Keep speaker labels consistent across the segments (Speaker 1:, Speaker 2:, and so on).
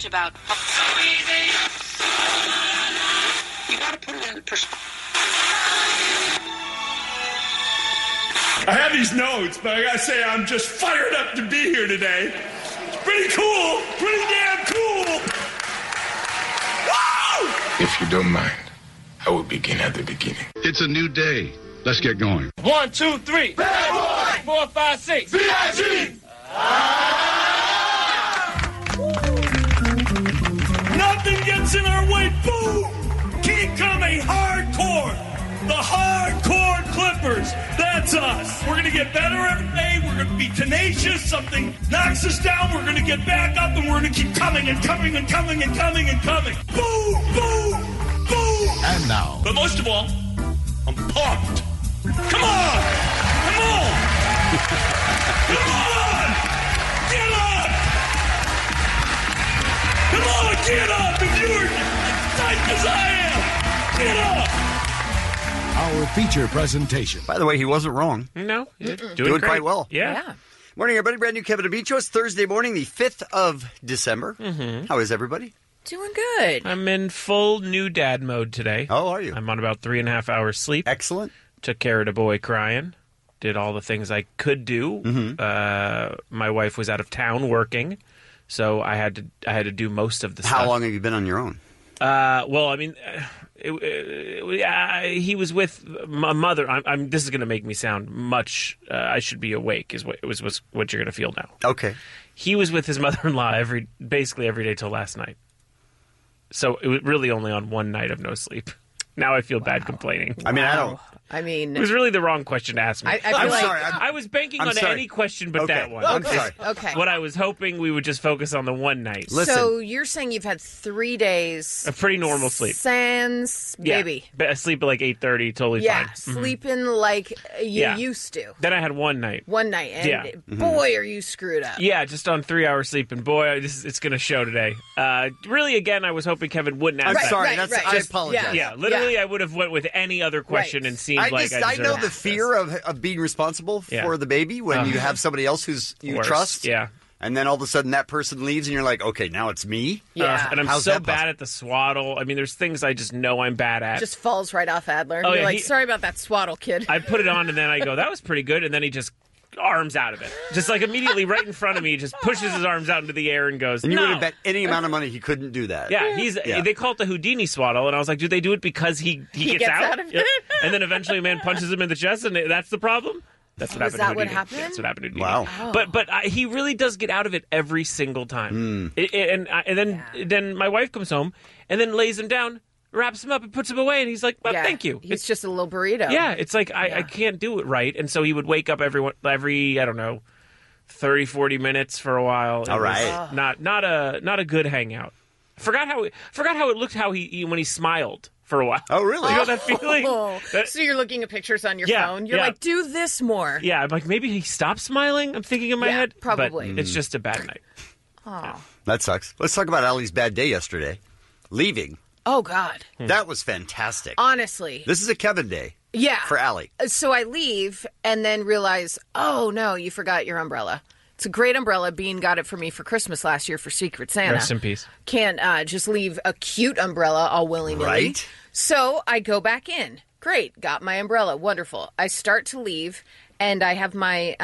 Speaker 1: about. So easy. You got to put it in perspective.
Speaker 2: I have these notes, but I gotta say I'm just fired up to be here today. It's pretty cool, pretty damn cool. Woo!
Speaker 3: If you don't mind, I will begin at the beginning.
Speaker 4: It's a new day. Let's get going.
Speaker 2: 1, 2, 3. Bad boy! 4, 5, 6. B.I.G. Nothing gets in our way. Boom! Keep coming hardcore. The hardcore Clippers. That's us. We're going to get better every day. We're going to be tenacious. Something knocks us down. We're going to get back up, and we're going to keep coming and coming and coming and coming and coming. Boom, boom, boom.
Speaker 4: And now.
Speaker 2: But most of all, I'm pumped. Come on. Come on. Come on. Get up. Come on, get up. If you're psyched as I am, get up.
Speaker 4: Our feature presentation.
Speaker 5: By the way, he wasn't wrong.
Speaker 6: No,
Speaker 5: Doing quite well.
Speaker 6: Yeah.
Speaker 5: Morning, everybody. Brand new Kevin DeBicho. It's Thursday morning, the 5th of December. Mm-hmm. How is everybody?
Speaker 7: Doing good.
Speaker 6: I'm in full new dad mode today.
Speaker 5: How are you?
Speaker 6: I'm on about 3.5 hours sleep.
Speaker 5: Excellent.
Speaker 6: Took care of the boy crying. Did all the things I could do.
Speaker 5: Mm-hmm.
Speaker 6: My wife was out of town working, so I had to do most of the stuff.
Speaker 5: How long have you been on your own?
Speaker 6: Well, I mean, he was with my mother. This is going to make me sound much. I should be awake. Is what you're going to feel now.
Speaker 5: Okay.
Speaker 6: He was with his mother-in-law basically every day till last night. So it was really only on one night of no sleep. Now I feel bad complaining.
Speaker 5: I mean,
Speaker 6: it was really the wrong question to ask me.
Speaker 5: I'm sorry.
Speaker 6: I was banking on any question but that one.
Speaker 5: I'm sorry.
Speaker 7: Okay.
Speaker 6: What I was hoping we would just focus on the one night.
Speaker 5: Listen.
Speaker 7: So you're saying you've had 3 days
Speaker 6: A pretty normal sleep.
Speaker 7: sans baby.
Speaker 6: Yeah, I sleep at like 8:30, totally fine.
Speaker 7: Sleeping like you used to.
Speaker 6: Then I had one night.
Speaker 7: One night, and boy, are you screwed up.
Speaker 6: Yeah, just on 3 hours sleep, and boy, it's going to show today. Really, again, I was hoping Kevin wouldn't ask
Speaker 5: I'm
Speaker 6: that.
Speaker 5: sorry. I apologize.
Speaker 6: Yeah, literally, I would have went with any other question and seemed like I
Speaker 5: know
Speaker 6: deserved
Speaker 5: the fear of being responsible for the baby when you have somebody else you trust.
Speaker 6: Yeah.
Speaker 5: And then all of a sudden that person leaves and you're like, okay, now it's me?
Speaker 7: Yeah.
Speaker 6: And I'm so bad at the swaddle. I mean, there's things I just know I'm bad at.
Speaker 7: Just falls right off Adler.
Speaker 6: Oh,
Speaker 7: You're
Speaker 6: yeah,
Speaker 7: like, sorry about that swaddle, kid.
Speaker 6: I put it on and then I go, that was pretty good. And then he just arms out of it. Just like immediately right in front of me, just pushes his arms out into the air and goes,
Speaker 5: And you
Speaker 6: no.
Speaker 5: would have bet any amount of money he couldn't do that.
Speaker 6: Yeah, they call it the Houdini swaddle, and I was like, do they do it because he gets out
Speaker 7: of it?
Speaker 6: And then eventually a man punches him in the chest, and that's the problem? That's what happened to Houdini. That's what happened to Houdini.
Speaker 5: Wow.
Speaker 7: Oh.
Speaker 6: But he really does get out of it every single time. And then my wife comes home and then lays him down, wraps him up, and puts him away, and he's like, well, thank you.
Speaker 7: He's just a little burrito.
Speaker 6: Yeah, it's like I can't do it right. And so he would wake up every I don't know, 30, 40 minutes for a while.
Speaker 5: All right.
Speaker 6: Not a good hangout. Forgot how it looked when he smiled for a while.
Speaker 5: Oh, really?
Speaker 6: You know that feeling?
Speaker 7: So you're looking at pictures on your phone. You're like, do this more.
Speaker 6: Yeah, I'm like, maybe he stopped smiling? I'm thinking in my head.
Speaker 7: Probably.
Speaker 6: But it's just a bad night.
Speaker 7: Oh.
Speaker 5: That sucks. Let's talk about Allie's bad day yesterday. Leaving.
Speaker 7: Oh, God.
Speaker 5: That was fantastic.
Speaker 7: Honestly.
Speaker 5: This is a Kevin day.
Speaker 7: Yeah.
Speaker 5: For Allie.
Speaker 7: So I leave and then realize, oh, no, you forgot your umbrella. It's a great umbrella. Bean got it for me for Christmas last year for Secret Santa.
Speaker 6: Rest in peace.
Speaker 7: Can't just leave a cute umbrella all willy-nilly.
Speaker 5: Right.
Speaker 7: So I go back in. Great. Got my umbrella. Wonderful. I start to leave, and I have my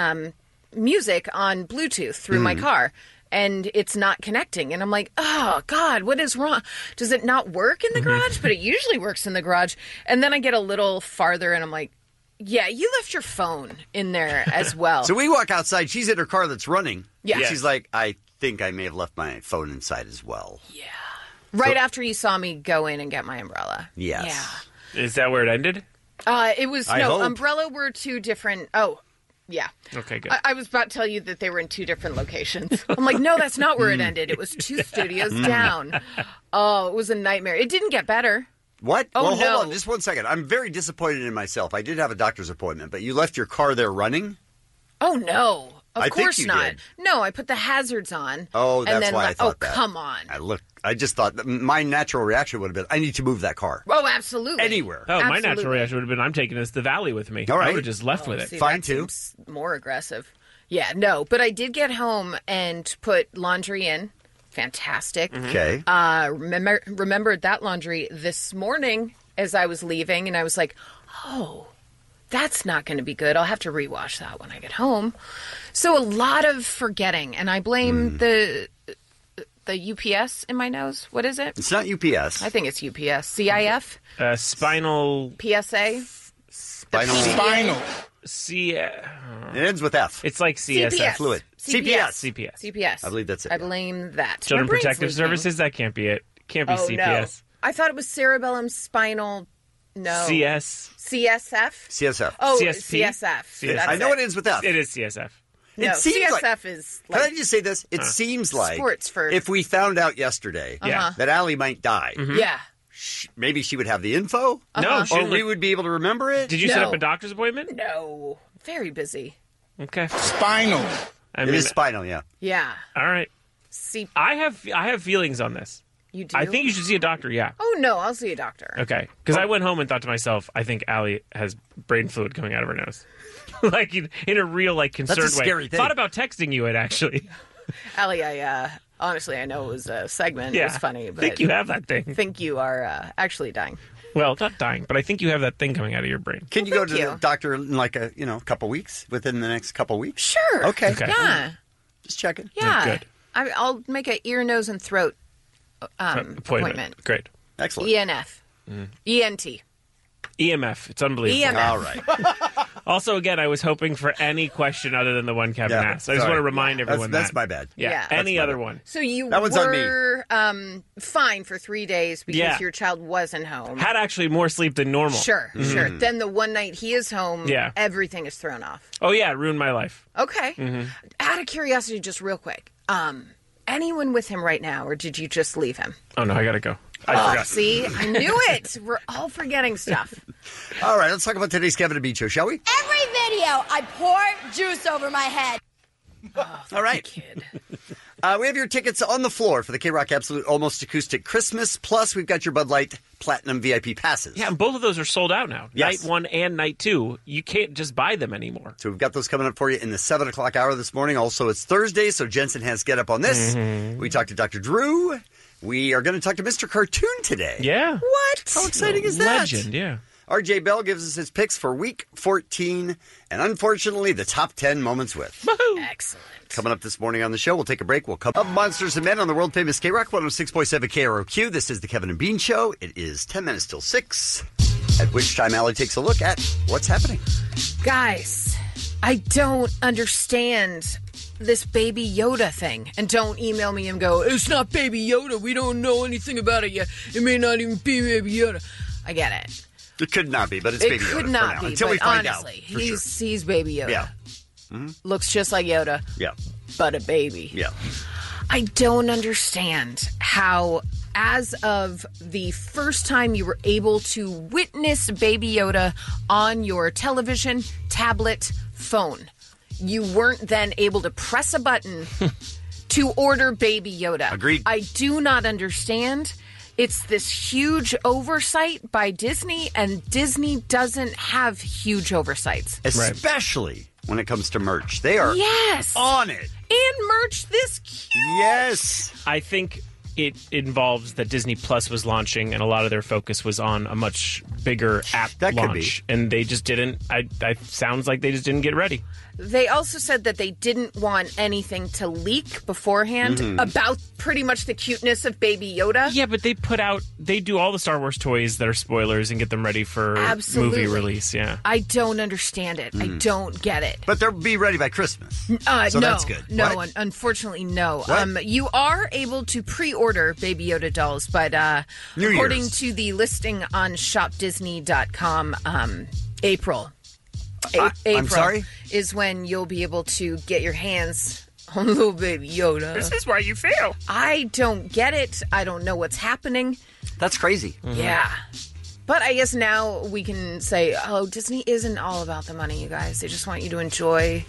Speaker 7: music on Bluetooth through my car, and it's not connecting. And I'm like, oh, God, what is wrong? Does it not work in the garage? But it usually works in the garage. And then I get a little farther, and I'm like, yeah, you left your phone in there as well.
Speaker 5: So we walk outside. She's in her car that's running.
Speaker 7: Yeah.
Speaker 5: And she's like, I think I may have left my phone inside as well.
Speaker 7: Yeah. Right after you saw me go in and get my umbrella.
Speaker 5: Yes.
Speaker 7: Yeah.
Speaker 6: Is that where it ended?
Speaker 7: It was,
Speaker 5: I hope.
Speaker 7: umbrella were two different, yeah.
Speaker 6: Okay, good.
Speaker 7: I was about to tell you that they were in two different locations. I'm like, no, that's not where it ended. It was 2 studios down. Oh, it was a nightmare. It didn't get better.
Speaker 5: What?
Speaker 7: Oh,
Speaker 5: well,
Speaker 7: no.
Speaker 5: hold on just 1 second. I'm very disappointed in myself. I did have a doctor's appointment, but you left your car there running?
Speaker 7: Oh, no. Of
Speaker 5: I
Speaker 7: course
Speaker 5: think you
Speaker 7: not.
Speaker 5: did.
Speaker 7: No, I put the hazards on.
Speaker 5: Oh, that's
Speaker 7: and then
Speaker 5: why I thought
Speaker 7: oh,
Speaker 5: that.
Speaker 7: come on.
Speaker 5: I just thought that my natural reaction would have been, I need to move that car.
Speaker 7: Oh, absolutely.
Speaker 5: Anywhere.
Speaker 6: Oh, my
Speaker 7: Absolutely.
Speaker 6: natural reaction would have been, I'm taking this to the valley with me.
Speaker 5: All right.
Speaker 6: I would have just left with it.
Speaker 7: See,
Speaker 5: Fine,
Speaker 7: that
Speaker 5: too.
Speaker 7: seems more aggressive. Yeah, no. But I did get home and put laundry in fantastic.
Speaker 5: Okay.
Speaker 7: Remembered that laundry this morning as I was leaving, and I was like, oh, that's not going to be good. I'll have to rewash that when I get home. So a lot of forgetting, and I blame the UPS in my nose. What is it?
Speaker 5: It's not UPS.
Speaker 7: I think it's UPS. CIF?
Speaker 6: Spinal.
Speaker 7: PSA?
Speaker 5: Spinal.
Speaker 6: It
Speaker 5: It ends with F.
Speaker 6: It's like CSF.
Speaker 7: CPS.
Speaker 5: Fluid.
Speaker 6: CPS.
Speaker 7: CPS.
Speaker 5: I believe that's it.
Speaker 7: I blame that.
Speaker 6: Children
Speaker 7: My brain's
Speaker 6: Protective
Speaker 7: leaking.
Speaker 6: Services. That can't be it. Can't be
Speaker 7: Oh,
Speaker 6: CPS.
Speaker 7: no. I thought it was cerebellum spinal. No.
Speaker 6: CS.
Speaker 7: CSF?
Speaker 5: CSF.
Speaker 7: Oh,
Speaker 6: CSP?
Speaker 7: CSF. That's
Speaker 5: I know it ends with F.
Speaker 6: It is CSF.
Speaker 7: No,
Speaker 5: It seems
Speaker 7: CSF
Speaker 5: like-
Speaker 7: is
Speaker 5: Can
Speaker 7: like...
Speaker 5: I just say this? It seems like
Speaker 7: Sports for-
Speaker 5: if we found out yesterday
Speaker 6: Yeah.
Speaker 5: that Allie might die,
Speaker 7: Yeah.
Speaker 5: maybe she would have the info.
Speaker 6: No, she
Speaker 5: Or
Speaker 6: didn't
Speaker 5: we
Speaker 6: look-
Speaker 5: would be able to remember it.
Speaker 6: Did you
Speaker 7: No.
Speaker 6: set up a doctor's appointment?
Speaker 7: No. Very busy.
Speaker 6: Okay.
Speaker 3: Spinal.
Speaker 6: I
Speaker 5: It
Speaker 6: mean,
Speaker 5: is spinal, yeah.
Speaker 7: Yeah.
Speaker 6: all right.
Speaker 7: See,
Speaker 6: I have feelings on this.
Speaker 7: you do?
Speaker 6: I think you should see a doctor. Yeah.
Speaker 7: Oh, no. I'll see a doctor.
Speaker 6: Okay. Because I went home and thought to myself, I think Allie has brain fluid coming out of her nose. Like in a real concerned
Speaker 5: That's a scary
Speaker 6: way.
Speaker 5: thing.
Speaker 6: Thought about texting you it actually.
Speaker 7: Allie, honestly, I know it was a segment. It was funny,
Speaker 6: I
Speaker 7: but
Speaker 6: think you have that thing.
Speaker 7: I think you are actually dying.
Speaker 6: Well, not dying, but I think you have that thing coming out of your brain.
Speaker 5: Can you go to
Speaker 7: Thank
Speaker 5: the
Speaker 7: you.
Speaker 5: doctor in like a couple weeks? Within the next couple weeks?
Speaker 7: Sure.
Speaker 5: Okay.
Speaker 7: Yeah.
Speaker 5: Just checking.
Speaker 7: Yeah.
Speaker 6: Good.
Speaker 7: I'll make an ear, nose, and throat appointment.
Speaker 6: Great.
Speaker 5: Excellent.
Speaker 7: ENF. ENT.
Speaker 6: EMF. It's unbelievable.
Speaker 7: EMF.
Speaker 5: All right.
Speaker 6: Also, again, I was hoping for any question other than the one Kevin
Speaker 5: Yeah,
Speaker 6: asked. I just
Speaker 5: sorry.
Speaker 6: want to remind everyone
Speaker 5: That's
Speaker 6: that.
Speaker 5: my bad.
Speaker 6: Yeah.
Speaker 7: Yeah.
Speaker 6: Any
Speaker 5: That's my
Speaker 6: other
Speaker 5: bad.
Speaker 6: one.
Speaker 7: So you
Speaker 5: That one's on me.
Speaker 7: were fine for 3 days because
Speaker 6: Yeah.
Speaker 7: your child wasn't home.
Speaker 6: Had actually more sleep than normal.
Speaker 7: Sure. Then the one night he is home,
Speaker 6: Yeah.
Speaker 7: everything is thrown off.
Speaker 6: Oh, yeah. It ruined my life.
Speaker 7: Okay. Out of curiosity, just real quick, anyone with him right now, or did you just leave him?
Speaker 6: Oh, no. I got to go. I forgot.
Speaker 7: See, I knew it. We're all forgetting stuff.
Speaker 5: All right, let's talk about today's Kevin and Bean Show, shall we?
Speaker 8: Every video, I pour juice over my head.
Speaker 5: All right.
Speaker 7: Kid.
Speaker 5: We have your tickets on the floor for the K-Rock Absolute Almost Acoustic Christmas. Plus, we've got your Bud Light Platinum VIP passes.
Speaker 6: Yeah, and both of those are sold out now.
Speaker 5: Yes.
Speaker 6: Night 1 and Night 2. You can't just buy them anymore.
Speaker 5: So we've got those coming up for you in the 7 o'clock hour this morning. Also, it's Thursday, so Jensen has Get Up on this. We talked to Dr. Drew. We are going to talk to Mr. Cartoon today.
Speaker 6: Yeah.
Speaker 7: What?
Speaker 5: How exciting is that?
Speaker 6: Legend, yeah.
Speaker 5: RJ Bell gives us his picks for Week 14, and unfortunately, the top 10 moments with.
Speaker 7: Excellent.
Speaker 5: Coming up this morning on the show, we'll take a break. We'll come up Monsters and Men on the world-famous K-Rock 106.7 KROQ. This is the Kevin and Bean Show. It is 10 minutes till 6, at which time Allie takes a look at what's happening.
Speaker 7: Guys, I don't understand this Baby Yoda thing. And don't email me and go, it's not Baby Yoda. We don't know anything about it yet. It may not even be Baby Yoda. I get it.
Speaker 5: It could not be, but it's
Speaker 7: It
Speaker 5: Baby Yoda
Speaker 7: could
Speaker 5: for
Speaker 7: not
Speaker 5: now,
Speaker 7: be,
Speaker 5: until
Speaker 7: but
Speaker 5: we find
Speaker 7: honestly,
Speaker 5: out. For sure.
Speaker 7: he's Baby Yoda.
Speaker 5: Yeah.
Speaker 7: Looks just like Yoda,
Speaker 5: Yeah.
Speaker 7: but a baby.
Speaker 5: Yeah.
Speaker 7: I don't understand how, as of the first time you were able to witness Baby Yoda on your television, tablet, phone, you weren't then able to press a button to order Baby Yoda.
Speaker 5: Agreed.
Speaker 7: I do not understand. It's this huge oversight by Disney, and Disney doesn't have huge oversights.
Speaker 5: Especially when it comes to merch. They are
Speaker 7: Yes.
Speaker 5: on it.
Speaker 7: And merch this cute.
Speaker 5: Yes.
Speaker 6: I think it involves that Disney Plus was launching, and a lot of their focus was on a much bigger app
Speaker 5: That could
Speaker 6: launch. And they just didn't. Sounds like they just didn't get ready.
Speaker 7: They also said that they didn't want anything to leak beforehand about pretty much the cuteness of Baby Yoda.
Speaker 6: Yeah, but they do all the Star Wars toys that are spoilers and get them ready for
Speaker 7: Absolutely.
Speaker 6: movie release. Yeah.
Speaker 7: I don't understand it. I don't get it.
Speaker 5: But they'll be ready by Christmas. So
Speaker 7: no,
Speaker 5: that's good.
Speaker 7: No,
Speaker 5: What?
Speaker 7: unfortunately, no.
Speaker 5: What?
Speaker 7: You are able to pre-order Baby Yoda dolls, but
Speaker 5: New
Speaker 7: according
Speaker 5: Year's.
Speaker 7: to the listing on shopdisney.com, April.
Speaker 5: I'm sorry?
Speaker 7: Is when you'll be able to get your hands on little Baby Yoda.
Speaker 6: This is why you fail.
Speaker 7: I don't get it. I don't know what's happening.
Speaker 5: That's crazy.
Speaker 7: Yeah. But I guess now we can say, oh, Disney isn't all about the money, you guys. They just want you to enjoy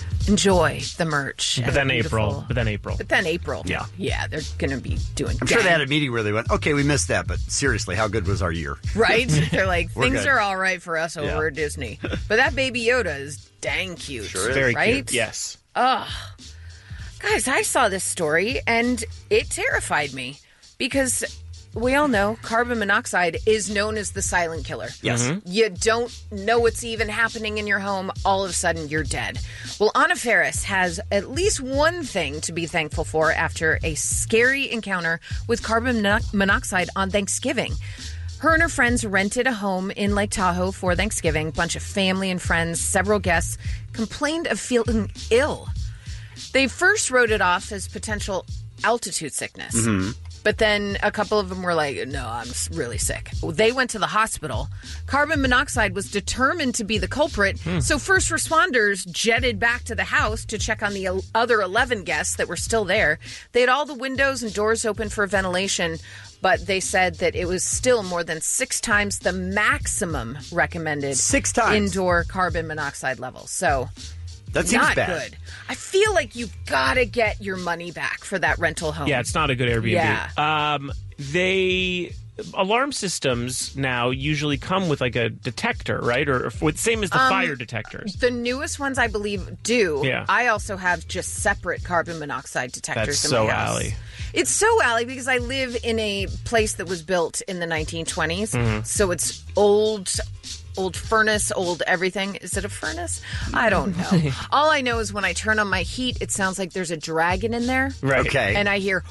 Speaker 7: the merch.
Speaker 6: But
Speaker 7: and
Speaker 6: then
Speaker 7: the
Speaker 6: April.
Speaker 7: beautiful- But then April.
Speaker 5: Yeah.
Speaker 7: Yeah, they're going to be doing
Speaker 5: I'm sure they had a meeting where they went, okay, we missed that, but seriously, how good was our year?
Speaker 7: Right? They're like,
Speaker 5: We're
Speaker 7: things
Speaker 5: good.
Speaker 7: are all right for us
Speaker 5: Yeah.
Speaker 7: over at Disney. But that Baby Yoda is dang cute.
Speaker 5: Sure is.
Speaker 6: Very
Speaker 7: right?
Speaker 6: cute. Yes.
Speaker 7: God, Guys, I saw this story and it terrified me because we all know carbon monoxide is known as the silent killer.
Speaker 5: Yes.
Speaker 7: You don't know what's even happening in your home. All of a sudden, you're dead. Well, Anna Faris has at least one thing to be thankful for after a scary encounter with carbon monoxide on Thanksgiving. Her and her friends rented a home in Lake Tahoe for Thanksgiving. Bunch of family and friends, several guests complained of feeling ill. They first wrote it off as potential altitude sickness. But then a couple of them were like, no, I'm really sick. They went to the hospital. Carbon monoxide was determined to be the culprit. So first responders jetted back to the house to check on the other 11 guests that were still there. They had all the windows and doors open for ventilation, but they said that it was still more than 6 times the maximum recommended
Speaker 5: 6 times
Speaker 7: indoor carbon monoxide level. So
Speaker 5: that seems
Speaker 7: not
Speaker 5: bad.
Speaker 7: Good. I feel like you've got to get your money back for that rental home.
Speaker 6: Yeah, it's not a good Airbnb.
Speaker 7: Yeah.
Speaker 6: Alarm systems now usually come with like a detector, right? Or with same as the fire detectors.
Speaker 7: The newest ones, I believe, do.
Speaker 6: Yeah.
Speaker 7: I also have just separate carbon monoxide detectors
Speaker 6: That's
Speaker 7: in my
Speaker 6: so
Speaker 7: house.
Speaker 6: Allie.
Speaker 7: It's so Allie because I live in a place that was built in the 1920s. So it's old furnace, old everything. Is it a furnace? I don't know. All I know is when I turn on my heat, it sounds like there's a dragon in there.
Speaker 6: Right.
Speaker 5: Okay.
Speaker 7: And I hear...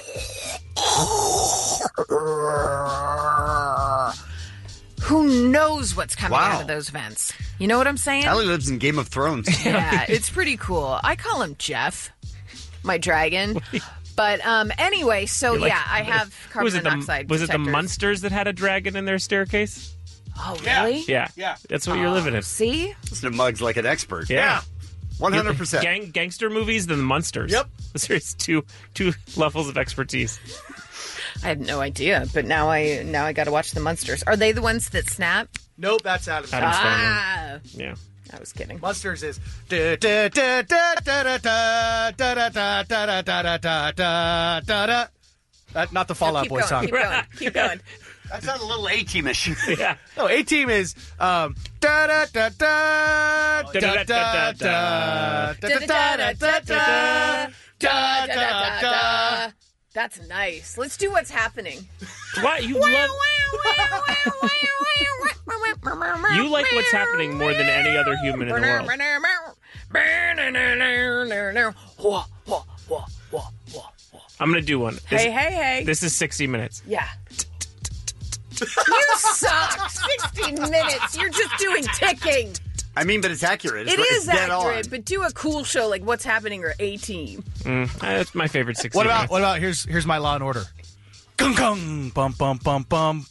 Speaker 7: Who knows what's coming out of those vents? You know what I'm saying?
Speaker 5: Allie lives in Game of Thrones.
Speaker 7: Yeah, it's pretty cool. I call him Jeff, my dragon. But anyway, so
Speaker 6: Like,
Speaker 7: I have carbon monoxide
Speaker 6: Was it the
Speaker 7: detectors.
Speaker 6: Munsters that had a dragon in their staircase?
Speaker 7: Oh, really?
Speaker 6: Yeah. That's what you're living in.
Speaker 7: See?
Speaker 5: Listen to Muggs like an expert.
Speaker 6: Yeah.
Speaker 5: 100%.
Speaker 6: Gangster movies, then the Munsters.
Speaker 5: Yep.
Speaker 6: There's two levels of expertise.
Speaker 7: I had no idea, but now I got to watch the Munsters. Are they the ones that snap?
Speaker 9: Nope, that's Adam's
Speaker 6: Adam's
Speaker 7: Ah,
Speaker 6: Yeah.
Speaker 7: I was kidding.
Speaker 9: Munsters is not the Fall Out
Speaker 7: Keep
Speaker 9: Boy
Speaker 7: going,
Speaker 9: song.
Speaker 7: keep going, keep going.
Speaker 5: That sounds a little A-teamish.
Speaker 6: Yeah.
Speaker 9: No, A-Team is
Speaker 7: That's nice. Let's do what's happening.
Speaker 6: What? You love... You like what's happening more than any other human in the world. I'm going to do one.
Speaker 7: Hey.
Speaker 6: This is 60 Minutes.
Speaker 7: Yeah. You suck. 60 minutes. You're just doing ticking.
Speaker 5: I mean, but it's accurate.
Speaker 7: It
Speaker 5: It's
Speaker 7: is
Speaker 5: dead
Speaker 7: accurate,
Speaker 5: on.
Speaker 7: but do a cool show like What's Happening or A-Team.
Speaker 6: That's my favorite 60
Speaker 9: What
Speaker 6: Minutes.
Speaker 9: about here's my Law and Order. Gung gung bum bum bum bum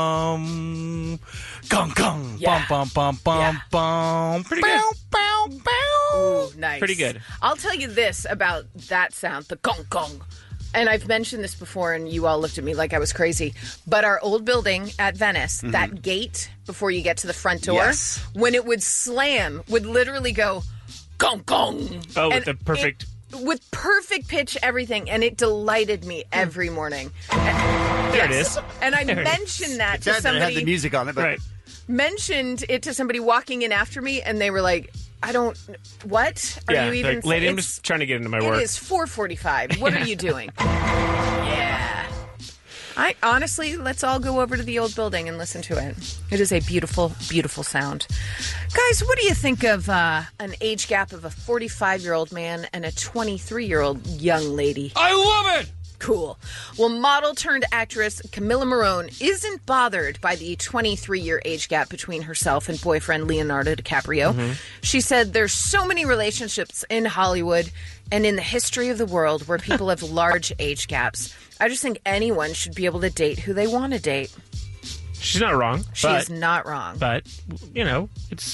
Speaker 9: bum gung gung
Speaker 7: Yeah.
Speaker 9: bum bum bum
Speaker 7: Yeah.
Speaker 9: bum.
Speaker 6: Pretty good.
Speaker 9: Bow, bow.
Speaker 7: Ooh, nice.
Speaker 6: Pretty good.
Speaker 7: I'll tell you this about that sound, the gong gong. And I've mentioned this before, and you all looked at me like I was crazy. But our old building at Venice, that gate before you get to the front door,
Speaker 5: Yes.
Speaker 7: when it would slam, would literally go gong gong.
Speaker 6: Oh, with
Speaker 7: And
Speaker 6: the perfect...
Speaker 7: with perfect pitch, everything, and it delighted me every morning.
Speaker 6: There it is.
Speaker 7: And I
Speaker 6: There it is.
Speaker 7: mentioned that to
Speaker 5: That had
Speaker 7: somebody.
Speaker 5: the music on it, but
Speaker 6: Right.
Speaker 7: Mentioned it to somebody walking in after me, and they were like, "I don't. What are
Speaker 6: Yeah.
Speaker 7: you even?
Speaker 6: Like, lady, I'm
Speaker 7: it's-
Speaker 6: just trying to get into my
Speaker 7: It
Speaker 6: work.
Speaker 7: is 4:45. What are you doing? Yeah. I honestly, let's all go over to the old building and listen to it. It is a beautiful, beautiful sound. Guys, what do you think of an age gap of a 45-year-old man and a 23-year-old young lady?
Speaker 9: I love it.
Speaker 7: Cool. Well, model turned actress Camilla Morone isn't bothered by the 23-year age gap between herself and boyfriend Leonardo DiCaprio. She said there's so many relationships in Hollywood and in the history of the world where people have large age gaps. I just think anyone should be able to date who they want to date.
Speaker 6: She's not wrong.
Speaker 7: She is not wrong.
Speaker 6: But, you know,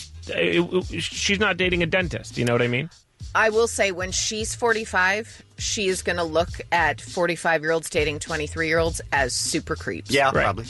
Speaker 6: she's not dating a dentist. You know what I mean?
Speaker 7: I will say when she's 45, she is going to look at 45-year-olds dating 23-year-olds as super creeps.
Speaker 5: yeah,
Speaker 6: Right.
Speaker 5: probably.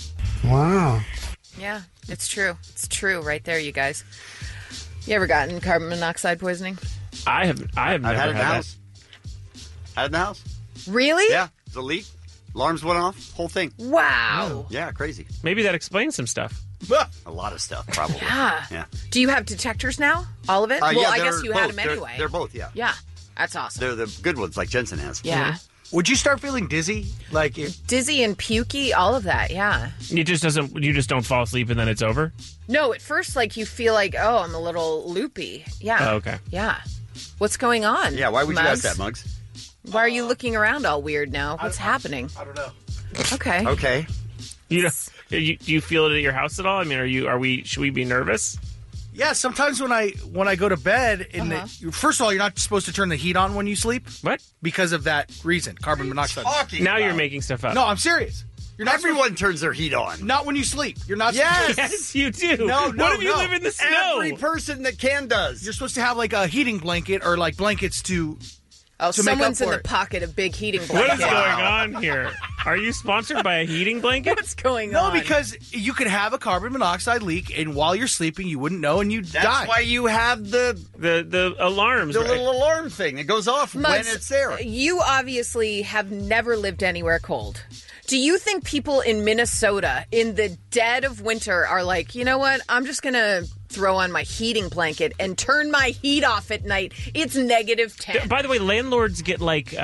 Speaker 7: Yeah, it's true. It's true right there, you guys. You ever gotten carbon monoxide poisoning?
Speaker 6: I have never
Speaker 5: I've had it in the
Speaker 6: that.
Speaker 5: house. Had it in the house.
Speaker 7: Really?
Speaker 5: Yeah, it's a leak. Alarms went off. Whole thing.
Speaker 7: Wow.
Speaker 5: Yeah, crazy.
Speaker 6: Maybe that explains some stuff.
Speaker 5: A lot of stuff, probably.
Speaker 7: Yeah.
Speaker 5: Yeah.
Speaker 7: Do you have detectors now? All of it? Well,
Speaker 5: yeah,
Speaker 7: I
Speaker 5: they're
Speaker 7: guess you
Speaker 5: both.
Speaker 7: had them anyway.
Speaker 5: They're both, yeah.
Speaker 7: Yeah. That's awesome.
Speaker 5: They're the good ones, like Jensen has.
Speaker 7: Yeah.
Speaker 9: Would you start feeling dizzy? Like,
Speaker 7: Dizzy and pukey, all of that, yeah.
Speaker 6: You just don't fall asleep and then it's over?
Speaker 7: No, at first, like, you feel like, oh, I'm a little loopy. Yeah.
Speaker 6: Oh, okay.
Speaker 7: Yeah. What's going on?
Speaker 5: Yeah, why would you
Speaker 7: Muggs?
Speaker 5: ask that, Muggs?
Speaker 7: Why are you looking around all weird now? What's happening?
Speaker 9: I don't know.
Speaker 7: Okay.
Speaker 5: Okay.
Speaker 6: Do you feel it at your house at all? I mean, should we be nervous?
Speaker 9: Yeah, sometimes when I go to bed, first of all, you're not supposed to turn the heat on when you sleep.
Speaker 6: What?
Speaker 9: Because of that reason, carbon monoxide.
Speaker 6: Now you're making stuff up.
Speaker 9: No, I'm serious. You're not
Speaker 5: Everyone turns their heat on.
Speaker 9: Not when you sleep. You're not.
Speaker 5: Yes.
Speaker 6: Yes, you do.
Speaker 5: No,
Speaker 6: What if you live in the snow?
Speaker 5: Every person that can does.
Speaker 9: You're supposed to have like a heating blanket or like blankets to.
Speaker 7: Oh,
Speaker 9: to make up
Speaker 7: someone's in
Speaker 9: for
Speaker 7: the
Speaker 9: it.
Speaker 7: pocket of big heating
Speaker 6: What
Speaker 7: blanket.
Speaker 6: is going on here? Are you sponsored by a heating blanket?
Speaker 7: What's going
Speaker 9: No,
Speaker 7: on?
Speaker 9: because you could have a carbon monoxide leak, and while you're sleeping, you wouldn't know, and you'd
Speaker 5: That's
Speaker 9: die.
Speaker 5: why you have the
Speaker 6: alarms, right?
Speaker 5: little alarm thing that goes off when
Speaker 7: Muggs,
Speaker 5: it's there.
Speaker 7: You obviously have never lived anywhere cold. Do you think people in Minnesota in the dead of winter are like, you know what? I'm just going to throw on my heating blanket and turn my heat off at night. It's -10.
Speaker 6: By the way, landlords get like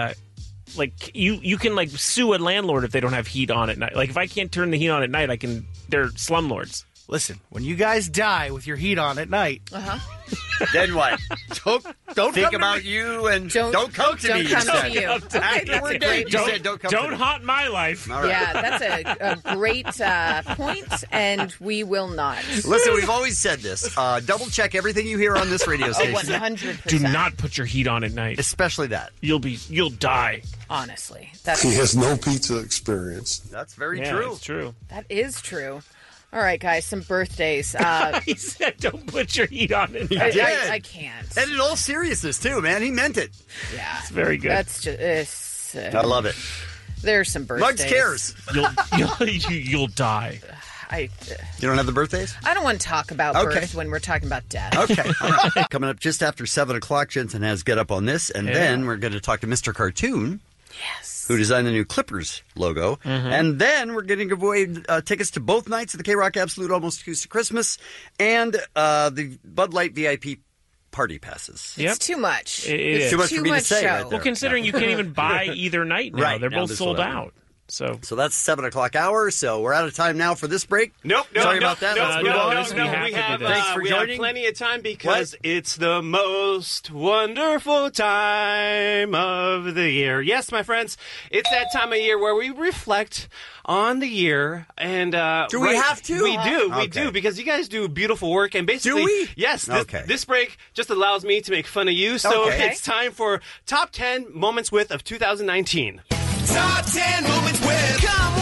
Speaker 6: you can like sue a landlord if they don't have heat on at night. Like if I can't turn the heat on at night, they're slumlords.
Speaker 9: Listen, when you guys die with your heat on at night,
Speaker 5: Then what? Don't think
Speaker 9: come to
Speaker 5: about
Speaker 9: me.
Speaker 5: you and don't come to me.
Speaker 7: Don't come to
Speaker 5: you
Speaker 7: you.
Speaker 5: said.
Speaker 7: Okay,
Speaker 5: After
Speaker 7: that's
Speaker 5: we're
Speaker 7: a
Speaker 5: dead,
Speaker 7: great-
Speaker 5: you said don't come to
Speaker 6: Don't
Speaker 5: me.
Speaker 6: haunt my life.
Speaker 5: All right.
Speaker 7: Yeah, that's a great point, and we will not.
Speaker 5: Listen, we've always said this. Double check everything you hear on this radio station.
Speaker 7: 100%.
Speaker 6: Do not put your heat on at night.
Speaker 5: Especially that.
Speaker 6: You'll die.
Speaker 7: Honestly, that's
Speaker 10: He has no pizza experience.
Speaker 5: That's very
Speaker 6: Yeah,
Speaker 5: true.
Speaker 6: it's true.
Speaker 7: that is true. All right, guys, some birthdays.
Speaker 6: He said, "Don't put your heat on at night."
Speaker 5: did.
Speaker 7: I can't.
Speaker 5: And in all seriousness, too, man. He meant it.
Speaker 7: Yeah,
Speaker 6: It's very good.
Speaker 7: that's just.
Speaker 5: I love it.
Speaker 7: There's some birthdays.
Speaker 5: Muggs cares.
Speaker 6: You'll die.
Speaker 7: I
Speaker 5: You don't have the birthdays?
Speaker 7: don't want to talk about
Speaker 5: Okay.
Speaker 7: birth when we're talking about death.
Speaker 5: Okay. All right. Coming up just after 7 o'clock, Jensen has Get Up on This. And then we're going to talk to Mr. Cartoon.
Speaker 7: Yes.
Speaker 5: Who designed the new Clippers logo. And then we're going to give away tickets to both nights of the K-Rock Absolute Almost Acoustic Christmas and the Bud Light VIP party passes.
Speaker 6: Yep.
Speaker 7: It's too much.
Speaker 6: It is.
Speaker 5: Too much for me to say
Speaker 7: show.
Speaker 5: right there.
Speaker 6: Well, considering you can't even buy either night now.
Speaker 5: Right,
Speaker 6: They're
Speaker 5: now
Speaker 6: both
Speaker 5: they're
Speaker 6: sold
Speaker 5: sold out.
Speaker 6: out. So
Speaker 5: that's 7 o'clock hour. So we're out of time now for this break.
Speaker 11: Nope.
Speaker 5: Sorry about that. Let's move on.
Speaker 6: we have to do this.
Speaker 5: Thanks for
Speaker 11: we
Speaker 5: joining.
Speaker 11: have plenty of time because it's the most wonderful time of the year. Yes, my friends, it's that time of year where we reflect on the year. And
Speaker 5: Do we have to?
Speaker 11: We do. We
Speaker 5: Okay.
Speaker 11: do because you guys do beautiful work. And basically,
Speaker 5: Do we?
Speaker 11: Yes.
Speaker 5: Okay.
Speaker 11: This break just allows me to make fun of you. So
Speaker 5: Okay.
Speaker 11: it's time for Top 10 Moments With of 2019.
Speaker 12: Top 10 moments with. Come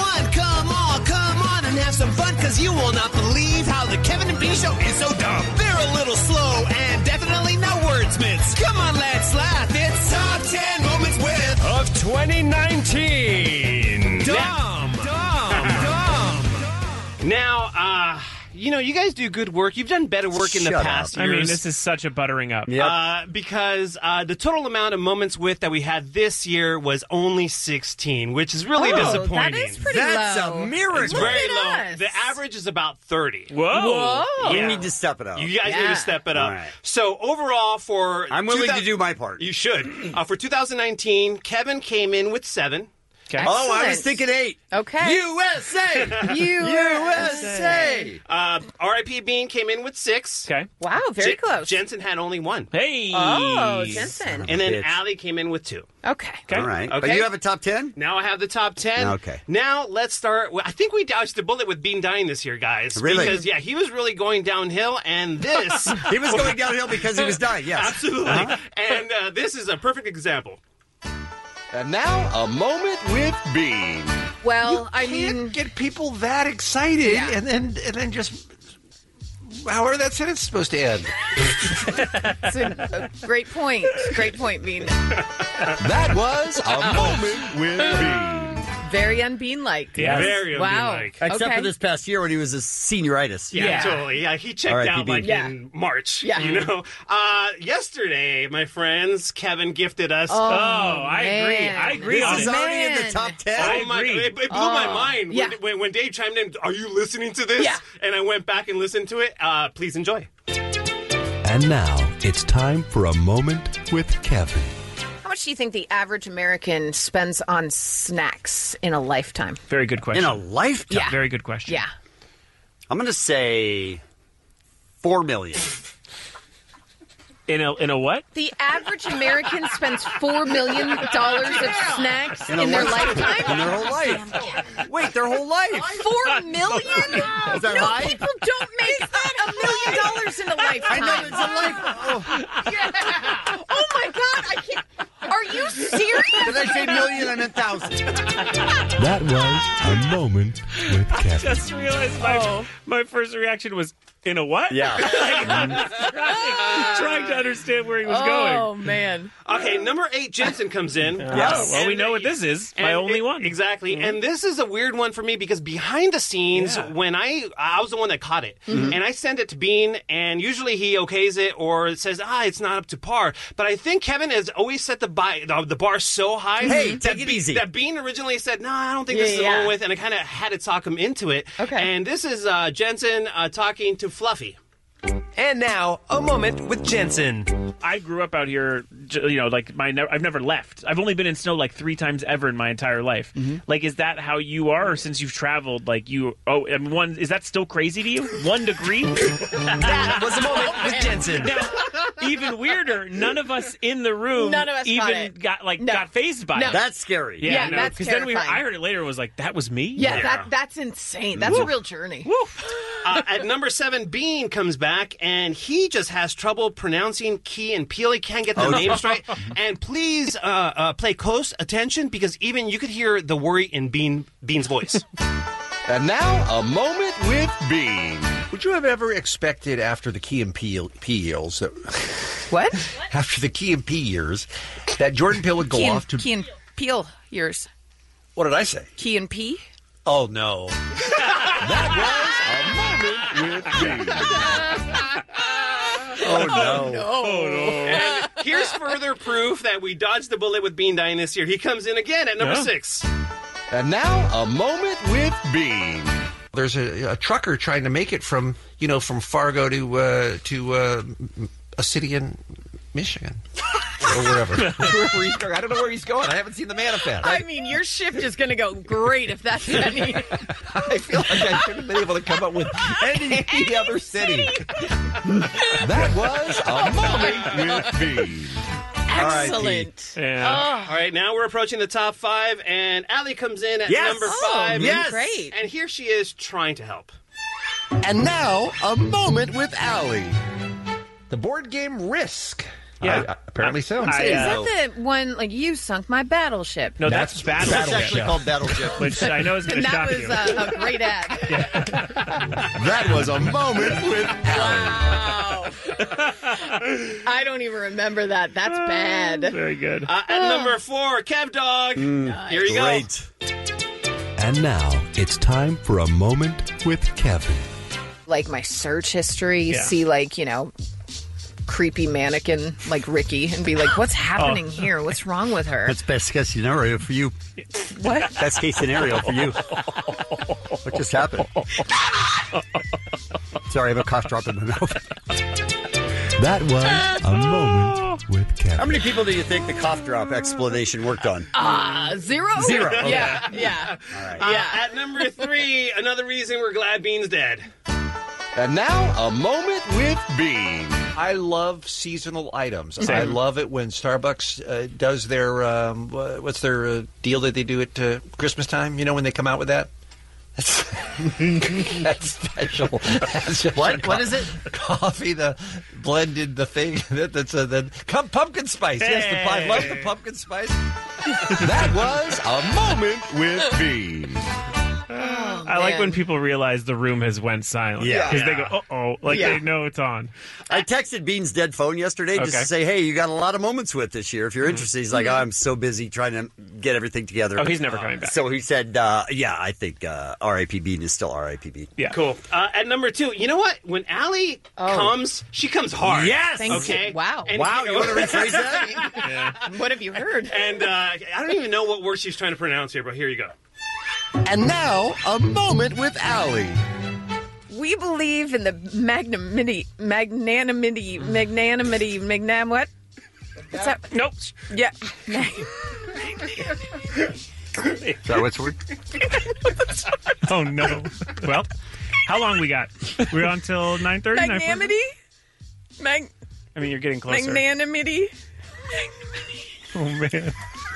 Speaker 12: on, and have some fun, because you will not believe how the Kevin and Bean Show is so dumb. They're a little slow and definitely not wordsmiths. Come on, let's laugh. It's Top 10 moments with.
Speaker 11: Of 2019.
Speaker 12: Dumb.
Speaker 11: Now, you guys do good work. You've done better work in the
Speaker 5: Shut
Speaker 11: past
Speaker 5: up.
Speaker 6: I
Speaker 11: years.
Speaker 6: mean, this is such a buttering up.
Speaker 11: Because the total amount of moments with that we had this year was only 16, which is really disappointing.
Speaker 7: That is pretty
Speaker 5: That's
Speaker 7: low.
Speaker 5: a miracle.
Speaker 11: It's
Speaker 7: Look
Speaker 11: very
Speaker 7: at
Speaker 11: low.
Speaker 7: us.
Speaker 11: The average is about 30.
Speaker 6: Whoa.
Speaker 5: We
Speaker 11: Yeah.
Speaker 5: need to step it up.
Speaker 11: You guys need
Speaker 7: Yeah.
Speaker 11: to step it up.
Speaker 5: All right.
Speaker 11: So overall, for
Speaker 5: I'm willing to do my part.
Speaker 11: You should. For 2019, Kevin came in with 7.
Speaker 6: Okay.
Speaker 5: Oh, I was
Speaker 7: Excellent.
Speaker 5: thinking 8.
Speaker 7: Okay.
Speaker 5: USA! USA!
Speaker 11: R.I.P. Bean came in with 6.
Speaker 6: Okay.
Speaker 7: Wow, very close.
Speaker 11: Jensen had only 1.
Speaker 6: Hey.
Speaker 7: Oh, Jensen.
Speaker 11: And then
Speaker 5: Bitch.
Speaker 11: Allie came in with 2.
Speaker 7: Okay.
Speaker 5: All right. But
Speaker 11: Okay.
Speaker 5: you have a top 10?
Speaker 11: Now I have the top 10.
Speaker 5: Okay.
Speaker 11: Now let's start. I think we dodged a bullet with Bean dying this year, guys.
Speaker 5: Really?
Speaker 11: Because, he was really going downhill, and this...
Speaker 5: He was going downhill because he was dying, yes.
Speaker 11: Absolutely. And this is a perfect example.
Speaker 12: And now, a moment with Bean.
Speaker 7: Well, I mean,
Speaker 12: Get people that excited
Speaker 7: Yeah.
Speaker 12: and then just. However that sentence is supposed to end.
Speaker 7: it's a great point. Great point, Bean.
Speaker 12: That was a moment with Bean.
Speaker 7: Very unbean-like.
Speaker 6: Yeah.
Speaker 11: Very
Speaker 7: Wow.
Speaker 11: unbean-like.
Speaker 5: Except
Speaker 7: Okay.
Speaker 5: for this past year when he was a senioritis.
Speaker 11: Yeah, totally. Yeah, he checked
Speaker 5: R.I.P.
Speaker 11: out like
Speaker 7: Bean.
Speaker 11: in March.
Speaker 7: Yeah.
Speaker 11: You know? Yesterday, my friends, Kevin gifted us.
Speaker 6: I agree.
Speaker 7: man.
Speaker 6: I agree
Speaker 5: This
Speaker 6: on
Speaker 5: is
Speaker 6: it.
Speaker 5: already in the
Speaker 7: Man.
Speaker 5: top 10.
Speaker 11: Oh my!
Speaker 6: agree.
Speaker 11: It blew my mind
Speaker 7: Yeah.
Speaker 11: when Dave chimed in. Are you listening to this?
Speaker 7: Yeah.
Speaker 11: And I went back and listened to it. Please enjoy.
Speaker 13: And now it's time for a moment with Kevin.
Speaker 7: How much do you think the average American spends on snacks in a lifetime?
Speaker 6: Very good question.
Speaker 5: In a lifetime?
Speaker 7: Yeah.
Speaker 6: Very good question.
Speaker 7: Yeah.
Speaker 5: I'm going to say 4 million.
Speaker 6: In a what?
Speaker 7: The average American spends $4 million of snacks in their lifetime?
Speaker 5: In their whole life. Wait, their whole life.
Speaker 7: $4 million?
Speaker 5: Is that
Speaker 7: no,
Speaker 5: high?
Speaker 7: people don't make that $1 million in a lifetime.
Speaker 5: I know, it's a life.
Speaker 7: Yeah. Oh my God, I can't. Are you serious?
Speaker 5: Did I say million? I meant thousand.
Speaker 13: That was a moment with
Speaker 6: I
Speaker 13: Kevin.
Speaker 6: just realized my first reaction was, in a what?
Speaker 5: Yeah.
Speaker 6: Trying to understand where he was going.
Speaker 7: Oh, man.
Speaker 11: Okay, number 8, Jensen comes in.
Speaker 6: Yes. Well, we know what this is. My only one.
Speaker 11: Exactly. And this is a weird one for me because behind the scenes, when I was the one that caught it, and I sent it to Bean, and usually he okays it or says, it's not up to par. But I think Kevin has always set the bar so high.
Speaker 5: Hey, take it easy.
Speaker 11: That Bean originally said, no, I don't think this is the one with, and I kind of had to talk him into it.
Speaker 7: Okay.
Speaker 11: And this is Jensen talking to Fluffy.
Speaker 12: And now, a moment with Jensen.
Speaker 6: I grew up out here, I've never left. I've only been in snow like 3 times ever in my entire life. Like, is that how you are? Or since you've traveled, is that still crazy to you? 1 degree?
Speaker 12: That was a moment with Jensen.
Speaker 6: Now, even weirder, none of us in the room even got fazed by it.
Speaker 5: That's scary.
Speaker 7: Yeah, that's
Speaker 6: because then
Speaker 7: terrifying.
Speaker 6: I heard it later and was like, that was me?
Speaker 7: Yeah, that's insane. That's a real journey.
Speaker 11: At number 7, Bean comes back, and he just has trouble pronouncing Key and Peele. He can't get the names right. And please pay close attention, because even you could hear the worry in Bean's voice.
Speaker 14: And now, a moment with Bean. Would you have ever expected after the Key and Peele years
Speaker 7: What?
Speaker 14: After the Key and Peele years, that Jordan Peele would go off to...
Speaker 7: Key and Peele years.
Speaker 14: What did I say?
Speaker 7: Key and P?
Speaker 14: Oh, no. That was a moment with Bean.
Speaker 5: Oh, no.
Speaker 11: Oh, no. And here's further proof that we dodged the bullet with Bean dying this year. He comes in again at number 6.
Speaker 14: And now, a moment with Bean. There's a trucker trying to make it from Fargo to a city in Michigan. Or wherever. Wherever he's going. I don't know where he's going. I haven't seen the manifest.
Speaker 7: I mean, your shift is going to go great if that's any.
Speaker 14: I feel like I should have been able to come up with any other city. That was a moment with Bean.
Speaker 7: Excellent.
Speaker 6: Yeah.
Speaker 11: All right, now we're approaching the top 5, and Allie comes in at number 5.
Speaker 5: Yes.
Speaker 7: Great.
Speaker 11: And here she is trying to help.
Speaker 14: And now, a moment with Allie. The board game Risk.
Speaker 6: Yeah.
Speaker 14: Apparently so.
Speaker 7: Is that the one, like, you sunk my battleship?
Speaker 6: No, that's Battleship.
Speaker 5: That's actually called Battleship.
Speaker 6: Which I know is going to shock you.
Speaker 7: That was a great ad.
Speaker 14: That was a moment with Allie.
Speaker 7: Wow. I don't even remember that. That's bad.
Speaker 6: Very good.
Speaker 11: At number 4, Kev Dog. Here you
Speaker 5: Great.
Speaker 13: And now it's time for a moment with Kevin.
Speaker 7: Like my search history, see creepy mannequin like Ricky and be like, what's happening here? What's wrong with her?
Speaker 5: That's best case scenario for you.
Speaker 7: What?
Speaker 5: Best case scenario for you. What just happened? Sorry, I have a cough drop in my mouth.
Speaker 13: That was a moment with Kevin.
Speaker 5: How many people do you think the cough drop explanation worked on?
Speaker 7: 0?
Speaker 5: Zero. Okay.
Speaker 7: Yeah.
Speaker 5: All right.
Speaker 11: At number 3, another reason we're glad Bean's dead.
Speaker 14: And now, a moment with Bean. I love seasonal items.
Speaker 6: Same.
Speaker 14: I love it when Starbucks does their, what's their deal that they do at Christmas time? You know, when they come out with that? That's special.
Speaker 5: What is it?
Speaker 14: Coffee, the blended, the thing. Pumpkin spice. Yes, I love the pumpkin spice. That was a moment with Bean.
Speaker 6: I like when people realize the room has went silent.
Speaker 5: Yeah.
Speaker 6: Because they go, uh-oh, they know it's on.
Speaker 5: I texted Bean's dead phone yesterday just to say, hey, you got a lot of moments with this year. If you're interested, he's like, I'm so busy trying to get everything together.
Speaker 6: Oh, he's never coming back.
Speaker 5: So he said, I think R.I.P. Bean is still R.I.P. Bean.
Speaker 6: Yeah.
Speaker 11: Cool. At number 2, you know what? When Allie comes, she comes hard.
Speaker 5: Yes.
Speaker 11: Okay.
Speaker 7: You. Wow.
Speaker 11: And
Speaker 5: you want to rephrase that?
Speaker 6: Yeah.
Speaker 7: What have you heard?
Speaker 11: And I don't even know what word she's trying to pronounce here, but here you go.
Speaker 14: And now, a moment with Allie.
Speaker 7: We believe in the magnanimity, what? What's that?
Speaker 6: Nope.
Speaker 7: Yeah.
Speaker 5: Is that what's word?
Speaker 6: Oh, no. Well, how long we got? We're on till 9:30?
Speaker 7: Magnanimity?
Speaker 6: I mean, you're getting closer.
Speaker 7: Magnanimity?
Speaker 6: Oh, man.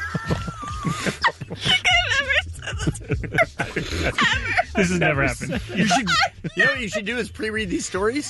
Speaker 6: This has never happened.
Speaker 5: You know what you should do is pre-read these stories?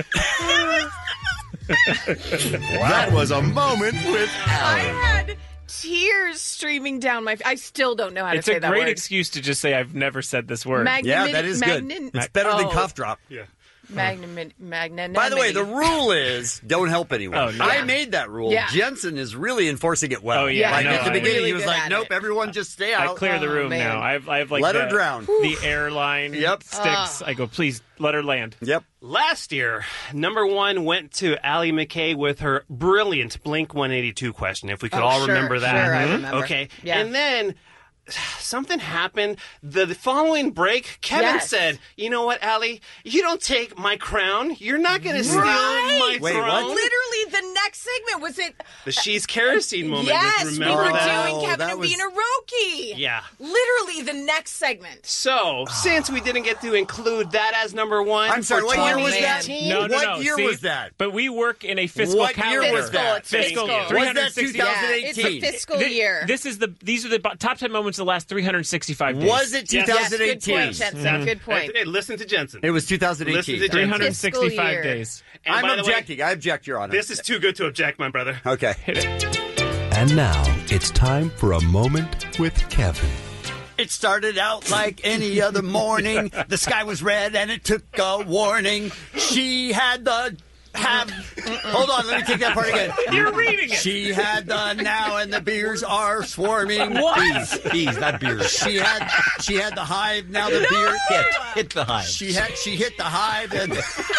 Speaker 4: That was a moment with
Speaker 7: I
Speaker 4: Alan.
Speaker 7: had tears streaming down my face. I still don't know how
Speaker 6: It's
Speaker 7: to say
Speaker 6: a
Speaker 7: that
Speaker 6: great
Speaker 7: word.
Speaker 6: excuse to just say I've never said this word.
Speaker 5: Yeah, that is good. It's better than cough drop.
Speaker 6: Yeah.
Speaker 7: Magnanimity.
Speaker 5: By the way, the rule is don't help anyone.
Speaker 6: Oh, no.
Speaker 5: I made that rule.
Speaker 7: Yeah.
Speaker 5: Jensen is really enforcing it well.
Speaker 6: Oh, yeah,
Speaker 5: Like
Speaker 6: I know.
Speaker 5: at the beginning,
Speaker 7: Really
Speaker 5: he was
Speaker 7: good
Speaker 5: like,
Speaker 7: at
Speaker 5: nope,
Speaker 7: it.
Speaker 5: everyone just stay
Speaker 6: I
Speaker 5: out.
Speaker 6: clear the room
Speaker 7: man.
Speaker 6: now. I have like
Speaker 5: Let her drown.
Speaker 6: The airline
Speaker 5: Yep.
Speaker 6: sticks. I go, please let her land.
Speaker 5: Yep.
Speaker 11: Last year, number one went to Allie McKay with her brilliant Blink 182 question, if we could all
Speaker 7: sure,
Speaker 11: remember that.
Speaker 7: sure, I remember.
Speaker 11: Okay.
Speaker 7: Yeah.
Speaker 11: And then something happened. The following break, Kevin
Speaker 7: Yes.
Speaker 11: said, you know what, Allie? You don't take my crown. You're not going to steal my
Speaker 5: Wait,
Speaker 11: throne.
Speaker 5: what?
Speaker 7: Literally, the next segment was it.
Speaker 11: The She's Kerosene moment.
Speaker 7: Yes,
Speaker 11: if you
Speaker 7: we
Speaker 11: remember
Speaker 7: were
Speaker 11: that.
Speaker 7: doing Kevin
Speaker 5: that
Speaker 7: and
Speaker 5: was-
Speaker 7: being a Roki.
Speaker 11: Yeah.
Speaker 7: Literally, the next segment.
Speaker 11: So, since we didn't get to include that as number one,
Speaker 5: I'm sorry,
Speaker 11: for
Speaker 5: what year was that?
Speaker 11: 2018,
Speaker 6: No,
Speaker 5: What year
Speaker 6: See,
Speaker 5: was that?
Speaker 6: But we work in a fiscal
Speaker 5: What year
Speaker 6: calendar.
Speaker 5: was that?
Speaker 7: It's fiscal.
Speaker 5: Was that
Speaker 6: 360
Speaker 5: 2018?
Speaker 7: Yeah, it's a fiscal year.
Speaker 6: These are the top 10 moments of the last 365 days.
Speaker 5: Was it
Speaker 11: Yes.
Speaker 5: 2018?
Speaker 7: Yes, good point, Jensen. Good point.
Speaker 11: Hey, listen to Jensen.
Speaker 5: It was 2018.
Speaker 11: Listen to Jensen.
Speaker 6: 365
Speaker 7: Fiscal year.
Speaker 6: days.
Speaker 11: And
Speaker 5: I'm
Speaker 11: by the way,
Speaker 5: objecting. I object, Your Honor.
Speaker 11: this is too good to object, my brother.
Speaker 5: Okay.
Speaker 13: And now it's time for a moment with Kevin.
Speaker 5: It started out like any other morning. The sky was red and it took a warning. She had the hold on, let me take that part again.
Speaker 6: You're reading it.
Speaker 5: She had the now and the beers are swarming.
Speaker 6: What?
Speaker 5: Bees, not beers. She had the hive, now the beer
Speaker 15: Hit the hive.
Speaker 5: She hit the hive and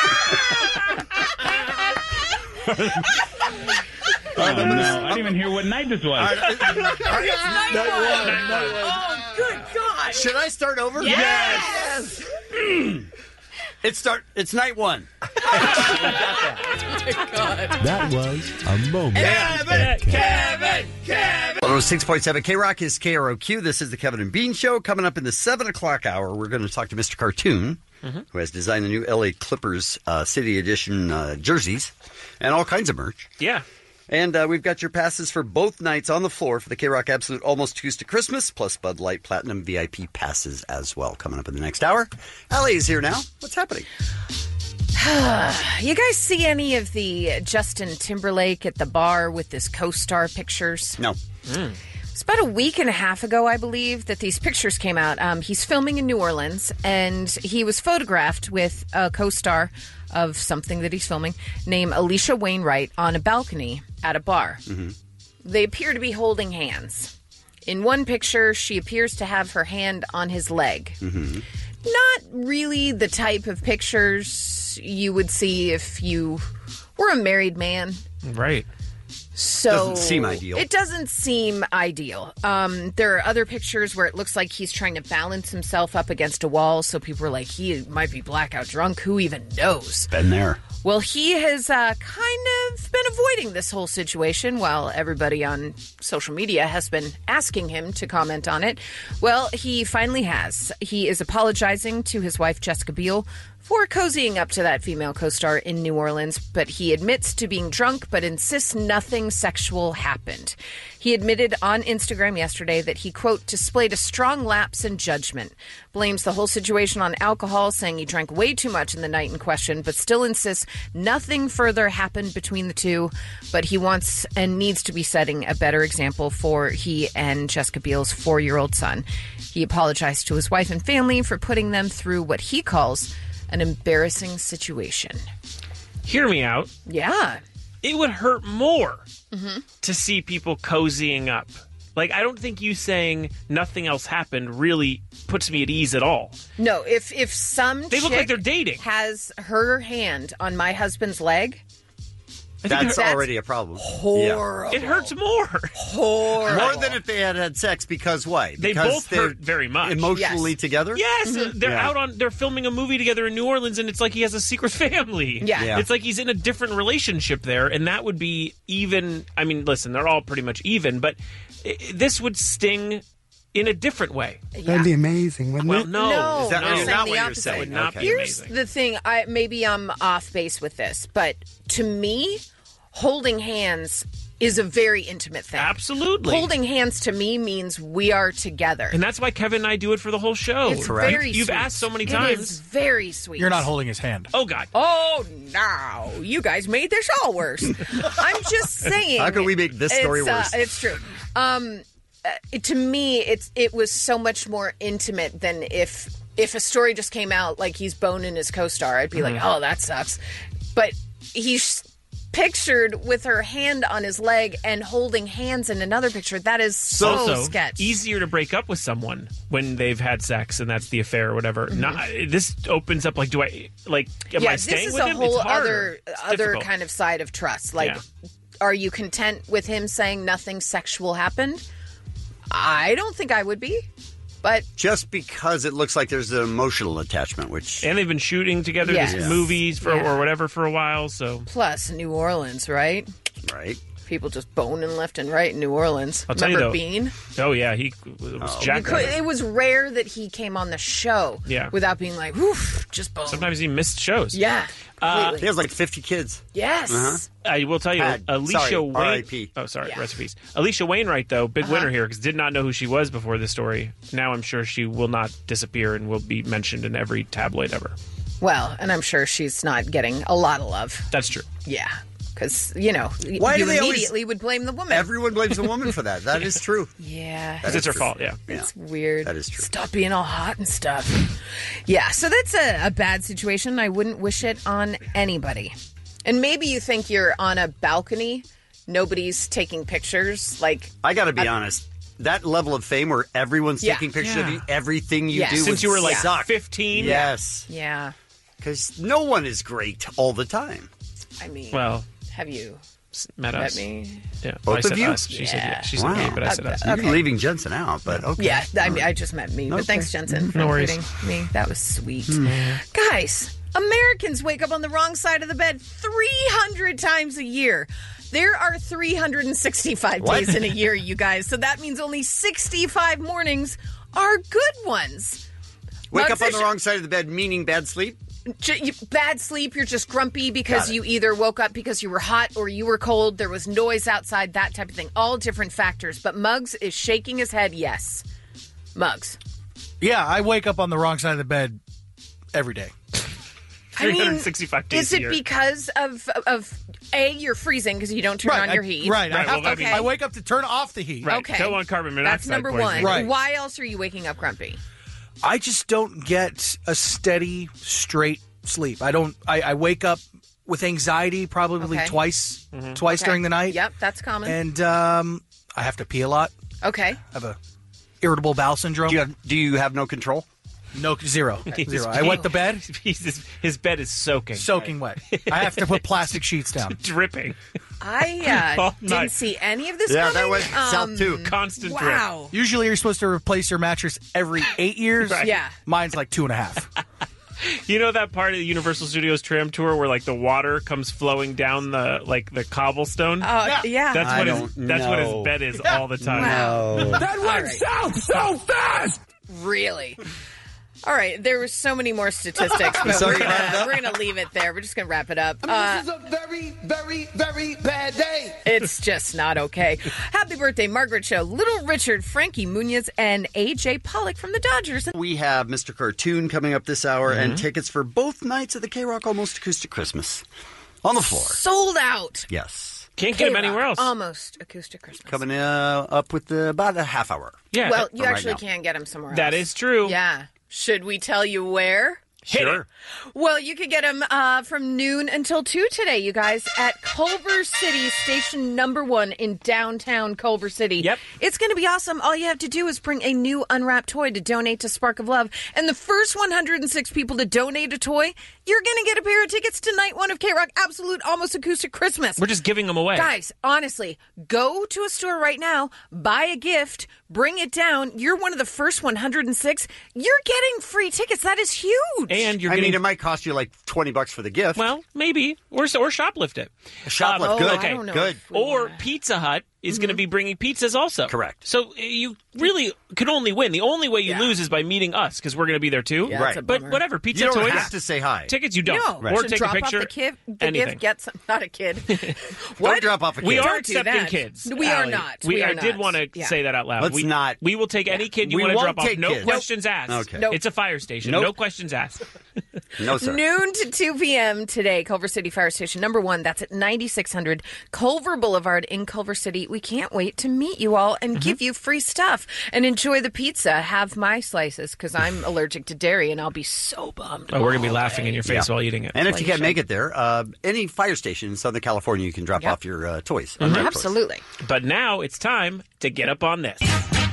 Speaker 15: Oh, no. I didn't even hear what night this was.
Speaker 7: Oh, good God.
Speaker 5: Should I start over?
Speaker 7: Yes.
Speaker 5: It's night one.
Speaker 13: That was a moment.
Speaker 5: Kevin. 106.7 K-Rock is KROQ. This is the Kevin and Bean Show. Coming up in the 7 o'clock hour, we're going to talk to Mr. Cartoon, who has designed the new LA Clippers City Edition jerseys and all kinds of merch.
Speaker 6: Yeah.
Speaker 5: And we've got your passes for both nights on the floor for the K-Rock Absolute Almost Acoustic Christmas, plus Bud Light Platinum VIP passes as well, coming up in the next hour. Allie is here now. What's happening?
Speaker 7: You guys see any of the Justin Timberlake at the bar with his co-star pictures?
Speaker 5: No.
Speaker 7: It's about a week and a half ago, I believe, that these pictures came out. He's filming in New Orleans, and he was photographed with a co-star of something that he's filming named Alicia Wainwright on a balcony at a bar.
Speaker 5: Mm-hmm.
Speaker 7: They appear to be holding hands. In one picture, she appears to have her hand on his leg.
Speaker 5: Mm-hmm.
Speaker 7: Not really the type of pictures you would see if you were a married man.
Speaker 6: Right.
Speaker 7: So
Speaker 5: Doesn't seem ideal.
Speaker 7: It doesn't seem ideal. There are other pictures where it looks like he's trying to balance himself up against a wall, so people are like, he might be blackout drunk. Who even knows?
Speaker 5: Been there.
Speaker 7: Well, he has kind of been avoiding this whole situation while everybody on social media has been asking him to comment on it. Well, he finally has. He is apologizing to his wife, Jessica Biel, for cozying up to that female co-star in New Orleans, but he admits to being drunk but insists nothing sexual happened. He admitted on Instagram yesterday that he, quote, displayed a strong lapse in judgment, blames the whole situation on alcohol, saying he drank way too much in the night in question, but still insists nothing further happened between the two, but he wants and needs to be setting a better example for he and Jessica Biel's 4-year-old son. He apologized to his wife and family for putting them through what he calls an embarrassing situation.
Speaker 6: Hear me out.
Speaker 7: Yeah.
Speaker 6: It would hurt more to see people cozying up. Like, I don't think you saying nothing else happened really puts me at ease at all.
Speaker 7: No, if some
Speaker 6: They look
Speaker 7: chick
Speaker 6: like they're dating.
Speaker 7: has her hand on my husband's leg,
Speaker 5: That's already a problem.
Speaker 7: Horrible.
Speaker 6: It hurts more.
Speaker 7: Horrible.
Speaker 5: More than if they had had sex, because why?
Speaker 6: They
Speaker 5: Because
Speaker 6: both
Speaker 5: they're
Speaker 6: hurt very much.
Speaker 5: emotionally together?
Speaker 6: Yes, they're
Speaker 5: Yeah.
Speaker 6: out on. They're filming a movie together in New Orleans, and it's like he has a secret family.
Speaker 7: Yeah.
Speaker 6: It's like he's in a different relationship there, and that would be even. I mean, listen, they're all pretty much even, but this would sting in a different way.
Speaker 16: That'd be amazing, wouldn't
Speaker 6: Well,
Speaker 16: it?
Speaker 6: no,
Speaker 5: Is that
Speaker 6: no.
Speaker 5: not
Speaker 7: saying
Speaker 5: what
Speaker 7: the
Speaker 5: you're
Speaker 7: opposite.
Speaker 5: saying?
Speaker 6: Would not
Speaker 5: Okay.
Speaker 6: be
Speaker 7: Here's
Speaker 6: amazing.
Speaker 7: the thing. Maybe I'm off base with this, but to me, holding hands is a very intimate thing.
Speaker 6: Absolutely.
Speaker 7: Holding hands to me means we are together.
Speaker 6: And that's why Kevin and I do it for the whole show.
Speaker 7: It's very
Speaker 6: You've
Speaker 7: sweet.
Speaker 6: asked so many
Speaker 7: It
Speaker 6: times.
Speaker 7: is very sweet.
Speaker 9: You're not holding his hand.
Speaker 6: Oh, God.
Speaker 7: Oh, no. You guys made this all worse. I'm just saying.
Speaker 5: How can we make this story worse?
Speaker 7: It's true. To me, it was so much more intimate than if a story just came out like he's boning his co-star. I'd be like, oh, that sucks. But he's pictured with her hand on his leg and holding hands in another picture. That is so
Speaker 6: Also,
Speaker 7: sketch.
Speaker 6: easier to break up with someone when they've had sex and that's the affair or whatever. This opens up like, am I staying
Speaker 7: this is
Speaker 6: with
Speaker 7: a
Speaker 6: him?
Speaker 7: whole
Speaker 6: It's harder. It's
Speaker 7: other
Speaker 6: difficult.
Speaker 7: kind of side of trust. Like, are you content with him saying nothing sexual happened? I don't think I would be, but
Speaker 5: Just because it looks like there's an emotional attachment, which...
Speaker 6: And they've been shooting together
Speaker 7: Yes.
Speaker 6: this movies or whatever for a while, so...
Speaker 7: plus New Orleans, right?
Speaker 5: Right.
Speaker 7: People just boning left and right in New Orleans.
Speaker 6: I'll tell you
Speaker 7: Remember
Speaker 6: though.
Speaker 7: Bean?
Speaker 6: Oh, yeah, he was jacked.
Speaker 7: It was rare that he came on the show without being like, woof, just bone.
Speaker 6: Sometimes he missed shows.
Speaker 7: Yeah.
Speaker 5: He has like 50 kids.
Speaker 7: Yes.
Speaker 6: I will tell you, Alicia
Speaker 5: Sorry,
Speaker 6: Wainwright.
Speaker 5: R.I.P..
Speaker 6: Oh, sorry, rest in peace. Alicia Wainwright, though, big winner here because did not know who she was before this story. Now I'm sure she will not disappear and will be mentioned in every tabloid ever.
Speaker 7: Well, and I'm sure she's not getting a lot of love.
Speaker 6: That's true.
Speaker 7: Yeah. Because,
Speaker 5: Why
Speaker 7: you
Speaker 5: do they always-
Speaker 7: immediately would blame the woman.
Speaker 5: Everyone blames the woman for that. That is true.
Speaker 7: Yeah.
Speaker 6: Because it's her fault, yeah.
Speaker 7: It's weird.
Speaker 5: That is true.
Speaker 7: Stop being all hot and stuff. Yeah, so that's a bad situation. I wouldn't wish it on anybody. And maybe you think you're on a balcony, nobody's taking pictures. Like,
Speaker 5: I got to be honest. That level of fame where everyone's
Speaker 7: Yeah.
Speaker 5: taking pictures of
Speaker 6: Yeah.
Speaker 5: you, everything you
Speaker 7: Yes.
Speaker 5: do
Speaker 6: Since
Speaker 5: would
Speaker 6: you were like
Speaker 5: suck.
Speaker 6: 15?
Speaker 5: Yes.
Speaker 7: yeah.
Speaker 5: Because no one is great all the time.
Speaker 7: I mean,
Speaker 6: Well,
Speaker 7: have you
Speaker 6: met
Speaker 7: met
Speaker 6: us.
Speaker 7: me?
Speaker 6: Yeah.
Speaker 5: Both
Speaker 6: I
Speaker 5: of
Speaker 6: said
Speaker 5: you?
Speaker 6: us. She said
Speaker 7: Yeah.
Speaker 6: yeah. She said
Speaker 5: Wow.
Speaker 6: me, but I said us.
Speaker 5: You're
Speaker 7: Okay.
Speaker 5: leaving Jensen out, but okay.
Speaker 7: Yeah, I mean, I just met me. But
Speaker 5: Okay.
Speaker 7: thanks, Jensen, for
Speaker 6: No worries.
Speaker 7: including me. That was sweet. Guys, Americans wake up on the wrong side of the bed 300 times a year. There are 365
Speaker 5: What?
Speaker 7: days in a year, you guys. So that means only 65 mornings are good ones.
Speaker 5: Wake
Speaker 7: Mugs
Speaker 5: up on
Speaker 7: is-
Speaker 5: the wrong side of the bed, meaning bad sleep?
Speaker 7: Bad sleep, you're just grumpy
Speaker 5: Got
Speaker 7: because
Speaker 5: it.
Speaker 7: you either woke up because you were hot or you were cold, there was noise outside, that type of thing. All different factors. But Muggs is shaking his head yes. Muggs.
Speaker 9: Yeah, I wake up on the wrong side of the bed every day.
Speaker 7: I mean,
Speaker 6: 365 days
Speaker 7: is
Speaker 6: a
Speaker 7: it
Speaker 6: year.
Speaker 7: because of A, you're freezing because you don't turn on your heat?
Speaker 9: Right. I, have to,
Speaker 7: okay.
Speaker 9: I wake up to turn off the heat.
Speaker 6: Right.
Speaker 7: Okay.
Speaker 6: Don't want carbon monoxide
Speaker 7: That's number
Speaker 6: poisoning.
Speaker 7: one.
Speaker 9: Right.
Speaker 7: Why else are you waking up grumpy?
Speaker 9: I just don't get a steady, straight sleep. I wake up with anxiety probably
Speaker 7: Okay.
Speaker 9: twice
Speaker 7: Okay.
Speaker 9: during the night.
Speaker 7: Yep, that's common.
Speaker 9: And I have to pee a lot.
Speaker 7: Okay.
Speaker 9: I have a irritable bowel syndrome.
Speaker 5: Do you have no control?
Speaker 9: No, zero. I wet the bed.
Speaker 6: His bed is soaking.
Speaker 9: Soaking wet. I have to put plastic sheets down.
Speaker 6: Dripping.
Speaker 7: I
Speaker 6: All
Speaker 7: didn't
Speaker 6: night.
Speaker 7: see any of this
Speaker 5: Yeah,
Speaker 7: coming.
Speaker 5: that went south too.
Speaker 6: Constant drip.
Speaker 7: Wow.
Speaker 9: Usually you're supposed to replace your mattress every 8 years.
Speaker 6: Right.
Speaker 7: Yeah.
Speaker 9: Mine's like 2.5.
Speaker 6: You know that part of the Universal Studios tram tour where like the water comes flowing down the cobblestone?
Speaker 7: Yeah.
Speaker 6: That's
Speaker 5: I
Speaker 6: what
Speaker 5: don't
Speaker 6: that's what his
Speaker 5: know.
Speaker 6: bed is all the time.
Speaker 7: Wow.
Speaker 16: That went south so fast!
Speaker 7: Really? All right, there were so many more statistics, but
Speaker 5: So
Speaker 7: we're
Speaker 5: you wrap it up?
Speaker 7: gonna leave it there. We're just gonna wrap it up.
Speaker 16: This is a very, very, very bad day.
Speaker 7: It's just not okay. Happy birthday, Margaret Cho, Little Richard, Frankie Muniz, and AJ Pollock from the Dodgers.
Speaker 5: We have Mr. Cartoon coming up this hour and tickets for both nights of the K-Rock Almost Acoustic Christmas on the floor.
Speaker 7: Sold out.
Speaker 5: Yes.
Speaker 6: Can't get him
Speaker 7: K-Rock,
Speaker 6: anywhere else.
Speaker 7: Almost Acoustic Christmas.
Speaker 5: Coming up with about a half hour.
Speaker 6: Yeah.
Speaker 7: Well, you
Speaker 5: Right
Speaker 7: actually
Speaker 5: now.
Speaker 7: can get them somewhere else.
Speaker 6: That is true.
Speaker 7: Yeah. Should we tell you where?
Speaker 5: Sure.
Speaker 7: Well, you could get them from noon until 2 today, you guys, at Culver City, station number 1 in downtown Culver City.
Speaker 6: Yep.
Speaker 7: It's going to be awesome. All you have to do is bring a new unwrapped toy to donate to Spark of Love. And the first 106 people to donate a toy, you're going to get a pair of tickets to night 1 of K-Rock Absolute Almost Acoustic Christmas.
Speaker 6: We're just giving them away.
Speaker 7: Guys, honestly, go to a store right now, buy a gift, bring it down. You're one of the first 106. You're getting free tickets. That is huge.
Speaker 6: And you're
Speaker 5: I
Speaker 6: getting...
Speaker 5: mean, it might cost you like $20 for the gift.
Speaker 6: Well, maybe. Or shoplift it.
Speaker 5: Shoplift, good.
Speaker 6: Okay.
Speaker 7: I don't know
Speaker 5: Good.
Speaker 6: Or Pizza Hut is going to be bringing pizzas also.
Speaker 5: Correct.
Speaker 6: So you really can only win. The only way you lose is by meeting us because we're going to be there too.
Speaker 7: Yeah, that's
Speaker 5: Right.
Speaker 7: a
Speaker 6: But
Speaker 7: bummer.
Speaker 6: whatever. Pizza
Speaker 5: You don't
Speaker 6: toys.
Speaker 5: have to say hi.
Speaker 6: Tickets you don't.
Speaker 7: No,
Speaker 6: Or
Speaker 7: should
Speaker 6: take a
Speaker 7: drop
Speaker 6: picture.
Speaker 7: off the
Speaker 6: anything.
Speaker 7: gift, get some, not a kid.
Speaker 5: Don't drop off a kid.
Speaker 6: We are
Speaker 7: Don't do
Speaker 6: accepting
Speaker 7: that.
Speaker 6: kids.
Speaker 7: We are
Speaker 6: Allie.
Speaker 7: not.
Speaker 6: We
Speaker 7: We are
Speaker 6: I did
Speaker 7: not.
Speaker 6: want to
Speaker 7: Yeah.
Speaker 6: say that out loud.
Speaker 5: Let's not.
Speaker 6: We will take any kid you
Speaker 5: We
Speaker 6: want to
Speaker 5: won't
Speaker 6: drop off.
Speaker 5: take
Speaker 6: No
Speaker 5: kids.
Speaker 6: questions asked.
Speaker 5: Okay.
Speaker 7: Nope.
Speaker 6: It's a fire station.
Speaker 5: Nope.
Speaker 6: No questions asked.
Speaker 5: No, sir.
Speaker 7: Noon to 2 p.m. today, Culver City Fire Station number 1. That's at 9600 Culver Boulevard in Culver City. We can't wait to meet you all and give you free stuff and enjoy the pizza. Have my slices because I'm allergic to dairy and I'll be so bummed.
Speaker 6: Oh, we're going to be laughing in your face while eating it.
Speaker 5: And if you can't make it there, any fire station in Southern California, you can drop off your toys. unwrapped toys.
Speaker 7: Absolutely.
Speaker 6: But now it's time to get up on this.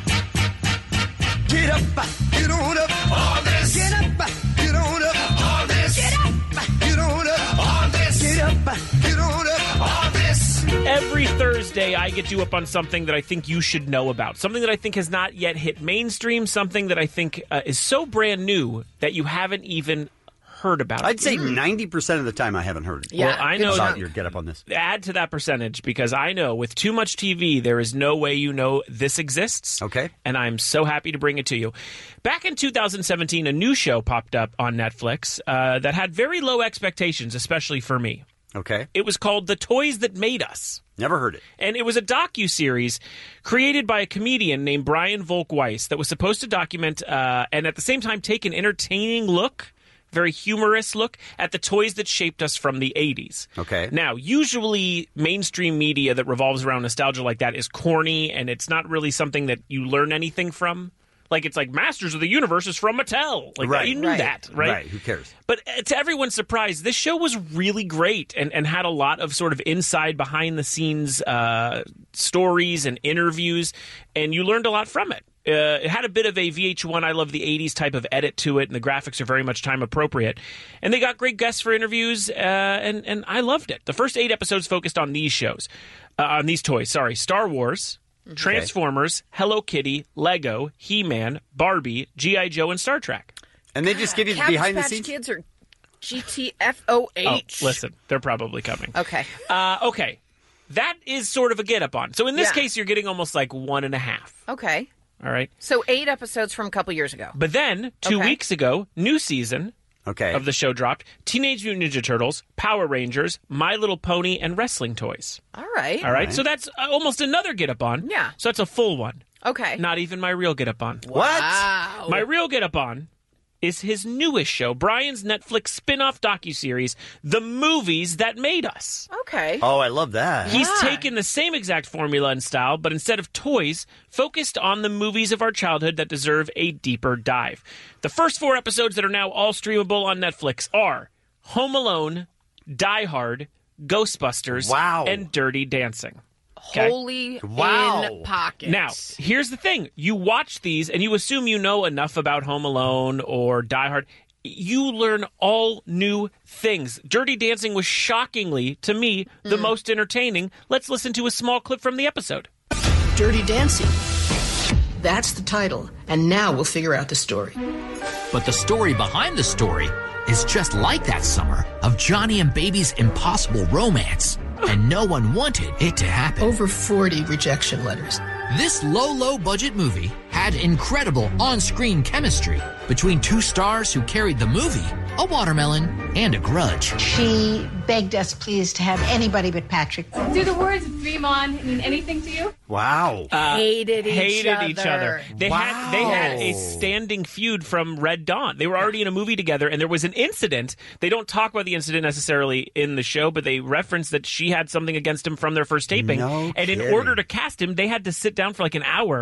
Speaker 16: Get up, get on up on this. Get up, get on up on this. Get up, get on up on this. Get up, get on up on this.
Speaker 6: Every Thursday, I get you up on something that I think you should know about. Something that I think has not yet hit mainstream. Something that I think is so brand new that you haven't even heard about.
Speaker 5: I'd say 90% of the time I haven't heard it.
Speaker 7: Yeah,
Speaker 6: well, I know
Speaker 5: about
Speaker 6: that
Speaker 5: your get up on this.
Speaker 6: add to that percentage because I know with too much TV, there is no way you know this exists.
Speaker 5: Okay.
Speaker 6: And I'm so happy to bring it to you. Back in 2017, a new show popped up on Netflix that had very low expectations, especially for me.
Speaker 5: Okay.
Speaker 6: It was called The Toys That Made Us.
Speaker 5: Never heard it.
Speaker 6: And it was a docuseries created by a comedian named Brian Volk-Weiss that was supposed to document and at the same time take an entertaining look, very humorous look, at the toys that shaped us from the 80s.
Speaker 5: Okay.
Speaker 6: Now, usually mainstream media that revolves around nostalgia like that is corny, and it's not really something that you learn anything from. Like, it's like Masters of the Universe is from Mattel. Like,
Speaker 5: Right.
Speaker 6: you knew that, right?
Speaker 5: Right. Who cares?
Speaker 6: But to everyone's surprise, this show was really great and had a lot of sort of inside, behind-the-scenes stories and interviews, and you learned a lot from it. It had a bit of a VH1 I Love the 80s type of edit to it, and the graphics are very much time appropriate. And they got great guests for interviews, and I loved it. The first 8 episodes focused on these shows, on these toys. Sorry, Star Wars, Transformers, Hello Kitty, Lego, He-Man, Barbie, G.I. Joe, and Star Trek.
Speaker 5: And they just give you the
Speaker 7: Cabbage
Speaker 5: behind the
Speaker 7: Patch
Speaker 5: scenes?
Speaker 7: Kids are GTFOH.
Speaker 6: Oh, listen, they're probably coming.
Speaker 7: Okay.
Speaker 6: Okay. That is sort of a get up on. So in this
Speaker 7: Yeah.
Speaker 6: case, you're getting almost like 1.5.
Speaker 7: Okay.
Speaker 6: All right.
Speaker 7: So 8 episodes from a couple years ago.
Speaker 6: But then, 2
Speaker 7: Okay.
Speaker 6: weeks ago, new season
Speaker 5: Okay.
Speaker 6: of the show dropped. Teenage Mutant Ninja Turtles, Power Rangers, My Little Pony, and wrestling toys.
Speaker 7: All right.
Speaker 6: All right. So that's almost another get up on.
Speaker 7: Yeah.
Speaker 6: So that's a full one.
Speaker 7: Okay.
Speaker 6: Not even my real get up on.
Speaker 5: What?
Speaker 7: Wow.
Speaker 6: My real get up on is his newest show, Brian's Netflix spin-off docuseries, The Movies That Made Us.
Speaker 7: Okay.
Speaker 5: Oh, I love that.
Speaker 6: He's taken the same exact formula and style, but instead of toys, focused on the movies of our childhood that deserve a deeper dive. The first 4 episodes that are now all streamable on Netflix are Home Alone, Die Hard, Ghostbusters,
Speaker 5: Wow.
Speaker 6: and Dirty Dancing. Okay?
Speaker 7: Holy
Speaker 5: Wow.
Speaker 7: in pockets.
Speaker 6: Now, here's the thing. You watch these and you assume you know enough about Home Alone or Die Hard. You learn all new things. Dirty Dancing was shockingly, to me, the most entertaining. Let's listen to a small clip from the episode.
Speaker 17: Dirty Dancing. That's the title. And now we'll figure out the story.
Speaker 18: But the story behind the story is just like that summer of Johnny and Baby's impossible romance. And no one wanted it to happen.
Speaker 17: Over 40 rejection letters.
Speaker 18: This low budget movie had incredible on-screen chemistry between 2 stars who carried the movie, a watermelon, and a grudge.
Speaker 19: She begged us please to have anybody but Patrick.
Speaker 20: Do the words dream on mean anything to you?
Speaker 5: Wow.
Speaker 7: Hated
Speaker 6: each other. They
Speaker 5: Wow.
Speaker 6: had a standing feud from Red Dawn. They were already in a movie together, and there was an incident. They don't talk about the incident necessarily in the show, but they reference that she had something against him from their first taping.
Speaker 5: No
Speaker 6: and in
Speaker 5: kidding.
Speaker 6: order to cast him, they had to sit down for like an hour,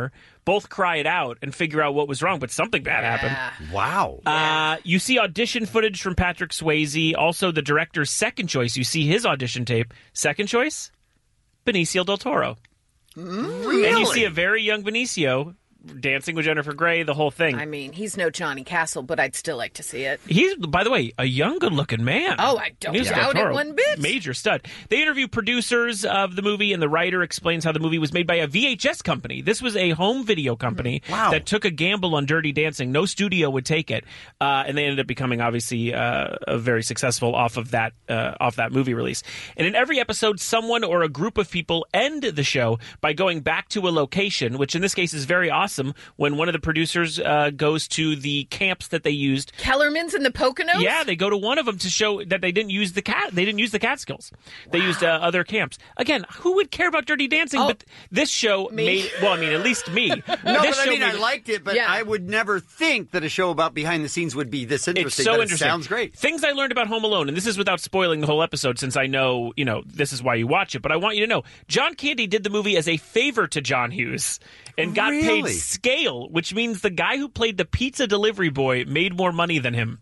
Speaker 6: both cry it out and figure out what was wrong, but something bad happened.
Speaker 5: Wow.
Speaker 6: You see audition footage from Patrick Swayze, also the director's second choice. You see his audition tape. Second choice, Benicio del Toro.
Speaker 7: Really?
Speaker 6: And you see a very young Benicio dancing with Jennifer Grey, the whole thing.
Speaker 7: I mean, he's no Johnny Castle, but I'd still like to see it.
Speaker 6: He's, by the way, a young, good-looking man.
Speaker 7: Oh, I don't
Speaker 6: Benicio del
Speaker 7: doubt it
Speaker 6: Toro,
Speaker 7: one bit.
Speaker 6: Major stud. They interview producers of the movie, and the writer explains how the movie was made by a VHS company. This was a home video company that took a gamble on Dirty Dancing. No studio would take it, and they ended up becoming, obviously, very successful off that movie release. And in every episode, someone or a group of people end the show by going back to a location, which in this case is very awesome when one of the producers goes to the camps that they used.
Speaker 7: Kellerman's in the Poconos?
Speaker 6: Yeah, they go to one of them to show that they didn't use the Catskills. They used other camps. Again, who would care about Dirty Dancing? But this show made, well, I mean, at least me.
Speaker 5: No, but I mean, I liked it, but I would never think that a show about behind the scenes would be this interesting.
Speaker 6: It's so
Speaker 5: but
Speaker 6: interesting.
Speaker 5: It sounds great.
Speaker 6: Things I learned about Home Alone, and this is without spoiling the whole episode, since I know, this is why you watch it. But I want you to know, John Candy did the movie as a favor to John Hughes and got paid scale, which means the guy who played the pizza delivery boy made more money than him.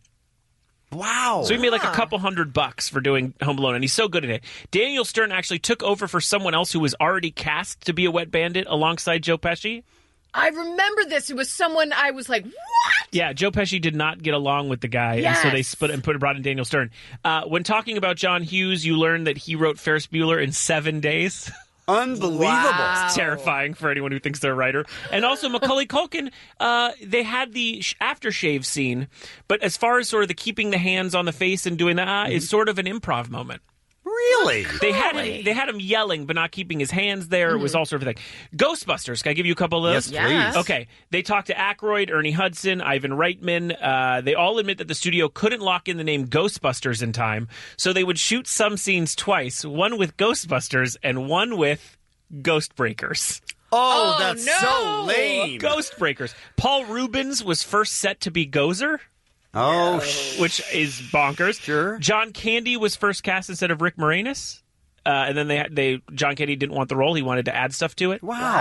Speaker 5: Wow.
Speaker 6: So he made like a couple $100 for doing Home Alone, and he's so good at it. Daniel Stern actually took over for someone else who was already cast to be a wet bandit alongside Joe Pesci.
Speaker 7: I remember this. It was someone I was like, what?
Speaker 6: Yeah, Joe Pesci did not get along with the guy, and so they split and brought in Daniel Stern. When talking about John Hughes, you learn that he wrote Ferris Bueller in 7 days.
Speaker 5: Unbelievable.
Speaker 7: Wow.
Speaker 6: It's terrifying for anyone who thinks they're a writer. And also Macaulay Culkin, they had the aftershave scene, but as far as sort of the keeping the hands on the face and doing that, is sort of an improv moment.
Speaker 5: Really?
Speaker 6: They had him yelling, but not keeping his hands there. It was all sort of thing. Ghostbusters. Can I give you a couple of those?
Speaker 5: Yes, please.
Speaker 6: Okay. They talked to Aykroyd, Ernie Hudson, Ivan Reitman. They all admit that the studio couldn't lock in the name Ghostbusters in time, so they would shoot some scenes twice, one with Ghostbusters and one with Ghostbreakers.
Speaker 5: Oh, that's so lame.
Speaker 6: Ghostbreakers. Paul Rubens was first set to be Gozer.
Speaker 5: Oh,
Speaker 6: which is bonkers.
Speaker 5: Sure.
Speaker 6: John Candy was first cast instead of Rick Moranis. And then John Candy didn't want the role. He wanted to add stuff to it.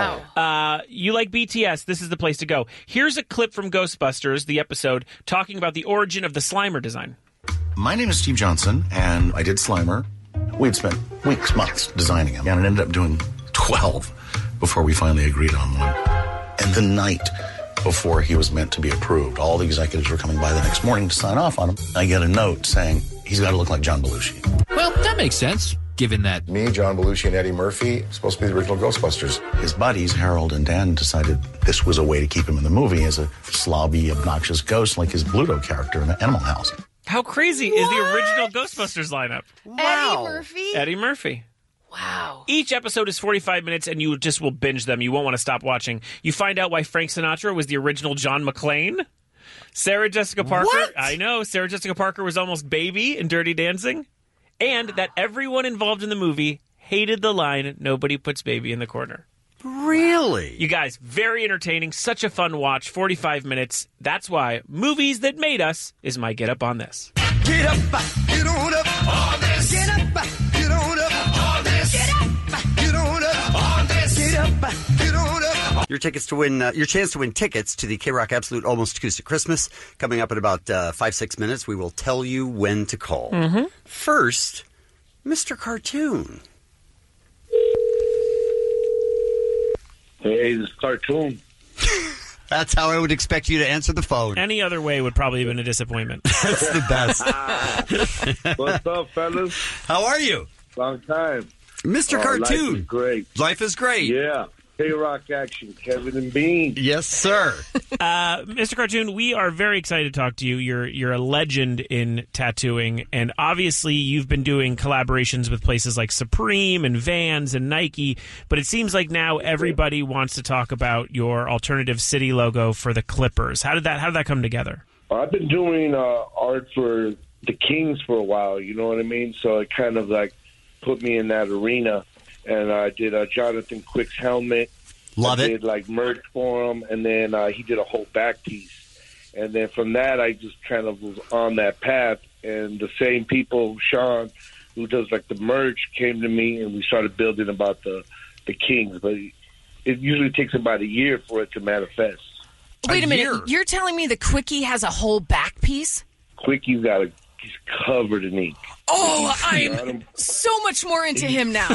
Speaker 5: Wow.
Speaker 6: You like BTS, this is the place to go. Here's a clip from Ghostbusters, the episode, talking about the origin of the Slimer design.
Speaker 21: My name is Steve Johnson, and I did Slimer. We'd spent weeks, months designing him, and it ended up doing 12 before we finally agreed on one. And the night before he was meant to be approved, all the executives were coming by the next morning to sign off on him. I get a note saying he's got to look like John Belushi.
Speaker 18: Well, that makes sense, given that
Speaker 10: Me, John Belushi, and Eddie Murphy supposed to be the original Ghostbusters.
Speaker 21: His buddies, Harold and Dan, decided this was a way to keep him in the movie as a slobby, obnoxious ghost like his Bluto character in Animal House.
Speaker 6: How crazy is the original Ghostbusters lineup?
Speaker 7: Eddie Murphy?
Speaker 6: Eddie Murphy.
Speaker 7: Wow.
Speaker 6: Each episode is 45 minutes, and you just will binge them. You won't want to stop watching. You find out why Frank Sinatra was the original John McClane. Sarah Jessica Parker.
Speaker 5: What?
Speaker 6: I know. Sarah Jessica Parker was almost Baby in Dirty Dancing. And that everyone involved in the movie hated the line, "Nobody puts baby in the corner."
Speaker 5: Really?
Speaker 6: You guys, very entertaining. Such a fun watch. 45 minutes. That's why Movies That Made Us is my Get Up on This.
Speaker 16: Get up, get on up on this. Get up, get on up on this. Get up, get on up on this. Get up, get on up.
Speaker 5: Your tickets to win, your chance to win tickets to the K-Rock Absolute Almost Acoustic Christmas coming up in about 5-6 minutes. We will tell you when to call.
Speaker 6: Mm-hmm.
Speaker 5: First, Mr. Cartoon.
Speaker 22: Hey, this is Cartoon.
Speaker 5: That's how I would expect you to answer the phone.
Speaker 6: Any other way would probably have been a disappointment.
Speaker 5: That's the best.
Speaker 22: What's up, fellas?
Speaker 5: How are you?
Speaker 22: Long time.
Speaker 5: Mr. Cartoon.
Speaker 22: Life is great.
Speaker 5: Life is great.
Speaker 22: Yeah. K-Rock action, Kevin and Bean.
Speaker 5: Yes, sir.
Speaker 6: Mr. Cartoon, we are very excited to talk to you. You're a legend in tattooing, and obviously you've been doing collaborations with places like Supreme and Vans and Nike, but it seems like now everybody wants to talk about your alternative city logo for the Clippers. How did that come together?
Speaker 22: I've been doing art for the Kings for a while, you know what I mean? So it kind of like put me in that arena. And I did Jonathan Quick's helmet.
Speaker 5: Love it.
Speaker 22: I did like merch for him, and then he did a whole back piece. And then from that, I just kind of was on that path. And the same people, Sean, who does like the merch, came to me, and we started building about the Kings. But it usually takes about a year for it to manifest.
Speaker 7: Wait a minute. You're telling me the Quickie has a whole back piece?
Speaker 22: Quicky's he's covered in ink.
Speaker 7: Oh, I'm so much more into him now.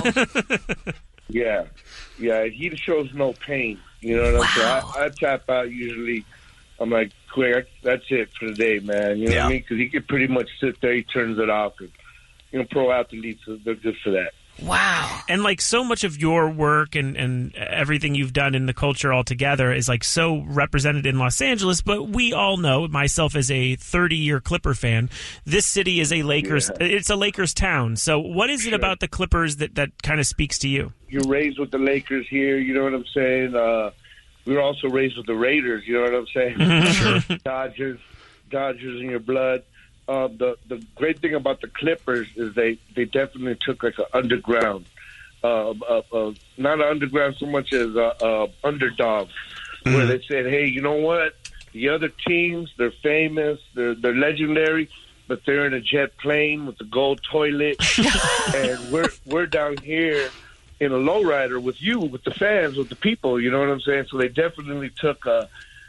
Speaker 22: Yeah. He shows no pain. You know what I'm saying? I tap out usually. I'm like, Quick, that's it for the day, man. You know what I mean? Because he could pretty much sit there. He turns it off. And, pro athletes, they're good for that.
Speaker 6: Wow. And like so much of your work and everything you've done in the culture altogether is like so represented in Los Angeles, but we all know, myself as a 30-year Clipper fan, this city is a Lakers, it's a Lakers town. So what is it about the Clippers that kind of speaks to you?
Speaker 22: You're raised with the Lakers here, you know what I'm saying? We were also raised with the Raiders, you know what I'm saying? Sure. Dodgers in your blood. The great thing about the Clippers is they definitely took like an underground, not an underground so much as underdog, where they said, hey, you know what? The other teams, they're famous, they're legendary, but they're in a jet plane with the gold toilet, and we're down here in a lowrider with you, with the fans, with the people. You know what I'm saying? So they definitely took a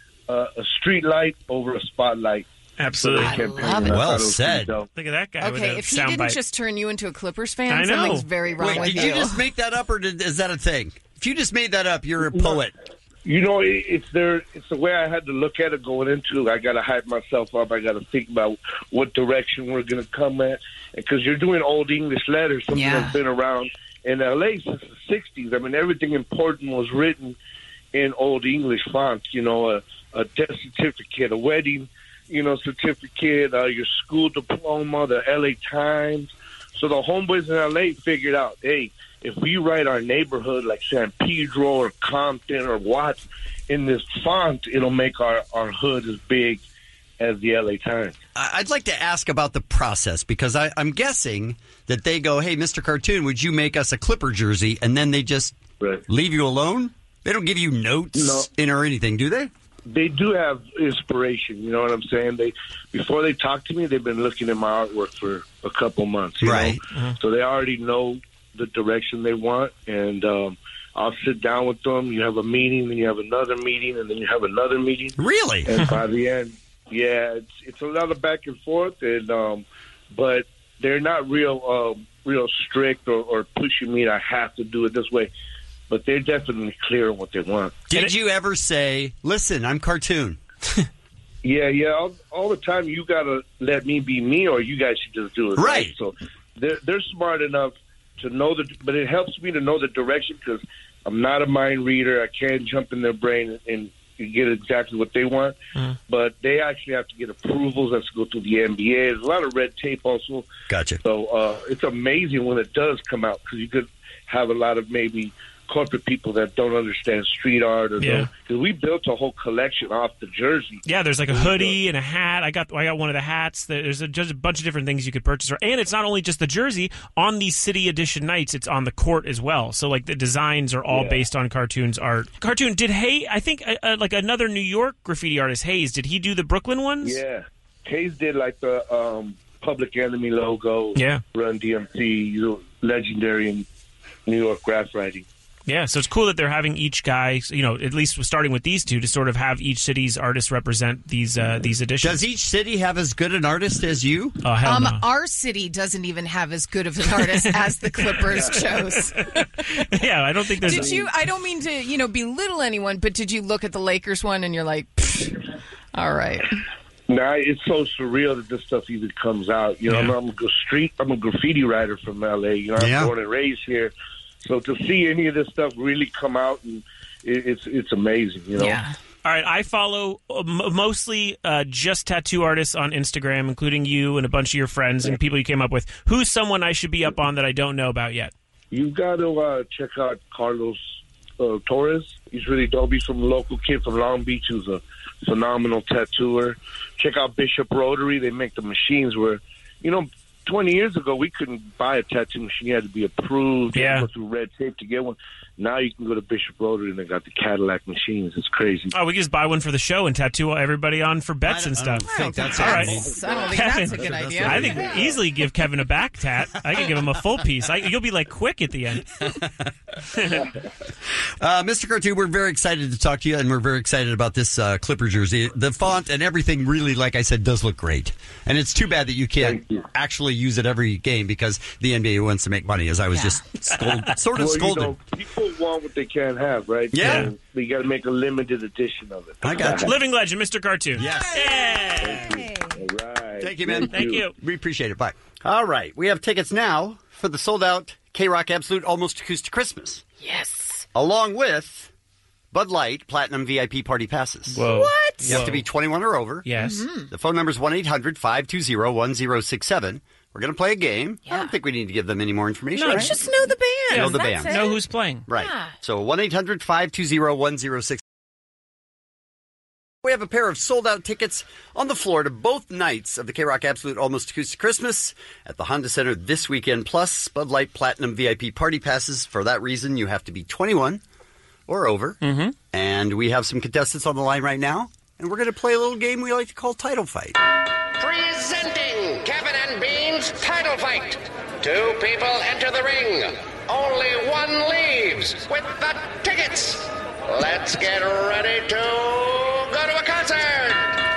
Speaker 22: street light over a spotlight.
Speaker 6: Absolutely.
Speaker 7: I love it.
Speaker 5: Well said.
Speaker 6: Look at that guy.
Speaker 7: Okay, if he didn't just turn you into a Clippers fan,
Speaker 6: I know.
Speaker 7: something's very wrong with
Speaker 5: Did
Speaker 7: you.
Speaker 5: you just make that up, or is that a thing? If you just made that up, you're a poet.
Speaker 22: You know, it's the way I had to look at it going into it. I got to hype myself up. I got to think about what direction we're going to come at. Because you're doing Old English letters, something that's been around in L.A. since the 60s. I mean, everything important was written in Old English font. You know, a death certificate, a wedding, certificate, your school diploma, the L.A. Times. So the homeboys in L.A. figured out, hey, if we write our neighborhood like San Pedro or Compton or Watts in this font, it'll make our hood as big as the L.A. Times.
Speaker 5: I'd like to ask about the process, because I'm guessing that they go, hey, Mr. Cartoon, would you make us a Clipper jersey? And then they just leave you alone? They don't give you notes or anything, do they?
Speaker 22: They do have inspiration, you know what I'm saying? Before they talk to me, they've been looking at my artwork for a couple months, you know?
Speaker 5: Uh-huh.
Speaker 22: So they already know the direction they want, and I'll sit down with them. You have a meeting, then you have another meeting, and then you have another meeting.
Speaker 5: Really?
Speaker 22: And by the end, it's a lot of back and forth, and but they're not real strict or pushing me to have to do it this way. But they're definitely clear on what they want.
Speaker 5: Did you ever say, listen, I'm Cartoon?
Speaker 22: Yeah. All the time, you got to let me be me, or you guys should just do it. Right. So they're smart enough to know but it helps me to know the direction, because I'm not a mind reader. I can't jump in their brain and get exactly what they want. But they actually have to get approvals. That's to go through the NBA. There's a lot of red tape also.
Speaker 5: Gotcha.
Speaker 22: So it's amazing when it does come out, because you could have a lot of maybe corporate people that don't understand street art, because we built a whole collection off the jersey.
Speaker 6: Yeah, there's like a hoodie and a hat. I got one of the hats. There's just a bunch of different things you could purchase, and it's not only just the jersey. On these city edition nights, it's on the court as well. So like the designs are all based on Cartoon's art. Cartoon, did Hayes? I think like another New York graffiti artist, Hayes. Did he do the Brooklyn ones?
Speaker 22: Yeah, Hayes did like the Public Enemy logo.
Speaker 6: Yeah,
Speaker 22: Run DMC, legendary in New York graph writing.
Speaker 6: Yeah, so it's cool that they're having each guy, at least starting with these two, to sort of have each city's artists represent these editions.
Speaker 5: Does each city have as good an artist as you?
Speaker 6: Oh, hell no.
Speaker 7: Our city doesn't even have as good of an artist as the Clippers chose.
Speaker 6: Yeah, I don't think there's...
Speaker 7: I don't mean to, belittle anyone, but did you look at the Lakers one and you're like, all right.
Speaker 22: Nah, it's so surreal that this stuff even comes out. I'm a graffiti writer from L.A. I'm born and raised here. So to see any of this stuff really come out, and it's amazing,
Speaker 6: Yeah. All right, I follow mostly just tattoo artists on Instagram, including you and a bunch of your friends and people you came up with. Who's someone I should be up on that I don't know about yet?
Speaker 22: You've got to check out Carlos Torres. He's really dope. He's from a local kid from Long Beach who's a phenomenal tattooer. Check out Bishop Rotary. They make the machines where, 20 years ago, we couldn't buy a tattoo machine. You had to be approved. You had to go through red tape to get one. Now you can go to Bishop Rotary and they got the Cadillac machines. It's crazy.
Speaker 6: Oh, we can just buy one for the show and tattoo everybody on for bets and stuff.
Speaker 5: I don't think that's
Speaker 6: all right.
Speaker 7: I don't think
Speaker 6: Kevin,
Speaker 7: that's a good idea.
Speaker 6: I think we easily give Kevin a back tat. I can give him a full piece. You'll be like quick at the end.
Speaker 5: Mr. Cartoon, we're very excited to talk to you, and we're very excited about this Clipper jersey. The font and everything really, like I said, does look great. And it's too bad that you can't actually use it every game because the NBA wants to make money, as I was just scolded.
Speaker 22: People want what they can't have, right?
Speaker 5: Yeah.
Speaker 22: So we got to make a limited edition of it.
Speaker 5: I got you.
Speaker 6: Living legend, Mr. Cartoon.
Speaker 5: Yes.
Speaker 6: Yay!
Speaker 22: All right.
Speaker 5: Thank you, man.
Speaker 6: Thank you.
Speaker 5: We appreciate it. Bye. All right. We have tickets now for the sold-out K-Rock Absolute Almost Acoustic Christmas.
Speaker 7: Yes.
Speaker 5: Along with Bud Light Platinum VIP Party Passes.
Speaker 6: Whoa.
Speaker 7: What?
Speaker 5: You have to be 21 or over.
Speaker 6: Yes.
Speaker 5: The phone number is 1-800-520-1067. We're going to play a game. I don't think we need to give them any more information.
Speaker 6: No,
Speaker 5: right?
Speaker 7: Just know the band.
Speaker 5: Know the
Speaker 7: That's
Speaker 5: band.
Speaker 7: it.
Speaker 6: Know who's playing.
Speaker 5: Right.
Speaker 7: Yeah.
Speaker 5: So 1-800-520-1067. We have a pair of sold-out tickets on the floor to both nights of the K-Rock Absolute Almost Acoustic Christmas at the Honda Center this weekend, plus Bud Light Platinum VIP Party Passes. For that reason, you have to be 21 or over.
Speaker 6: Mm-hmm.
Speaker 5: And we have some contestants on the line right now, and we're going to play a little game we like to call Title Fight.
Speaker 1: Presenting Kevin and Bean's Title Fight. 2 people enter the ring. Only one leaves with the tickets. Let's get ready to go to a concert.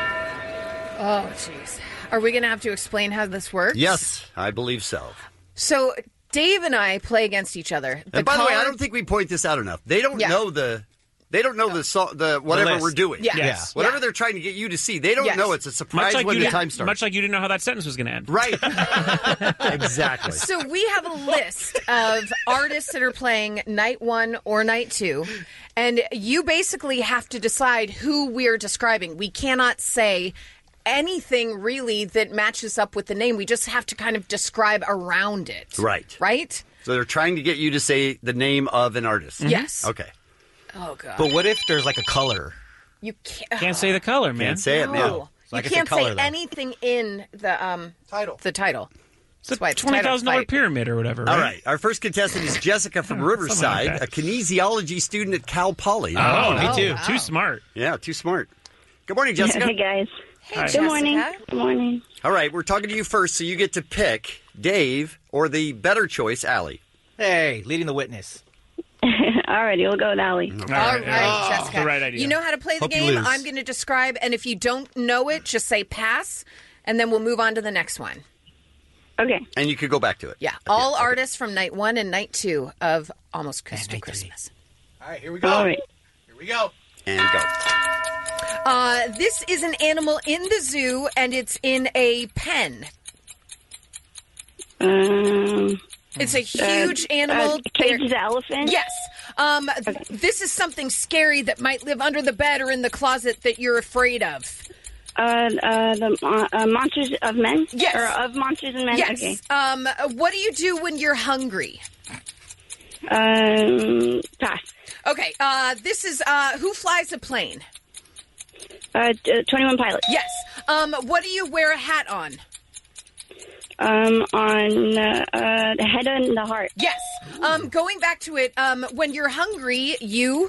Speaker 7: Oh, jeez. Are we going to have to explain how this works?
Speaker 5: Yes, I believe so.
Speaker 7: So Dave and I play against each other.
Speaker 5: And by the way, I don't think we point this out enough. They don't know the whatever
Speaker 6: list.
Speaker 5: we're doing.
Speaker 7: Yeah. Yes.
Speaker 5: Whatever they're trying to get you to see. They don't know. It's a surprise when the time starts.
Speaker 6: Much like you didn't know how that sentence was going to end.
Speaker 5: Right. Exactly.
Speaker 7: So we have a list of artists that are playing night 1 or night 2, and you basically have to decide who we're describing. We cannot say anything really that matches up with the name. We just have to kind of describe around it.
Speaker 5: Right.
Speaker 7: Right?
Speaker 5: So they're trying to get you to say the name of an artist.
Speaker 7: Yes.
Speaker 5: Okay.
Speaker 7: Oh, God.
Speaker 2: But what if there's like a color?
Speaker 7: You
Speaker 6: can't say the color, man.
Speaker 5: Can't say it, man.
Speaker 7: No.
Speaker 2: So I
Speaker 7: You
Speaker 2: can say
Speaker 7: can't
Speaker 2: color,
Speaker 7: say
Speaker 2: though.
Speaker 7: anything in the title. The title.
Speaker 6: It's
Speaker 7: why
Speaker 6: a
Speaker 7: it's Title
Speaker 6: $20,000
Speaker 7: Fight.
Speaker 6: pyramid or whatever, right?
Speaker 5: All right. Our first contestant is Jessica from Riverside,
Speaker 6: like that.
Speaker 5: a kinesiology student at Cal Poly.
Speaker 6: Oh, me too.
Speaker 7: wow.
Speaker 6: Too smart.
Speaker 5: Yeah, too smart. Good morning, Jessica.
Speaker 23: Hey, guys.
Speaker 7: Hey,
Speaker 6: Hi.
Speaker 23: Good morning.
Speaker 7: Jessica.
Speaker 23: Good morning.
Speaker 5: All right, we're talking to you first, so you get to pick Dave or the better choice, Allie.
Speaker 2: Hey, leading the witness.
Speaker 23: Alrighty, we'll go with Allie.
Speaker 7: All right, Jessica.
Speaker 6: the right idea.
Speaker 7: You know how to play the
Speaker 2: Hope you
Speaker 7: game.
Speaker 2: lose.
Speaker 7: I'm going to describe, and if you don't know it, just say pass, and then we'll move on to the next one.
Speaker 23: Okay.
Speaker 5: And you could go back to it.
Speaker 7: Yeah, all artists from night 1 and night 2 of Almost Acoustic Christmas.
Speaker 9: All right, here we go.
Speaker 23: All right.
Speaker 9: Here we go.
Speaker 5: And go.
Speaker 7: This is an animal in the zoo, and it's in a pen. It's a huge animal.
Speaker 23: Cage's elephant?
Speaker 7: Yes. This is something scary that might live under the bed or in the closet that you're afraid of.
Speaker 23: The Monsters of Men?
Speaker 7: Yes.
Speaker 23: Or of Monsters and Men?
Speaker 7: Yes.
Speaker 23: Okay.
Speaker 7: What do you do when you're hungry?
Speaker 23: Pass.
Speaker 7: Okay. This is who flies a plane?
Speaker 23: 21 Pilots.
Speaker 7: Yes. What do you wear a hat on?
Speaker 23: On the head and the heart.
Speaker 7: Yes. Going back to it, when you're hungry, you...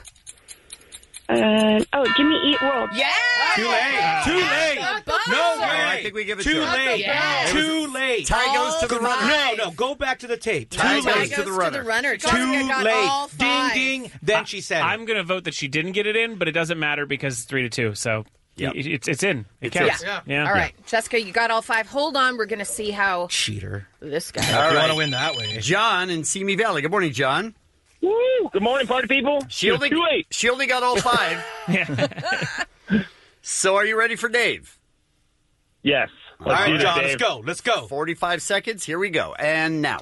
Speaker 23: Jimmy Eat World.
Speaker 7: Yeah.
Speaker 2: Too late. Too late. No way.
Speaker 5: I think we give it
Speaker 2: Too
Speaker 5: to him.
Speaker 2: late.
Speaker 7: Yes.
Speaker 2: Too late.
Speaker 5: Tie goes to the runner.
Speaker 2: No, go back to the tape.
Speaker 5: Tie
Speaker 2: Too
Speaker 5: goes
Speaker 2: late.
Speaker 5: to the runner.
Speaker 2: Too
Speaker 7: Jessica got
Speaker 2: late.
Speaker 7: all
Speaker 2: Ding,
Speaker 7: 5.
Speaker 2: ding. Then she said it.
Speaker 6: I'm going to vote that she didn't get it in, but it doesn't matter because it's 3-2. So
Speaker 5: Yep.
Speaker 6: it's in. It
Speaker 5: It's
Speaker 6: counts.
Speaker 5: in.
Speaker 6: Yeah.
Speaker 7: All right. Jessica, you got all 5. Hold on. We're going to see how
Speaker 2: Cheater.
Speaker 7: this guy...
Speaker 5: All
Speaker 2: You
Speaker 5: right.
Speaker 2: want to win that way.
Speaker 5: John in Simi Valley. Good morning, John.
Speaker 24: Woo! Good morning, party people.
Speaker 5: She only got all 5. So are you ready for Dave?
Speaker 24: Yes.
Speaker 5: All right,
Speaker 24: do this,
Speaker 5: John,
Speaker 24: Dave.
Speaker 2: Let's go.
Speaker 5: 45 seconds. Here we go. And now.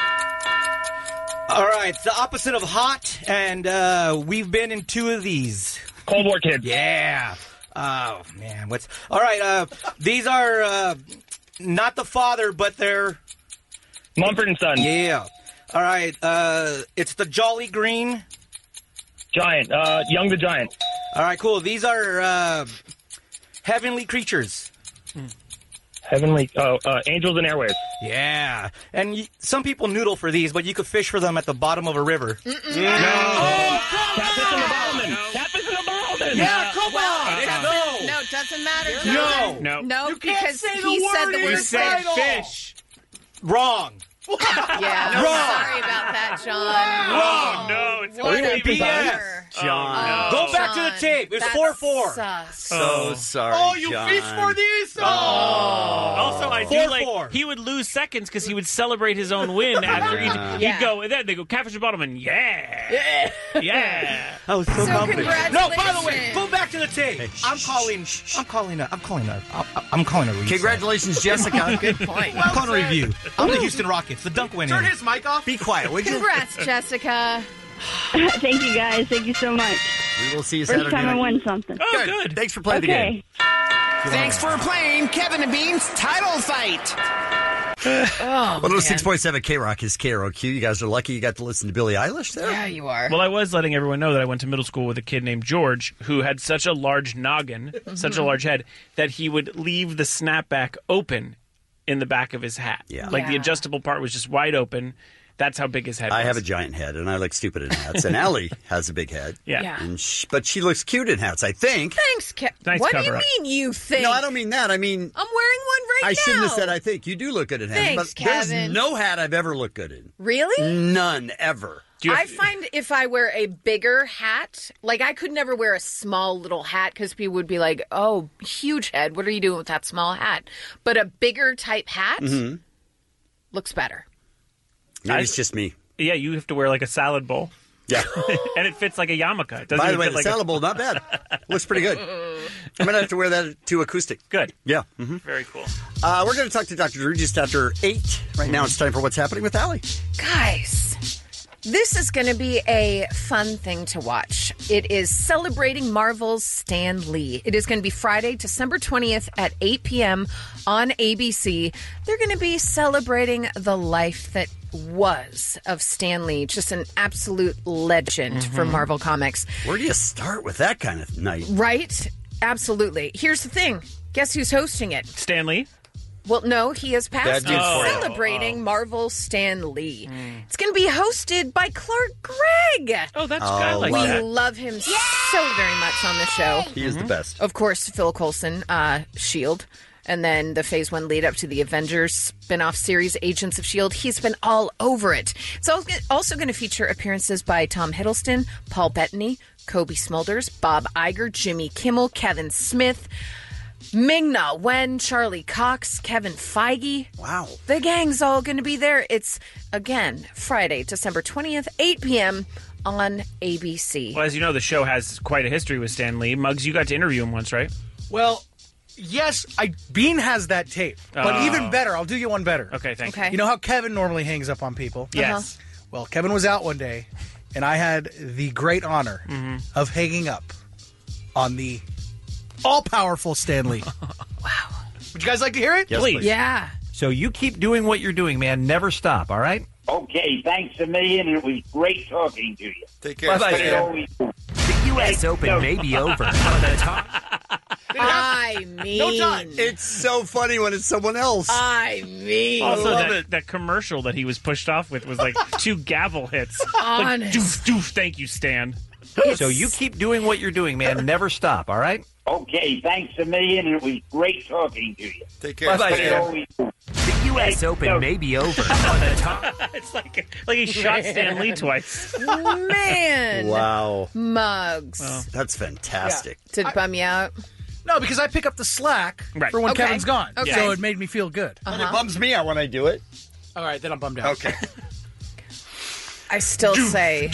Speaker 2: All right, it's the opposite of hot, and we've been in 2 of these.
Speaker 24: Cold War Kids.
Speaker 2: Yeah. Oh, man. All right, these are not the father, but they're...
Speaker 24: Mumford and Son.
Speaker 2: Yeah. All right, it's the Jolly Green.
Speaker 24: Giant. Young the Giant.
Speaker 2: All right, cool. These are heavenly creatures.
Speaker 24: Heavenly. Angels and Airwaves.
Speaker 2: Yeah. And some people noodle for these, but you could fish for them at the bottom of a river.
Speaker 24: Catfish in the Bottleman. Catfish in the Bottleman.
Speaker 2: Yeah, come on.
Speaker 7: No, it doesn't matter, John.
Speaker 6: No.
Speaker 2: You can't
Speaker 7: because
Speaker 2: say the
Speaker 7: he said
Speaker 2: word
Speaker 7: the
Speaker 2: in
Speaker 7: word
Speaker 2: this title.
Speaker 6: Fish.
Speaker 2: Wrong.
Speaker 7: Yeah, I'm
Speaker 2: Wrong.
Speaker 7: sorry about that, John.
Speaker 2: Wrong.
Speaker 6: No, it's
Speaker 7: What a
Speaker 2: BS.
Speaker 7: bummer.
Speaker 5: John.
Speaker 2: Go back to the tape. It's
Speaker 7: That
Speaker 2: 4-4.
Speaker 7: sucks.
Speaker 5: So sorry,
Speaker 2: Oh, you
Speaker 5: John.
Speaker 2: fished for these? Oh.
Speaker 6: Also, I do
Speaker 2: 4-4.
Speaker 6: like he would lose seconds because he would celebrate his own win after he'd go, and then they go, Catfish and Bottleman, yeah.
Speaker 2: I was so confident.
Speaker 7: congratulations.
Speaker 2: No, by the way, go back to the tape. I'm calling a review.
Speaker 5: Congratulations, Jessica.
Speaker 7: Good point.
Speaker 2: I'm calling a review. I'm the Houston Rockets. The dunk went in.
Speaker 9: Turn his mic off.
Speaker 5: Be quiet, would you?
Speaker 7: Congrats, Jessica.
Speaker 23: Thank you, guys. Thank you so much.
Speaker 5: We will see you
Speaker 23: First
Speaker 5: Saturday
Speaker 23: time I
Speaker 5: night.
Speaker 23: won something.
Speaker 6: Oh, good.
Speaker 5: Thanks for playing the game.
Speaker 23: Okay.
Speaker 3: Thanks for playing Kevin and Bean's Title Fight.
Speaker 5: 106.7 K-Rock is KROQ. You guys are lucky you got to listen to Billie Eilish there.
Speaker 7: Yeah, you are.
Speaker 6: Well, I was letting everyone know that I went to middle school with a kid named George who had such a large noggin, such a large head, that he would leave the snapback open in the back of his hat.
Speaker 5: Yeah.
Speaker 6: Like the adjustable part was just wide open. That's how big his head was.
Speaker 5: I have a giant head, and I look stupid in hats. And Allie has a big head.
Speaker 6: Yeah.
Speaker 5: And but she looks cute in hats, I think.
Speaker 7: Thanks,
Speaker 6: Nice
Speaker 7: what do you
Speaker 6: cover-up.
Speaker 7: mean you think?
Speaker 5: No, I don't mean that. I mean,
Speaker 7: I'm wearing one right now.
Speaker 5: I shouldn't have said I think. You do look good in hats.
Speaker 7: Thanks,
Speaker 5: but there's
Speaker 7: Kevin.
Speaker 5: no hat I've ever looked good in.
Speaker 7: Really?
Speaker 5: None, ever.
Speaker 7: I find if I wear a bigger hat, like I could never wear a small little hat because people would be like, oh, huge head. What are you doing with that small hat? But a bigger type hat looks better.
Speaker 5: Maybe it's just me.
Speaker 6: Yeah, you have to wear like a salad bowl.
Speaker 5: Yeah.
Speaker 6: And it fits like a yarmulke. It doesn't
Speaker 5: By the
Speaker 6: even
Speaker 5: way,
Speaker 6: fit
Speaker 5: the
Speaker 6: like
Speaker 5: salad bowl, not bad. Looks pretty good. I'm going to have to wear that to acoustic.
Speaker 6: Good.
Speaker 5: Yeah.
Speaker 6: Very cool.
Speaker 5: We're going to talk to Dr. Drew just after 8. Right now it's time for What's Happening with Allie.
Speaker 7: Guys, this is going to be a fun thing to watch. It is celebrating Marvel's Stan Lee. It is going to be Friday, December 20th at 8 p.m. on ABC. They're going to be celebrating the life that was of Stan Lee, just an absolute legend for Marvel Comics.
Speaker 5: Where do you start with that kind of night?
Speaker 7: Right? Absolutely. Here's the thing. Guess who's hosting it?
Speaker 6: Stan Lee?
Speaker 7: Well, no, he has passed.
Speaker 5: Bad news for you.
Speaker 7: Celebrating Marvel Stan Lee. It's going to be hosted by Clark Gregg.
Speaker 6: Oh, that's good. I like
Speaker 7: We
Speaker 6: that.
Speaker 7: love him so very much on the show.
Speaker 5: He is the best.
Speaker 7: Of course, Phil Coulson, S.H.I.E.L.D., and then the Phase 1 lead up to the Avengers spin-off series, Agents of S.H.I.E.L.D. He's been all over it. It's also going to feature appearances by Tom Hiddleston, Paul Bettany, Kobe Smulders, Bob Iger, Jimmy Kimmel, Kevin Smith, Ming-Na Wen, Charlie Cox, Kevin Feige.
Speaker 5: Wow.
Speaker 7: The gang's all going to be there. It's, again, Friday, December 20th, 8 p.m. on ABC.
Speaker 6: Well, as you know, the show has quite a history with Stan Lee. Muggs, you got to interview him once, right?
Speaker 9: Well, yes, Bean has that tape. But
Speaker 6: Oh.
Speaker 9: even better, I'll do you one better.
Speaker 6: Okay, thank
Speaker 7: Okay.
Speaker 9: You know how Kevin normally hangs up on people?
Speaker 6: Yes.
Speaker 9: Well, Kevin was out one day, and I had the great honor of hanging up on the all-powerful Stan Lee. Wow. Would you guys like to hear it?
Speaker 5: Yes, please.
Speaker 7: Yeah.
Speaker 8: So you keep doing what you're doing, man. Never stop, all right?
Speaker 12: Okay, thanks a million, and it was great talking to you.
Speaker 4: Take care.
Speaker 8: Bye-bye,
Speaker 12: But it
Speaker 8: Stan.
Speaker 12: always-
Speaker 8: The U.S. Open may be over. On the top.
Speaker 7: I mean.
Speaker 9: No time.
Speaker 5: It's so funny when it's someone else.
Speaker 7: I mean.
Speaker 6: Also,
Speaker 5: love
Speaker 6: that commercial that he was pushed off with was like 2 gavel hits.
Speaker 7: Honest.
Speaker 6: Like, doof, doof, thank you, Stan.
Speaker 8: So you keep doing what you're doing, man. Never stop, all right?
Speaker 12: Okay, thanks a million, and it was great talking to you.
Speaker 4: Take care.
Speaker 8: Bye-bye,
Speaker 12: But it
Speaker 8: Stan.
Speaker 12: always-
Speaker 8: The U.S. Open may be over. On the top.
Speaker 6: It's like he shot Stan Lee twice.
Speaker 7: Man.
Speaker 5: Wow.
Speaker 7: Mugs.
Speaker 5: That's fantastic.
Speaker 7: Did it bum you out?
Speaker 9: No, because I pick up the slack
Speaker 6: Right.
Speaker 9: for when
Speaker 7: Okay.
Speaker 9: Kevin's gone.
Speaker 7: Okay.
Speaker 9: So it made me feel good.
Speaker 5: But it bums me out when I do it.
Speaker 9: All right, then I'm bummed out.
Speaker 5: Okay.
Speaker 7: I still say.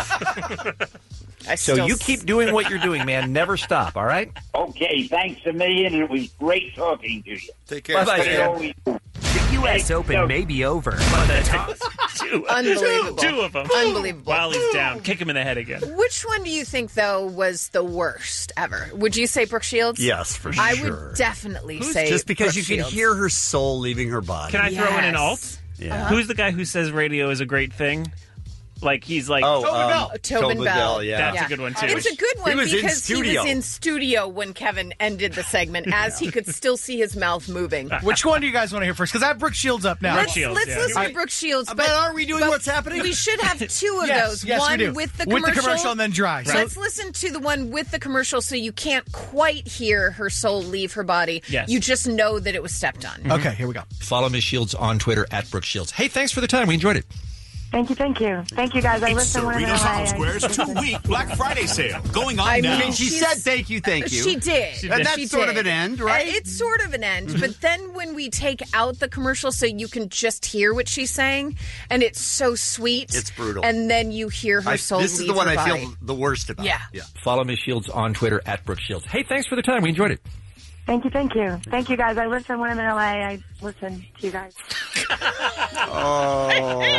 Speaker 8: So you keep doing what you're doing, man. Never stop, all right?
Speaker 12: Okay, thanks a million, and it was great talking to you.
Speaker 4: Take care.
Speaker 8: Bye-bye,
Speaker 12: But it
Speaker 8: Stan.
Speaker 12: always-
Speaker 8: The U.S. Open may be over. On the top.
Speaker 7: Unbelievable.
Speaker 6: Two of them.
Speaker 7: Unbelievable.
Speaker 6: While he's down. Kick him in the head again.
Speaker 7: Which one do you think, though, was the worst ever? Would you say Brooke Shields?
Speaker 5: Yes, for
Speaker 7: I
Speaker 5: sure.
Speaker 7: would definitely say
Speaker 5: Just because
Speaker 7: Brooke
Speaker 5: you can
Speaker 7: Shields.
Speaker 5: hear her soul leaving her body.
Speaker 6: Can I throw in an
Speaker 7: Yes.
Speaker 6: alt?
Speaker 5: Yeah.
Speaker 6: Who's the guy who says radio is a great thing? Like he's like
Speaker 7: Tobin Bell.
Speaker 5: Yeah,
Speaker 6: that's a good one too.
Speaker 7: It's a good one
Speaker 5: He was in
Speaker 7: because he
Speaker 5: studio.
Speaker 7: was in studio when Kevin ended the segment, as he could still see his mouth moving.
Speaker 9: Which one do you guys want to hear first? Because I have Brooke Shields up now.
Speaker 7: Let's listen to Brooke Shields.
Speaker 5: But are we doing what's happening?
Speaker 7: We should have two of
Speaker 9: Yes,
Speaker 7: those.
Speaker 9: yes, we
Speaker 7: One
Speaker 9: do.
Speaker 7: with the
Speaker 9: With
Speaker 7: commercial.
Speaker 9: the commercial and then dry.
Speaker 7: So
Speaker 9: So-
Speaker 7: let's listen to the one with the commercial so you can't quite hear her soul leave her body.
Speaker 8: Yes.
Speaker 7: You just know that it was stepped on.
Speaker 9: Okay, here we go.
Speaker 8: Follow Ms. Shields on Twitter at Brooke Shields. Hey, thanks for the time. We enjoyed it.
Speaker 23: Thank you, thank you. Thank you, guys. I
Speaker 4: It's
Speaker 23: listen when I'm in
Speaker 4: Cerritos
Speaker 23: LA.
Speaker 4: Home Square's 2-week Black Friday sale going on
Speaker 7: I
Speaker 4: now.
Speaker 7: mean,
Speaker 5: She said thank you.
Speaker 7: She did.
Speaker 5: And that's
Speaker 7: She
Speaker 5: sort of
Speaker 7: did.
Speaker 5: an end, right?
Speaker 7: It's sort of an end. But then when we take out the commercial so you can just hear what she's saying, and it's so sweet.
Speaker 5: It's brutal.
Speaker 7: And then you hear her soul
Speaker 5: This is
Speaker 7: leave
Speaker 5: the one
Speaker 7: her
Speaker 5: I
Speaker 7: body.
Speaker 5: feel the worst about.
Speaker 7: Yeah.
Speaker 8: Follow Ms. Shields on Twitter at Brooke Shields. Hey, thanks for the time. We enjoyed it.
Speaker 23: Thank you, thank you. Thank you, guys. I listen when I'm in LA. I listen to you guys.
Speaker 5: Oh,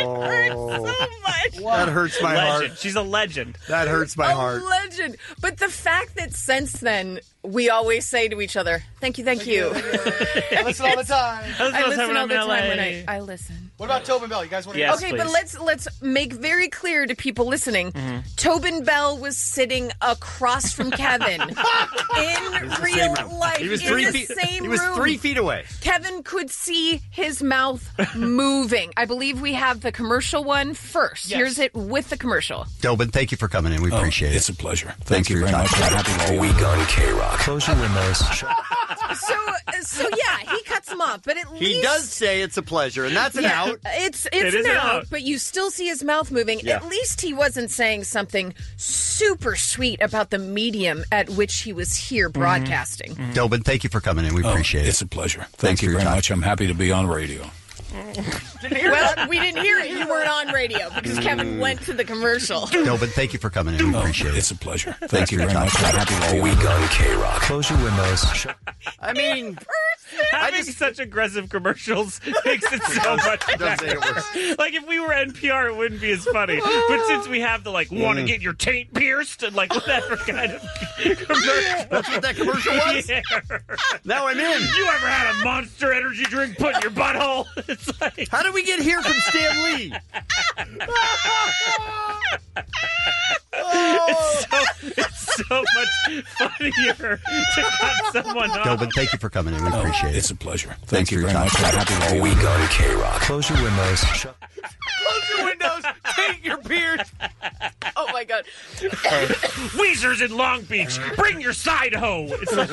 Speaker 5: that hurts my
Speaker 6: legend.
Speaker 5: heart.
Speaker 6: She's a legend.
Speaker 5: That hurts my heart.
Speaker 7: Legend. But the fact that since then we always say to each other, "Thank you, thank you."
Speaker 9: I listen all the time.
Speaker 7: I listen all the time when I listen.
Speaker 9: What about Tobin Bell? You guys want to
Speaker 7: Okay, but let's make very clear to people listening. Tobin Bell was sitting across from Kevin in real life.
Speaker 5: He was
Speaker 7: in
Speaker 5: 3
Speaker 7: the
Speaker 5: feet.
Speaker 7: same
Speaker 5: He was
Speaker 7: room.
Speaker 5: 3 feet away.
Speaker 7: Kevin could see his mouth moving. I believe we have the commercial one first.
Speaker 5: Yes.
Speaker 7: Here's it with the commercial.
Speaker 5: Tobin, thank you for coming in. We appreciate it.
Speaker 11: It's a pleasure.
Speaker 5: Thanks for your time.
Speaker 11: All week on K-Rock.
Speaker 8: Close your windows.
Speaker 7: So yeah, he cuts him off, but at least
Speaker 5: He does say it's a pleasure, and that's an out.
Speaker 7: It's
Speaker 5: It is
Speaker 7: an
Speaker 5: an
Speaker 7: out,
Speaker 5: out.
Speaker 7: but you still see his mouth moving.
Speaker 5: Yeah.
Speaker 7: At least he wasn't saying something super sweet about the medium at which he was here broadcasting.
Speaker 5: Tobin, thank you for coming in. We appreciate it.
Speaker 11: It's a pleasure.
Speaker 5: Thanks
Speaker 11: Thank you
Speaker 5: for your
Speaker 11: very
Speaker 5: time.
Speaker 11: much. I'm happy to be on radio.
Speaker 7: Well, we didn't hear it. You weren't on radio because Kevin went to the commercial.
Speaker 5: Tobin, thank you for coming in. We appreciate it.
Speaker 11: It's a pleasure.
Speaker 5: Thanks
Speaker 11: you
Speaker 5: for your
Speaker 11: very
Speaker 5: time.
Speaker 11: much. I'm happy all week on K-Rock.
Speaker 8: Close your windows.
Speaker 5: I mean,
Speaker 6: having such aggressive commercials makes it so much
Speaker 5: does make it
Speaker 6: better.
Speaker 5: worse.
Speaker 6: Like if we were NPR, it wouldn't be as funny. But since we have the want to get your taint pierced and whatever kind of commercial.
Speaker 5: That's what that commercial was?
Speaker 6: Yeah.
Speaker 5: Now I'm in.
Speaker 6: You ever had a Monster Energy drink put in your butthole? It's like,
Speaker 5: how did we get here from Stan Lee?
Speaker 6: It's so much funnier to cut someone off.
Speaker 5: Tobin, thank you for coming in. We appreciate it.
Speaker 11: It's a pleasure.
Speaker 5: Thanks
Speaker 11: Thank you
Speaker 5: for your
Speaker 11: very
Speaker 5: time.
Speaker 11: much. I'm happy all week on K-Rock.
Speaker 8: Close your windows.
Speaker 9: Close your windows. Take your beard.
Speaker 7: Oh my God.
Speaker 6: Weezer's in Long Beach. Bring your side hoe. It's like,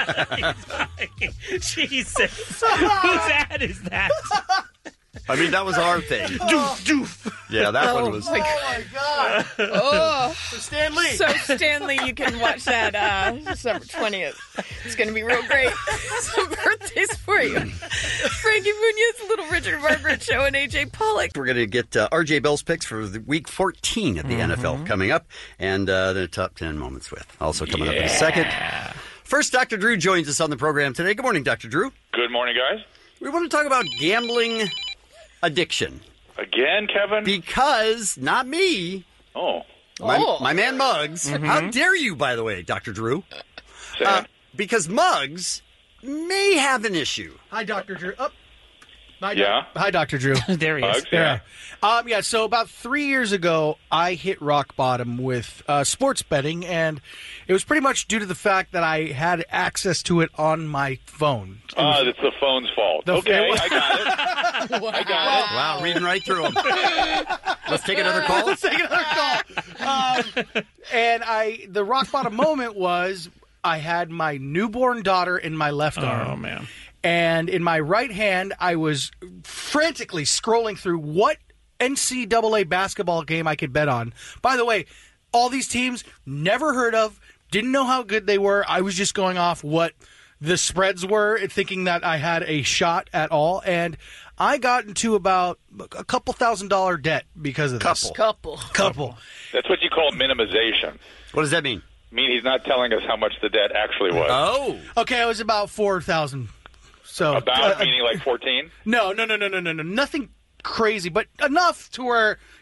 Speaker 6: what? Jesus. Whose ad is that?
Speaker 5: I mean, that was our thing.
Speaker 6: Doof, doof.
Speaker 5: Yeah, that one was.
Speaker 7: my
Speaker 9: God.
Speaker 7: Oh,
Speaker 9: So Stan Lee.
Speaker 7: so Stanley, you can watch that December 20th. It's going to be real great. Some birthdays for you. Frankie Muniz, Little Richard Margaret Show, and AJ Pollock.
Speaker 5: We're going to get RJ Bell's picks for the week 14 of the NFL coming up, and the top 10 moments with. Also coming up in a second. First, Dr. Drew joins us on the program today. Good morning, Dr. Drew.
Speaker 13: Good morning, guys.
Speaker 5: We want to talk about gambling addiction.
Speaker 13: Again, Kevin?
Speaker 5: Because, not me,
Speaker 13: Oh.
Speaker 5: my man Muggs. How dare you, by the way, Dr. Drew? Because Muggs may have an issue.
Speaker 9: Hi, Dr. Drew.
Speaker 13: Yeah?
Speaker 9: Hi, Dr. Drew.
Speaker 6: There he is.
Speaker 13: Bugs, yeah.
Speaker 9: Yeah, so about 3 years ago, I hit rock bottom with sports betting, and it was pretty much due to the fact that I had access to it on my phone.
Speaker 13: It's the phone's fault. Okay, I got it. I got it.
Speaker 5: Wow, reading right through them. Let's take another call.
Speaker 9: Let's take another call. And the rock bottom moment was I had my newborn daughter in my left arm.
Speaker 6: Oh, man.
Speaker 9: And in my right hand, I was frantically scrolling through what NCAA basketball game I could bet on. By the way, all these teams, never heard of, didn't know how good they were. I was just going off what the spreads were, thinking that I had a shot at all. And I got into about a couple $1,000 debt because of this. Couple.
Speaker 13: That's what you call minimization.
Speaker 5: What does that mean?
Speaker 13: He's not telling us how much the debt actually was.
Speaker 5: Oh.
Speaker 9: Okay, it was about 4,000. So
Speaker 13: About meaning like 14?
Speaker 9: No. Nothing crazy, but enough to where,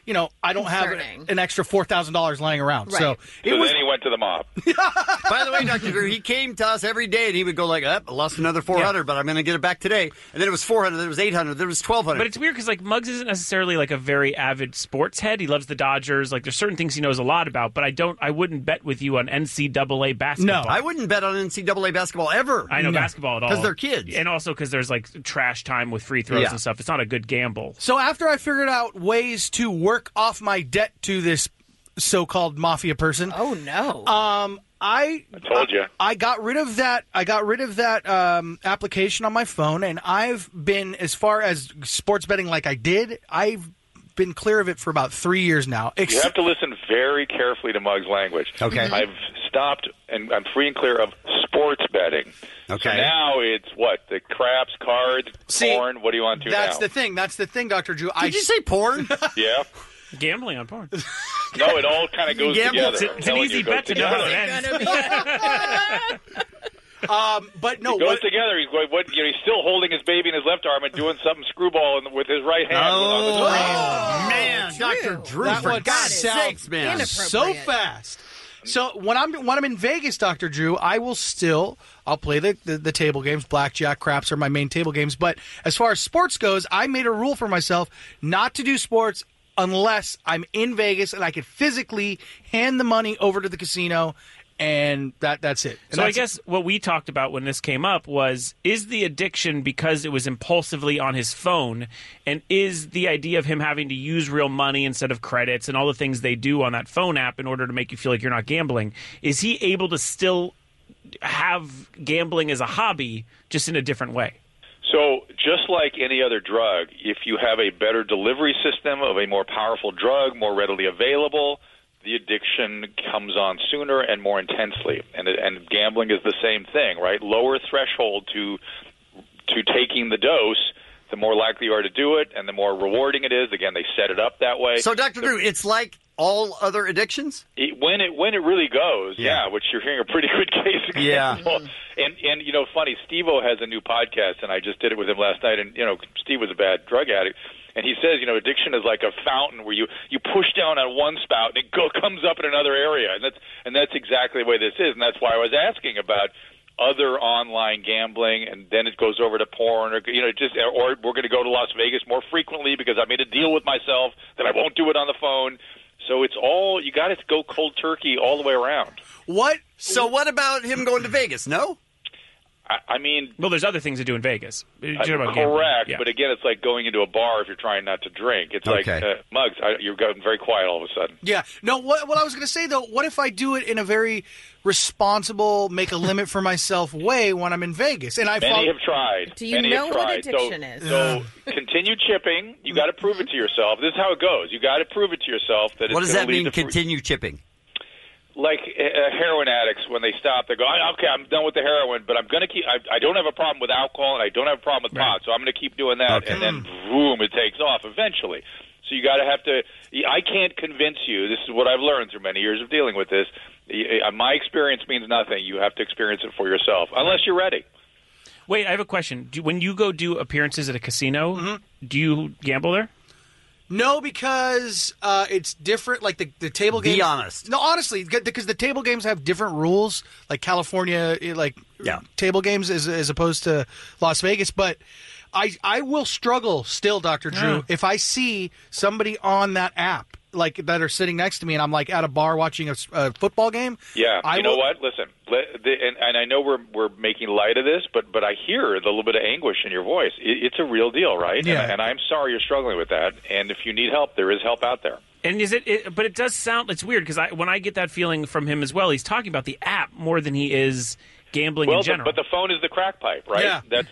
Speaker 9: I don't have an extra $4,000 laying around.
Speaker 7: Right.
Speaker 9: So
Speaker 13: then he went to the mob.
Speaker 5: By the way, Dr. Drew, he came to us every day, and he would go like, I lost another 400, but I'm going to get it back today. And then it was 400, then it was 800, then it was 1,200.
Speaker 6: But it's weird because like Muggs isn't necessarily like a very avid sports head. He loves the Dodgers. Like there's certain things he knows a lot about, but I wouldn't bet with you on NCAA basketball.
Speaker 5: No, I wouldn't bet on NCAA basketball ever.
Speaker 6: I know basketball at all.
Speaker 5: Because they're kids.
Speaker 6: And also because there's like trash time with free throws and stuff. It's not a good gamble.
Speaker 9: So after I figured out ways to work off my debt to this so-called mafia person.
Speaker 7: Oh no.
Speaker 13: I told you.
Speaker 9: I got rid of that. Application on my phone, and I've been, as far as sports betting like I did, I've been clear of it for about 3 years now.
Speaker 13: You have to listen very carefully to Muggs' language.
Speaker 5: Okay.
Speaker 13: I've stopped, and I'm free and clear of sports betting.
Speaker 5: Okay.
Speaker 13: So now it's what? The craps, cards, porn? What do you want to
Speaker 9: That's
Speaker 13: now?
Speaker 9: That's the thing, Dr. Drew.
Speaker 5: Did you say porn?
Speaker 13: Yeah.
Speaker 6: Gambling on porn.
Speaker 13: No, it all kind of goes together.
Speaker 6: It's an easy bet to know how it ends.
Speaker 9: But no,
Speaker 13: it goes together. He's going. He's still holding his baby in his left arm and doing something screwball with his right hand.
Speaker 5: Oh, man, Dr. Drew, for God's sakes, man,
Speaker 9: so fast. So when I'm in Vegas, Dr. Drew, I'll play the table games. Blackjack, craps are my main table games. But as far as sports goes, I made a rule for myself not to do sports unless I'm in Vegas and I can physically hand the money over to the casino, and that's it. And
Speaker 6: so I guess what we talked about when this came up is the addiction because it was impulsively on his phone, and is the idea of him having to use real money instead of credits and all the things they do on that phone app in order to make you feel like you're not gambling, is he able to still have gambling as a hobby just in a different way?
Speaker 13: So just like any other drug, if you have a better delivery system of a more powerful drug, more readily available, the addiction comes on sooner and more intensely. And gambling is the same thing, right? Lower threshold to taking the dose, the more likely you are to do it, and the more rewarding it is. Again, they set it up that way.
Speaker 5: So, Dr. Drew, it's like all other addictions?
Speaker 13: When it really goes, which you're hearing a pretty good case example.
Speaker 5: Yeah.
Speaker 13: And funny, Steve-O has a new podcast, and I just did it with him last night, and, Steve was a bad drug addict. And he says, addiction is like a fountain where you push down on one spout and it comes up in another area. And that's exactly the way this is. And that's why I was asking about other online gambling, and then it goes over to porn, or we're going to go to Las Vegas more frequently because I made a deal with myself that I won't do it on the phone. So it's all, you got to go cold turkey all the way around.
Speaker 5: What? So what about him going to Vegas? No?
Speaker 13: I mean...
Speaker 6: Well, there's other things to do in Vegas.
Speaker 13: Correct,
Speaker 6: yeah.
Speaker 13: But again, it's like going into a bar if you're trying not to drink. It's like, Muggs, you're getting very quiet all of a sudden.
Speaker 9: Yeah. No, what I was going to say, though, what if I do it in a very responsible, make a limit for myself way when I'm in Vegas? And
Speaker 13: Many have tried.
Speaker 7: Do you know what addiction is?
Speaker 13: So continue chipping. You got to prove it to yourself. This is how it goes. You got to prove it to yourself that it's
Speaker 5: What does that mean, continue chipping?
Speaker 13: Like heroin addicts, when they stop, they go, okay, I'm done with the heroin, but I'm going to keep, I don't have a problem with alcohol, and I don't have a problem with pot, so I'm going to keep doing that, and then, boom, it takes off eventually. So you got to have to, I can't convince you, this is what I've learned through many years of dealing with this, my experience means nothing. You have to experience it for yourself, unless you're ready.
Speaker 6: Wait, I have a question. When you go do appearances at a casino, do you gamble there?
Speaker 9: No, because it's different. Like the table games.
Speaker 5: Be honest.
Speaker 9: No, honestly, because the table games have different rules. Like California, table games as opposed to Las Vegas. But I will struggle still, Dr. Drew, if I see somebody on that app that are sitting next to me, and I'm like at a bar watching a football game.
Speaker 13: Yeah, you know what? Listen, and I know we're making light of this, but I hear the little bit of anguish in your voice. It's a real deal, right?
Speaker 9: Yeah.
Speaker 13: And I'm sorry you're struggling with that. And if you need help, there is help out there.
Speaker 6: And is it? But it does sound. It's weird because when I get that feeling from him as well, he's talking about the app more than he is gambling in general.
Speaker 13: But the phone is the crack pipe, right?
Speaker 9: Yeah.
Speaker 13: That's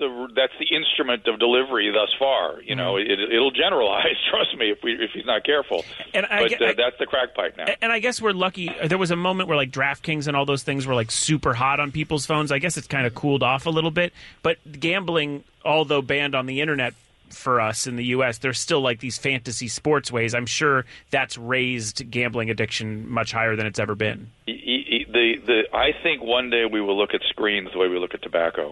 Speaker 13: the instrument of delivery thus far. You know, it'll generalize. Trust me, if he's not careful.
Speaker 6: And
Speaker 13: that's the crack pipe now.
Speaker 6: And I guess we're lucky. There was a moment where DraftKings and all those things were super hot on people's phones. I guess it's kind of cooled off a little bit. But gambling, although banned on the internet for us in the U.S., there's still these fantasy sports ways. I'm sure that's raised gambling addiction much higher than it's ever been.
Speaker 13: I think one day we will look at screens the way we look at tobacco.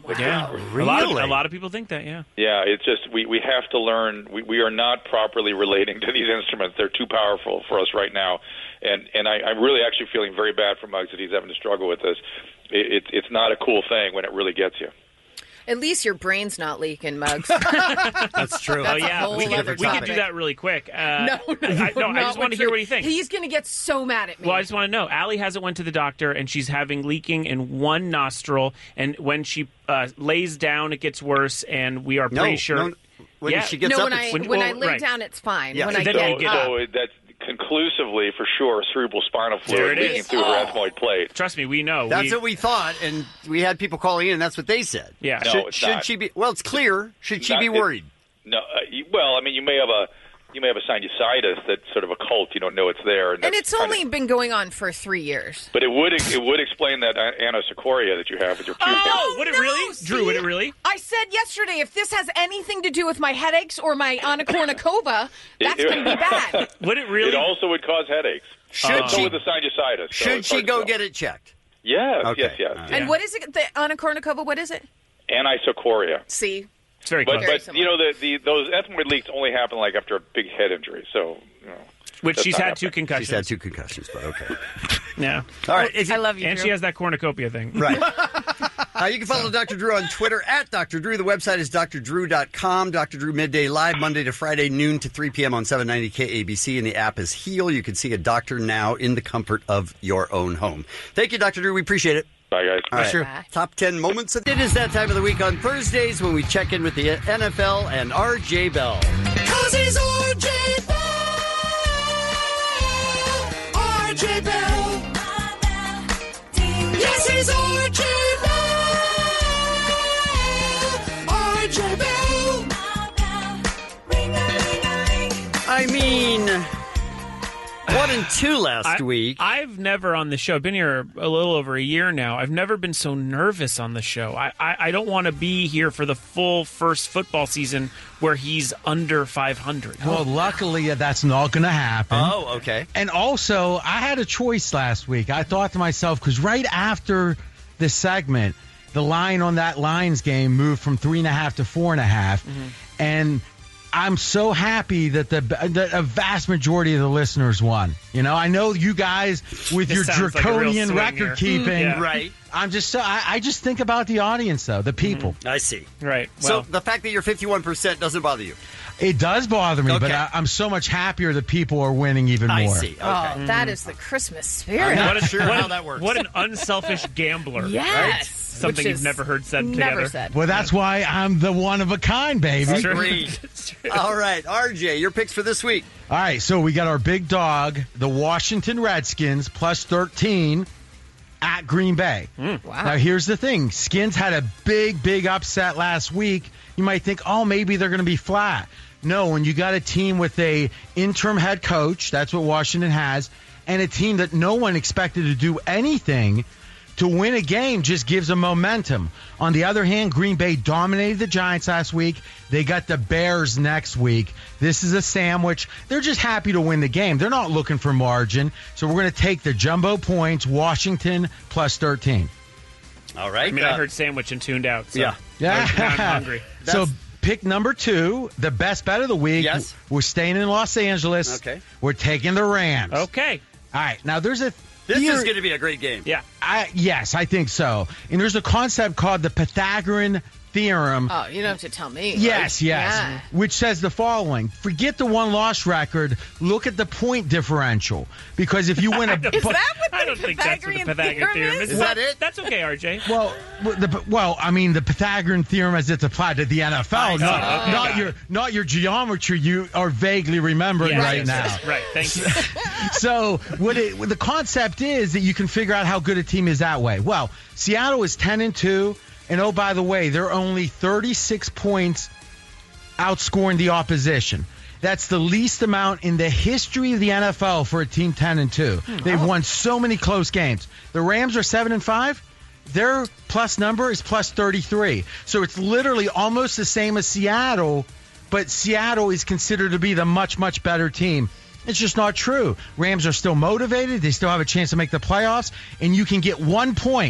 Speaker 6: Yeah,
Speaker 5: Really?
Speaker 6: a lot of people think that. Yeah.
Speaker 13: Yeah, it's just we have to learn. We are not properly relating to these instruments. They're too powerful for us right now, and I'm really actually feeling very bad for Muggs that he's having to struggle with this. It's not a cool thing when it really gets you.
Speaker 7: At least your brain's not leaking, Muggs.
Speaker 5: That's true.
Speaker 6: Oh yeah, we could do that really quick.
Speaker 7: No,
Speaker 6: I just want to hear what you think.
Speaker 7: He's going to get so mad at me.
Speaker 6: Well, I just want to know. Allie hasn't went to the doctor, and she's having leaking in one nostril. And when she lays down, it gets worse. And we are pretty sure.
Speaker 5: When she gets
Speaker 7: no,
Speaker 5: up,
Speaker 7: when I lay down, it's fine.
Speaker 5: Yeah.
Speaker 7: When I
Speaker 6: Then
Speaker 7: get
Speaker 6: you get
Speaker 7: up,
Speaker 13: So that's conclusively for sure cerebral spinal fluid leaking through her ethmoid plate.
Speaker 6: Trust me, we know.
Speaker 5: That's what we thought, and we had people calling in, and that's what they said.
Speaker 6: Yeah.
Speaker 13: No, it's
Speaker 5: should
Speaker 13: not.
Speaker 5: she be? Well, it's clear. Should she be worried?
Speaker 13: No. Well, I mean, you may have a sinusitis that's sort of occult. You don't know it's there,
Speaker 7: and it's only been going on for 3 years.
Speaker 13: But it would explain that anosequoria that you have with your pupils.
Speaker 6: Oh, would it really?
Speaker 7: See?
Speaker 6: Drew, would it really?
Speaker 7: I said yesterday, if this has anything to do with my headaches or my anacornicova, that's going to be bad.
Speaker 6: Would it really?
Speaker 13: It also would cause headaches.
Speaker 5: Should
Speaker 13: so
Speaker 5: she?
Speaker 13: with the sinusitis.
Speaker 5: Should she go get it checked?
Speaker 13: Yes,
Speaker 5: Okay.
Speaker 13: yes.
Speaker 7: And what is it? The anacornicova, what is it?
Speaker 13: Anisocoria.
Speaker 7: See?
Speaker 6: It's very
Speaker 13: But
Speaker 6: close.
Speaker 13: you know those ethmoid leaks only happen like after a big head injury. So
Speaker 6: Which
Speaker 13: that's
Speaker 6: she's
Speaker 13: not
Speaker 6: had 2
Speaker 13: happening.
Speaker 6: concussions.
Speaker 5: She's had 2 concussions, but okay.
Speaker 6: Yeah.
Speaker 5: All right.
Speaker 7: I love you,
Speaker 6: And
Speaker 7: Drew.
Speaker 6: she has that cornucopia thing.
Speaker 5: Right. You can follow Dr. Drew on Twitter at Dr. Drew. The website is drdrew.com. Dr. Drew Midday Live, Monday to Friday, noon to 3 p.m. on 790 KABC, and the app is Heal. You can see a doctor now in the comfort of your own home. Thank you, Dr. Drew. We appreciate it.
Speaker 13: Bye, guys.
Speaker 5: All right.
Speaker 7: Bye.
Speaker 5: Top 10 moments. It is that time of the week on Thursdays when we check in with the NFL and RJ Bell.
Speaker 16: 'Cause he's RJ Bell. RJ Bell. Yes, he's RJ Bell. RJ Bell.
Speaker 5: I mean, 1 and 2 last week.
Speaker 6: I've never on the show, I've been here a little over a year now, I've never been so nervous on the show. I don't want to be here for the full first football season where he's under 500.
Speaker 14: Well, luckily that's not going to happen.
Speaker 5: Oh, okay.
Speaker 14: And also, I had a choice last week. I thought to myself, because right after this segment, the line on that Lions game moved from 3.5 to 4.5. And I'm so happy that a vast majority of the listeners won. You know, I know you guys with
Speaker 6: This
Speaker 14: your
Speaker 6: sounds like a real
Speaker 14: draconian
Speaker 6: swing
Speaker 14: record
Speaker 6: here.
Speaker 14: keeping.
Speaker 6: Yeah.
Speaker 5: Right.
Speaker 14: I'm just I just think about the audience, though, the people.
Speaker 5: I see.
Speaker 6: Right.
Speaker 5: So
Speaker 6: Well,
Speaker 5: the fact that you're 51% doesn't bother you?
Speaker 14: It does bother me, but
Speaker 5: Okay.
Speaker 14: I'm so much happier that people are winning even more.
Speaker 5: I see. Okay.
Speaker 7: Oh, that is the Christmas spirit.
Speaker 5: I'm not
Speaker 6: what a-
Speaker 5: sure
Speaker 6: what
Speaker 5: how
Speaker 6: a-
Speaker 5: that works.
Speaker 6: What an unselfish gambler.
Speaker 7: Yes.
Speaker 6: Something
Speaker 7: Which
Speaker 6: you've
Speaker 7: is
Speaker 6: never heard said
Speaker 7: never
Speaker 6: together.
Speaker 7: said.
Speaker 14: Well, that's why I'm the one of a kind, baby.
Speaker 5: Agreed. All right, RJ, your picks for this week.
Speaker 14: All right, so we got our big dog, the Washington Redskins, plus 13 at Green Bay.
Speaker 7: Wow.
Speaker 14: Now, here's the thing. Skins had a big upset last week. You might think, oh, maybe they're going to be flat. No, when you got a team with a interim head coach, that's what Washington has, and a team that no one expected to do anything, to win a game just gives them momentum. On the other hand, Green Bay dominated the Giants last week. They got the Bears next week. This is a sandwich. They're just happy to win the game. They're not looking for margin. So we're going to take the jumbo points, Washington plus 13.
Speaker 5: All right.
Speaker 6: I mean, I heard sandwich and tuned out. So
Speaker 5: Yeah.
Speaker 14: Yeah.
Speaker 6: now I'm hungry.
Speaker 14: So pick number 2, the best bet of the week.
Speaker 5: Yes.
Speaker 14: We're staying in Los Angeles.
Speaker 5: Okay.
Speaker 14: We're taking the Rams.
Speaker 6: Okay.
Speaker 14: All right. Now, there's a
Speaker 5: This
Speaker 14: theory-
Speaker 5: is going to be a great game.
Speaker 6: Yeah.
Speaker 14: Yes, I think so. And there's a concept called the Pythagorean theorem.
Speaker 7: Oh, you don't have to tell me.
Speaker 14: Yes,
Speaker 7: right?
Speaker 14: yes.
Speaker 7: Yeah.
Speaker 14: Which says the following. Forget the one-loss record. Look at the point differential. Because if you win a...
Speaker 7: Is that what
Speaker 6: I
Speaker 7: the
Speaker 6: don't think that's what the Pythagorean theorem is.
Speaker 5: Is that it?
Speaker 6: That's okay, RJ.
Speaker 14: Well, I mean, the Pythagorean theorem as it's applied to the NFL, not your geometry you are vaguely remembering
Speaker 6: Yes,
Speaker 14: right
Speaker 6: yes,
Speaker 14: now.
Speaker 6: yes. Right, thank you.
Speaker 14: So what the concept is that you can figure out how good a team is that way. Well, Seattle is 10-2, and oh, by the way, they're only 36 points outscoring the opposition. That's the least amount in the history of the NFL for a team 10-2. They've won so many close games. The Rams are 7-5. Their plus number is plus 33. So it's literally almost the same as Seattle, but Seattle is considered to be the much better team. It's just not true. Rams are still motivated. They still have a chance to make the playoffs, and you can get 1 point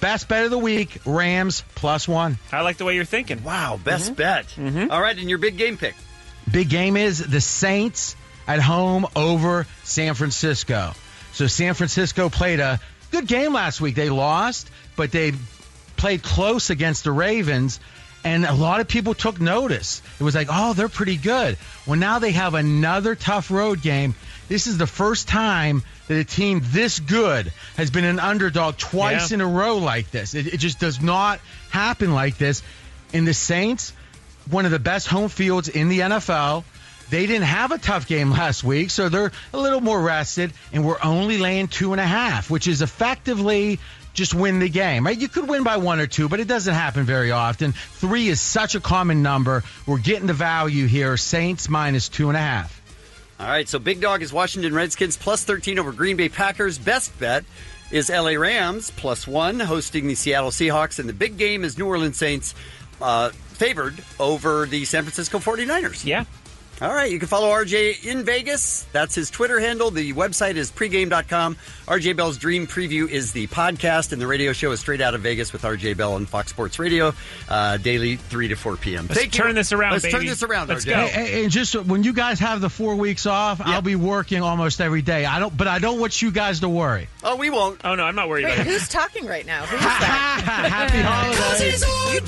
Speaker 14: best bet of the week, Rams +1.
Speaker 6: I like the way you're thinking.
Speaker 5: Wow, best bet. All right, and your big game pick.
Speaker 14: Big game is the Saints at home over San Francisco. So San Francisco played a good game last week. They lost, but they played close against the Ravens, and a lot of people took notice. It was like, oh, they're pretty good. Well, now they have another tough road game. This is the first time that a team this good has been an underdog twice in a row like this. It just does not happen like this. And the Saints, one of the best home fields in the NFL, they didn't have a tough game last week, so they're a little more rested, and we're only laying 2.5, which is effectively just win the game, right? You could win by 1 or 2, but it doesn't happen very often. 3 is such a common number. We're getting the value here. Saints -2.5.
Speaker 5: All right, so big dog is Washington Redskins +13 over Green Bay Packers. Best bet is LA Rams +1 hosting the Seattle Seahawks, and the big game is New Orleans Saints favored over the San Francisco 49ers.
Speaker 6: Yeah.
Speaker 5: All right, you can follow RJ in Vegas. That's his Twitter handle. The website is pregame.com. RJ Bell's Dream Preview is the podcast, and the radio show is Straight Out of Vegas with RJ Bell on Fox Sports Radio, daily 3 to 4 p.m.
Speaker 6: Let's turn this around,
Speaker 5: Let's
Speaker 6: baby.
Speaker 5: turn this around,
Speaker 6: Let's
Speaker 5: RJ.
Speaker 6: go.
Speaker 14: And just when you guys have the 4 weeks off, I'll be working almost every day. I don't want you guys to worry.
Speaker 5: Oh, we won't.
Speaker 6: Oh, no, I'm not worried
Speaker 7: Wait,
Speaker 6: about it.
Speaker 7: who's talking right now? Who's that?
Speaker 14: Happy holidays.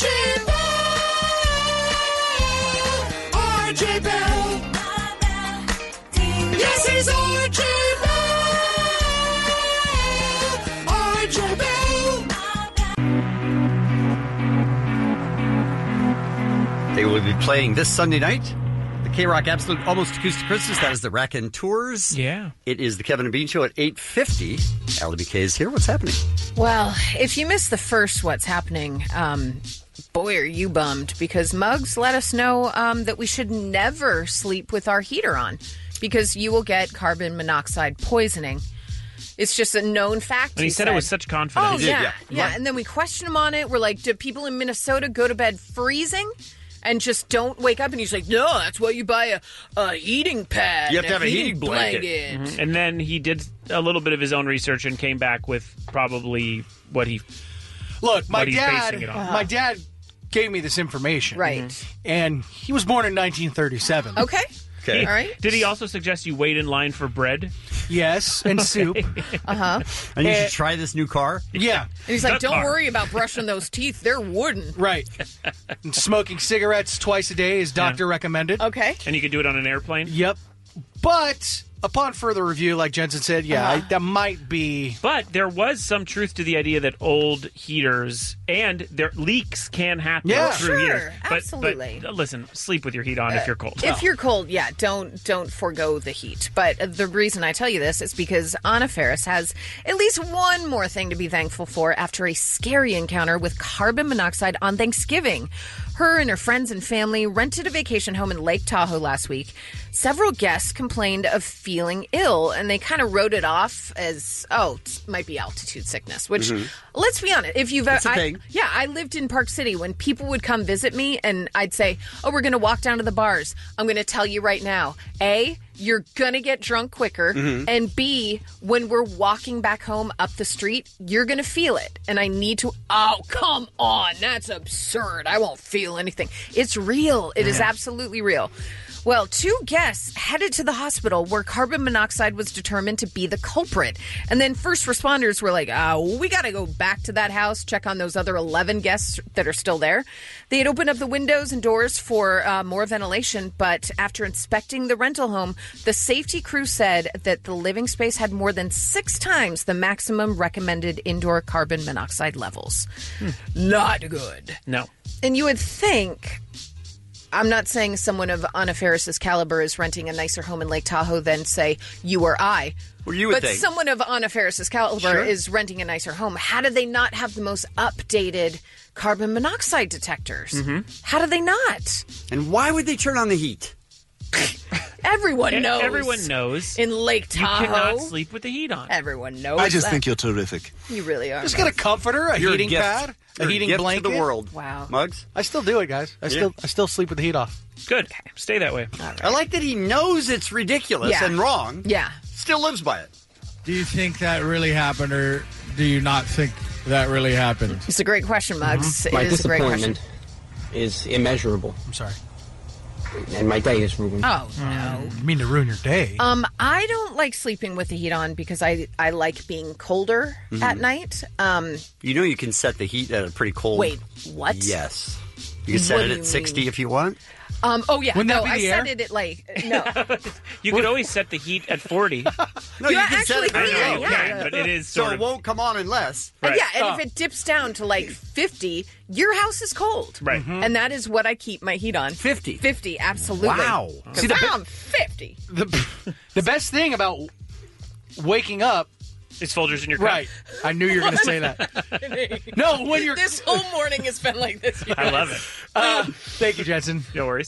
Speaker 16: RJ Bell. Yes, he's RJ Bell. RJ Bell.
Speaker 5: They will be playing this Sunday night. The K-Rock Absolute Almost Acoustic Christmas. That is the Rack and Tours.
Speaker 6: Yeah.
Speaker 5: It is the Kevin and Bean Show at 8:50. Allie BK is here. What's happening?
Speaker 7: Well, if you missed the first What's Happening, boy, are you bummed, because Muggs let us know that we should never sleep with our heater on because you will get carbon monoxide poisoning. It's just a known fact.
Speaker 6: And he said it with such confidence.
Speaker 7: Oh, yeah. And then we questioned him on it. We're like, do people in Minnesota go to bed freezing and just don't wake up? And he's like, no, that's why you buy a heating pad.
Speaker 5: You have to have a heating blanket.
Speaker 6: Mm-hmm. And then he did a little bit of his own research and came back with probably what he...
Speaker 9: Look, my
Speaker 6: he's basing it on.
Speaker 9: dad gave me this information.
Speaker 7: Right.
Speaker 9: And he was born in 1937.
Speaker 7: Okay.
Speaker 5: Okay.
Speaker 7: All right.
Speaker 6: Did he also suggest you wait in line for bread?
Speaker 9: Yes, and soup.
Speaker 7: Uh-huh.
Speaker 5: And you should try this new car?
Speaker 9: Yeah.
Speaker 7: And he's like, don't worry about brushing those teeth. They're wooden.
Speaker 9: Right. And smoking cigarettes twice a day is doctor recommended.
Speaker 7: Okay.
Speaker 6: And you could do it on an airplane?
Speaker 9: Yep. But upon further review, like Jensen said, that might be...
Speaker 6: But there was some truth to the idea that old heaters and their leaks can happen through heaters.
Speaker 7: Absolutely.
Speaker 6: But listen, sleep with your heat on if you're cold.
Speaker 7: If you're cold, don't forego the heat. But the reason I tell you this is because Anna Faris has at least one more thing to be thankful for after a scary encounter with carbon monoxide on Thanksgiving. Her and her friends and family rented a vacation home in Lake Tahoe last week. Several guests complained of feeling ill, and they kind of wrote it off as, it might be altitude sickness, which, let's be honest, if you've
Speaker 5: It's a thing.
Speaker 7: I lived in Park City. When people would come visit me and I'd say, we're going to walk down to the bars. I'm going to tell you right now, A, you're going to get drunk quicker. And B, when we're walking back home up the street, you're going to feel it. And I need to, come on. That's absurd. I won't feel anything. It's real. It is absolutely real. Well, 2 guests headed to the hospital where carbon monoxide was determined to be the culprit. And then first responders were like, we got to go back to that house, check on those other 11 guests that are still there. They had opened up the windows and doors for more ventilation, but after inspecting the rental home, the safety crew said that the living space had more than 6 times the maximum recommended indoor carbon monoxide levels. Not good.
Speaker 6: No.
Speaker 7: And you would think... I'm not saying someone of Anna Faris's caliber is renting a nicer home in Lake Tahoe than, say, you or I.
Speaker 5: Well, you would
Speaker 7: but
Speaker 5: think.
Speaker 7: Someone of Anna Faris's caliber is renting a nicer home. How do they not have the most updated carbon monoxide detectors? How do they not?
Speaker 5: And why would they turn on the heat?
Speaker 7: Everyone knows.
Speaker 6: Everyone knows.
Speaker 7: In Lake Tahoe.
Speaker 6: You cannot sleep with the heat on.
Speaker 7: Everyone knows.
Speaker 21: I just
Speaker 7: that.
Speaker 21: think you're terrific.
Speaker 7: You really are.
Speaker 9: Just get a comforter, a
Speaker 5: You're
Speaker 9: heating
Speaker 5: gift.
Speaker 9: pad,
Speaker 5: You're
Speaker 9: a heating
Speaker 5: gift
Speaker 9: blanket.
Speaker 5: to the world.
Speaker 7: Wow.
Speaker 5: Muggs?
Speaker 9: I still do it, guys. I still sleep with the heat off.
Speaker 6: Good. Stay that way.
Speaker 5: I like that he knows it's ridiculous and wrong.
Speaker 7: Yeah.
Speaker 5: Still lives by it.
Speaker 15: Do you think that really happened, or do you not think
Speaker 9: that really happened?
Speaker 7: It's a great question, Muggs.
Speaker 15: My
Speaker 7: It is a great question.
Speaker 15: disappointment is immeasurable.
Speaker 9: I'm sorry.
Speaker 15: And my day is ruined.
Speaker 7: Oh, no.
Speaker 9: You mean to ruin your day?
Speaker 7: I don't like sleeping with the heat on because I like being colder at night.
Speaker 5: You know you can set the heat at a pretty cold...
Speaker 7: Wait, what?
Speaker 5: Yes. You can set
Speaker 7: What
Speaker 5: it
Speaker 7: do
Speaker 5: at
Speaker 7: you
Speaker 5: 60
Speaker 7: mean?
Speaker 5: if you want.
Speaker 7: Oh, yeah.
Speaker 5: Wouldn't that
Speaker 7: No,
Speaker 5: be
Speaker 7: I
Speaker 5: the
Speaker 7: set
Speaker 5: air?
Speaker 7: it at no.
Speaker 6: You could always set the heat at 40.
Speaker 5: No,
Speaker 7: You
Speaker 5: you can set
Speaker 7: actually
Speaker 5: it...
Speaker 6: I know
Speaker 7: can,
Speaker 6: you
Speaker 7: yeah.
Speaker 6: can, but it is
Speaker 5: So
Speaker 6: sort
Speaker 5: it
Speaker 6: of...
Speaker 5: won't come on unless...
Speaker 7: And yeah, and if it dips down to like 50, your house is cold.
Speaker 6: Right.
Speaker 7: And that is what I keep my heat on.
Speaker 5: 50?
Speaker 7: 50, absolutely.
Speaker 9: Wow.
Speaker 7: See, I'm 50.
Speaker 9: The best thing about waking up
Speaker 6: is Folgers in your cup.
Speaker 9: Right. I knew you were going to say that. No, when you're...
Speaker 7: This whole morning has been like this.
Speaker 6: I love it.
Speaker 9: Thank you, Jensen.
Speaker 6: No worries.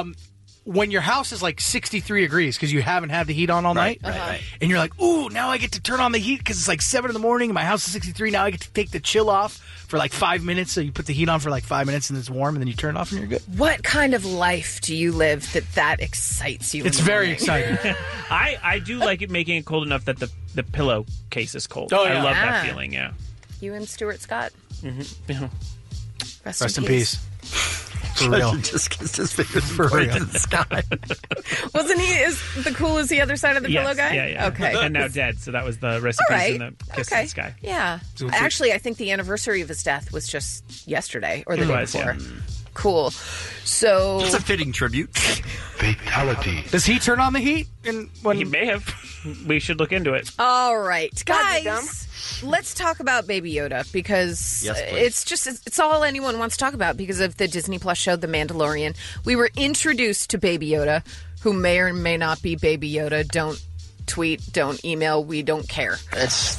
Speaker 9: When your house is like 63 degrees because you haven't had the heat on all night,
Speaker 5: right.
Speaker 9: and you're like, ooh, now I get to turn on the heat because it's like 7 in the morning and my house is 63. Now I get to take the chill off for like 5 minutes. So you put the heat on for like 5 minutes and it's warm and then you turn it off and you're good.
Speaker 7: What kind of life do you live that excites you?
Speaker 9: It's
Speaker 7: in the
Speaker 9: very
Speaker 7: morning?
Speaker 9: exciting.
Speaker 6: I do like it making it cold enough that the pillowcase is cold.
Speaker 9: Oh,
Speaker 6: I
Speaker 9: yeah.
Speaker 6: love
Speaker 7: Ah.
Speaker 6: that feeling, yeah.
Speaker 7: You and Stuart Scott.
Speaker 6: Mm-hmm.
Speaker 9: Rest in peace. For
Speaker 5: Judge
Speaker 9: real.
Speaker 5: just kissed his fingers
Speaker 9: For
Speaker 5: right
Speaker 9: real.
Speaker 5: to the sky.
Speaker 7: Wasn't he as the cool as the other side of the
Speaker 6: Yes,
Speaker 7: pillow guy?
Speaker 6: yeah, yeah.
Speaker 7: Okay.
Speaker 6: And now dead, so that was the
Speaker 7: All
Speaker 6: recipes
Speaker 7: right.
Speaker 6: in the Kiss
Speaker 7: okay.
Speaker 6: in the Sky.
Speaker 7: Yeah.
Speaker 9: So it's
Speaker 7: Actually, I think the anniversary of his death was just yesterday or the
Speaker 6: It
Speaker 7: day
Speaker 6: was,
Speaker 7: before.
Speaker 6: yeah.
Speaker 7: Cool. So
Speaker 5: It's a fitting tribute.
Speaker 21: Fatality.
Speaker 9: Does he turn on the heat? And when
Speaker 6: He may have. We should look into it.
Speaker 7: all right, guys, let's talk about Baby Yoda because
Speaker 5: Yes, please.
Speaker 7: it's all anyone wants to talk about because of the Disney Plus show The Mandalorian. We were introduced to Baby Yoda, who may or may not be Baby Yoda. Don't tweet, don't email, we don't care.
Speaker 15: It's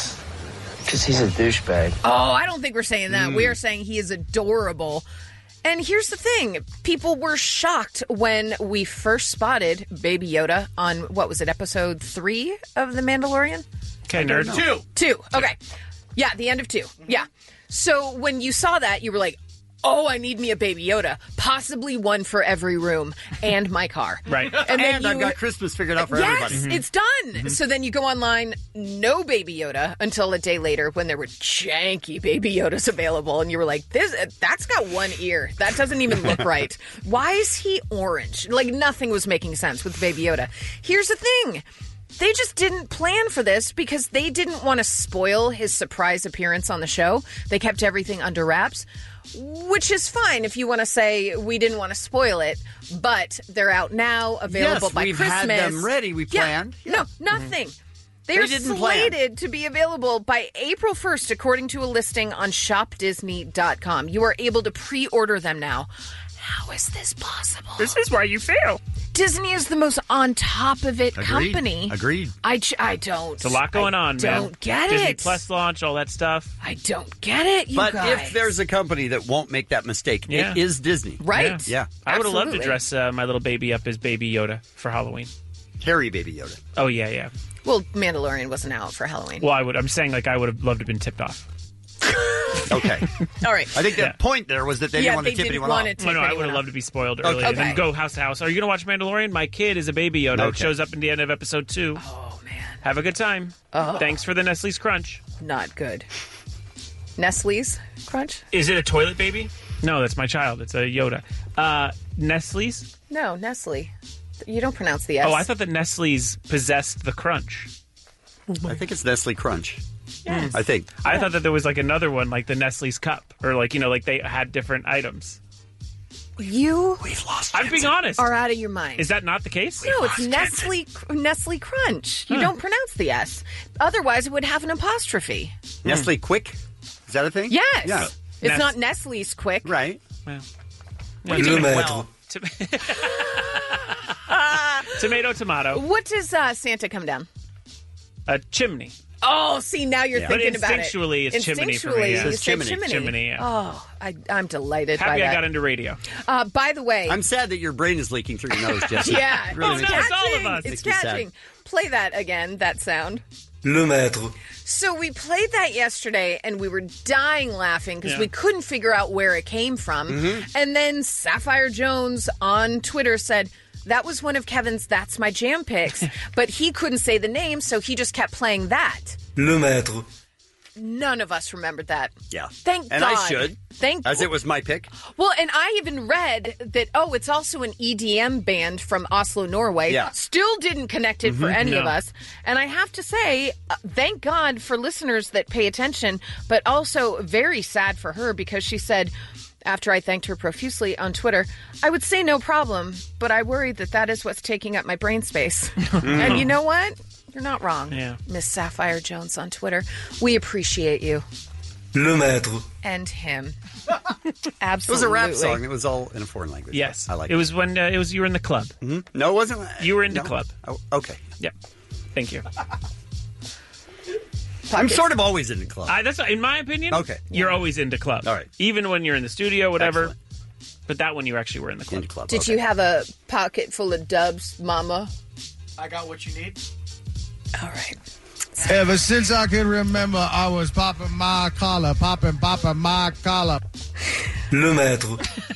Speaker 15: because he's a douchebag.
Speaker 7: Oh, I don't think we're saying that. We are saying he is adorable. And here's the thing. People were shocked when we first spotted Baby Yoda on, what was it, episode 3 of The Mandalorian?
Speaker 6: Okay, nerd.
Speaker 7: 2. Okay. Yeah, the end of 2. Yeah. So when you saw that, you were like, oh, I need me a Baby Yoda. Possibly one for every room and my car.
Speaker 6: Right.
Speaker 7: And then
Speaker 5: I've got Christmas figured out for everybody.
Speaker 7: Yes, it's done. So then you go online, no Baby Yoda until a day later when there were janky Baby Yodas available, and you were like, that's got one ear. That doesn't even look right. Why is he orange? Like, nothing was making sense with Baby Yoda. Here's the thing. They just didn't plan for this because they didn't want to spoil his surprise appearance on the show. They kept everything under wraps, which is fine if you want to say we didn't want to spoil it, but they're out now, available
Speaker 5: Yes,
Speaker 7: by
Speaker 5: we've
Speaker 7: Christmas.
Speaker 5: had them ready. We planned.
Speaker 7: Yeah. No, nothing. They
Speaker 5: They
Speaker 7: are
Speaker 5: didn't plan.
Speaker 7: slated to be available by April 1st, according to a listing on shopdisney.com. You are able to pre-order them now. How is this possible?
Speaker 6: This is why you fail.
Speaker 7: Disney is the most on top of it
Speaker 5: Agreed.
Speaker 7: company.
Speaker 5: Agreed.
Speaker 7: I don't.
Speaker 6: It's a lot going on, man.
Speaker 7: Don't get
Speaker 6: Disney
Speaker 7: it.
Speaker 6: Plus launch, all that stuff.
Speaker 7: I don't get it, you
Speaker 5: But
Speaker 7: guys.
Speaker 5: if there's a company that won't make that mistake,
Speaker 6: Yeah.
Speaker 5: it is Disney.
Speaker 7: Right?
Speaker 5: Yeah.
Speaker 6: I would have loved to
Speaker 7: Absolutely.
Speaker 6: dress my little baby up as Baby Yoda for Halloween.
Speaker 5: Harry Baby Yoda.
Speaker 6: Oh, yeah, yeah.
Speaker 7: Well, Mandalorian wasn't out for Halloween.
Speaker 6: Well, I'm saying, like, I would have loved to have been tipped off.
Speaker 5: Okay.
Speaker 7: All right.
Speaker 5: I think the point there was that they
Speaker 7: Yeah,
Speaker 5: didn't want
Speaker 7: they
Speaker 5: to tip
Speaker 7: didn't
Speaker 5: anyone
Speaker 7: want
Speaker 5: off.
Speaker 7: to
Speaker 6: No, I would
Speaker 7: anyone
Speaker 6: have
Speaker 7: off.
Speaker 6: loved to be spoiled early and then go house to house. Are you going to watch Mandalorian? My kid is a Baby Yoda.
Speaker 5: Okay.
Speaker 6: It shows up in the end of episode 2.
Speaker 7: Oh, man.
Speaker 6: Have a good time. Thanks for the Nestle's Crunch.
Speaker 7: Not good. Nestle's Crunch?
Speaker 6: Is it a toilet baby? No, that's my child. It's a Yoda. Nestle's?
Speaker 7: No, Nestle. You don't pronounce the S.
Speaker 6: Oh, I thought that Nestle's possessed the crunch.
Speaker 5: I think it's Nestle Crunch.
Speaker 7: Yes.
Speaker 5: I think.
Speaker 6: I thought that there was like another one, like the Nestle's cup, or like, you know, like they had different items.
Speaker 7: You
Speaker 5: We've lost.
Speaker 6: I'm being honest.
Speaker 7: are out of your mind.
Speaker 6: Is that not the case?
Speaker 7: No, it's Nestle Crunch. You don't pronounce the S. Otherwise, it would have an apostrophe.
Speaker 5: Nestle Quick? Is that a thing?
Speaker 7: Yes.
Speaker 5: Yeah.
Speaker 7: It's
Speaker 6: Nes-
Speaker 7: not Nestle's Quick.
Speaker 5: Right.
Speaker 6: Well,
Speaker 7: What do you mean?
Speaker 6: well, tomato, tomato.
Speaker 7: What does Santa come down?
Speaker 6: A chimney.
Speaker 7: Oh, see, now you're
Speaker 6: Yeah. But
Speaker 7: thinking about it.
Speaker 6: instinctually, it's chimney for me,
Speaker 7: Instinctually,
Speaker 6: yeah.
Speaker 7: you
Speaker 6: It's
Speaker 7: say
Speaker 5: chimney.
Speaker 7: chimney.
Speaker 6: Chimney, yeah.
Speaker 7: Oh, I'm delighted by
Speaker 6: Happy
Speaker 7: that.
Speaker 6: I got into radio.
Speaker 7: By the way,
Speaker 5: I'm sad that your brain is leaking through your nose, Jesse.
Speaker 7: yeah,
Speaker 5: It really
Speaker 6: Oh,
Speaker 5: makes
Speaker 6: no,
Speaker 5: me-
Speaker 6: it's all of
Speaker 7: catching.
Speaker 6: us.
Speaker 7: It's
Speaker 5: Makes me sad.
Speaker 7: catching. Play that again, that sound.
Speaker 21: Le maître.
Speaker 7: So we played that yesterday, and we were dying laughing because
Speaker 6: Yeah.
Speaker 7: we couldn't figure out where it came from. And then Sapphire Jones on Twitter said, that was one of Kevin's That's My Jam picks, but he couldn't say the name, so he just kept playing that.
Speaker 21: Le maître.
Speaker 7: none of us remembered that.
Speaker 5: Yeah.
Speaker 7: Thank
Speaker 5: and
Speaker 7: God.
Speaker 5: I should. As it was my pick.
Speaker 7: Well, and I even read that, it's also an EDM band from Oslo, Norway.
Speaker 5: Yeah.
Speaker 7: Still didn't connect it for any of
Speaker 6: No.
Speaker 7: us. And I have to say, thank God for listeners that pay attention, but also very sad for her because she said, after I thanked her profusely on Twitter, I would say no problem, but I worry that is what's taking up my brain space. And you know what? You're not wrong, Miss Sapphire Jones on Twitter. We appreciate you.
Speaker 11: Le maître.
Speaker 7: And him.
Speaker 5: It
Speaker 7: Absolutely.
Speaker 5: was a rap song. It was all in a foreign language.
Speaker 6: Yes.
Speaker 5: I like
Speaker 6: it. Was when you were in the club.
Speaker 5: Mm-hmm. No, it wasn't.
Speaker 6: You were in the club.
Speaker 5: Oh, okay.
Speaker 6: Yep. Thank you.
Speaker 5: I'm sort of always in the club.
Speaker 6: That's in my opinion.
Speaker 5: Okay.
Speaker 6: You're always into club.
Speaker 5: All right.
Speaker 6: Even when you're in the studio, whatever.
Speaker 5: Excellent.
Speaker 6: But that one you actually were in the club.
Speaker 7: Did you have a pocket full of dubs, Mama?
Speaker 9: I got what you need.
Speaker 7: All right.
Speaker 17: Ever since I can remember, I was popping my collar, popping my collar.
Speaker 11: Le maître.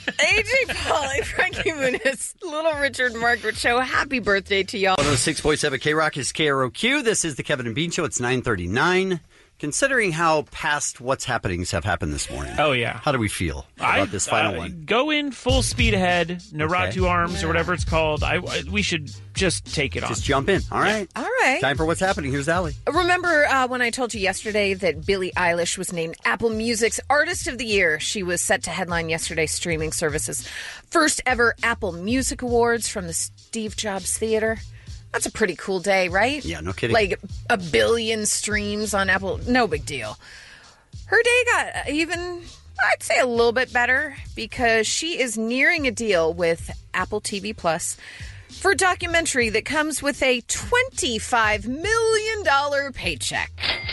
Speaker 7: AJ Polly, Frankie Muniz, Little Richard Margaret Show. Happy birthday to y'all.
Speaker 5: 106.7 K-Rock is KROQ. This is the Kevin and Bean Show. It's 9:39. Considering how past what's happenings have happened this morning.
Speaker 6: Oh, yeah.
Speaker 5: How do we feel about this final one?
Speaker 6: Go in full speed ahead, Naratu Arms or whatever it's called. We should just take it on.
Speaker 5: Just jump in. All right.
Speaker 7: All right.
Speaker 5: Time for what's happening. Here's Allie.
Speaker 7: Remember when I told you yesterday that Billie Eilish was named Apple Music's Artist of the Year? She was set to headline yesterday's streaming service's first ever Apple Music Awards from the Steve Jobs Theater. That's a pretty cool day, right?
Speaker 5: Yeah, no kidding.
Speaker 7: Like 1 billion streams on Apple. No big deal. Her day got even, I'd say, a little bit better because she is nearing a deal with Apple TV Plus for a documentary that comes with a $25 million paycheck.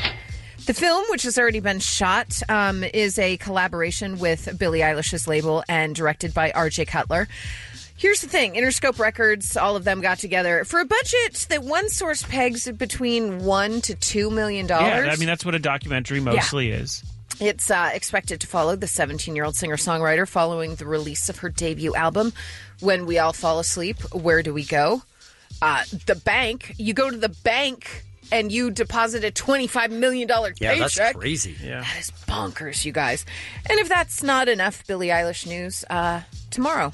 Speaker 7: The film, which has already been shot, is a collaboration with Billie Eilish's label and directed by R.J. Cutler. Here's the thing. Interscope Records, all of them got together for a budget that one source pegs between $1 to $2 million.
Speaker 6: Yeah, I mean, that's what a documentary mostly is.
Speaker 7: It's expected to follow the 17-year-old singer-songwriter following the release of her debut album, When We All Fall Asleep, Where Do We Go? The bank. You go to the bank and you deposit a $25 million paycheck.
Speaker 5: Yeah, that's crazy.
Speaker 6: Yeah.
Speaker 7: That is bonkers, you guys. And if that's not enough Billie Eilish news, tomorrow,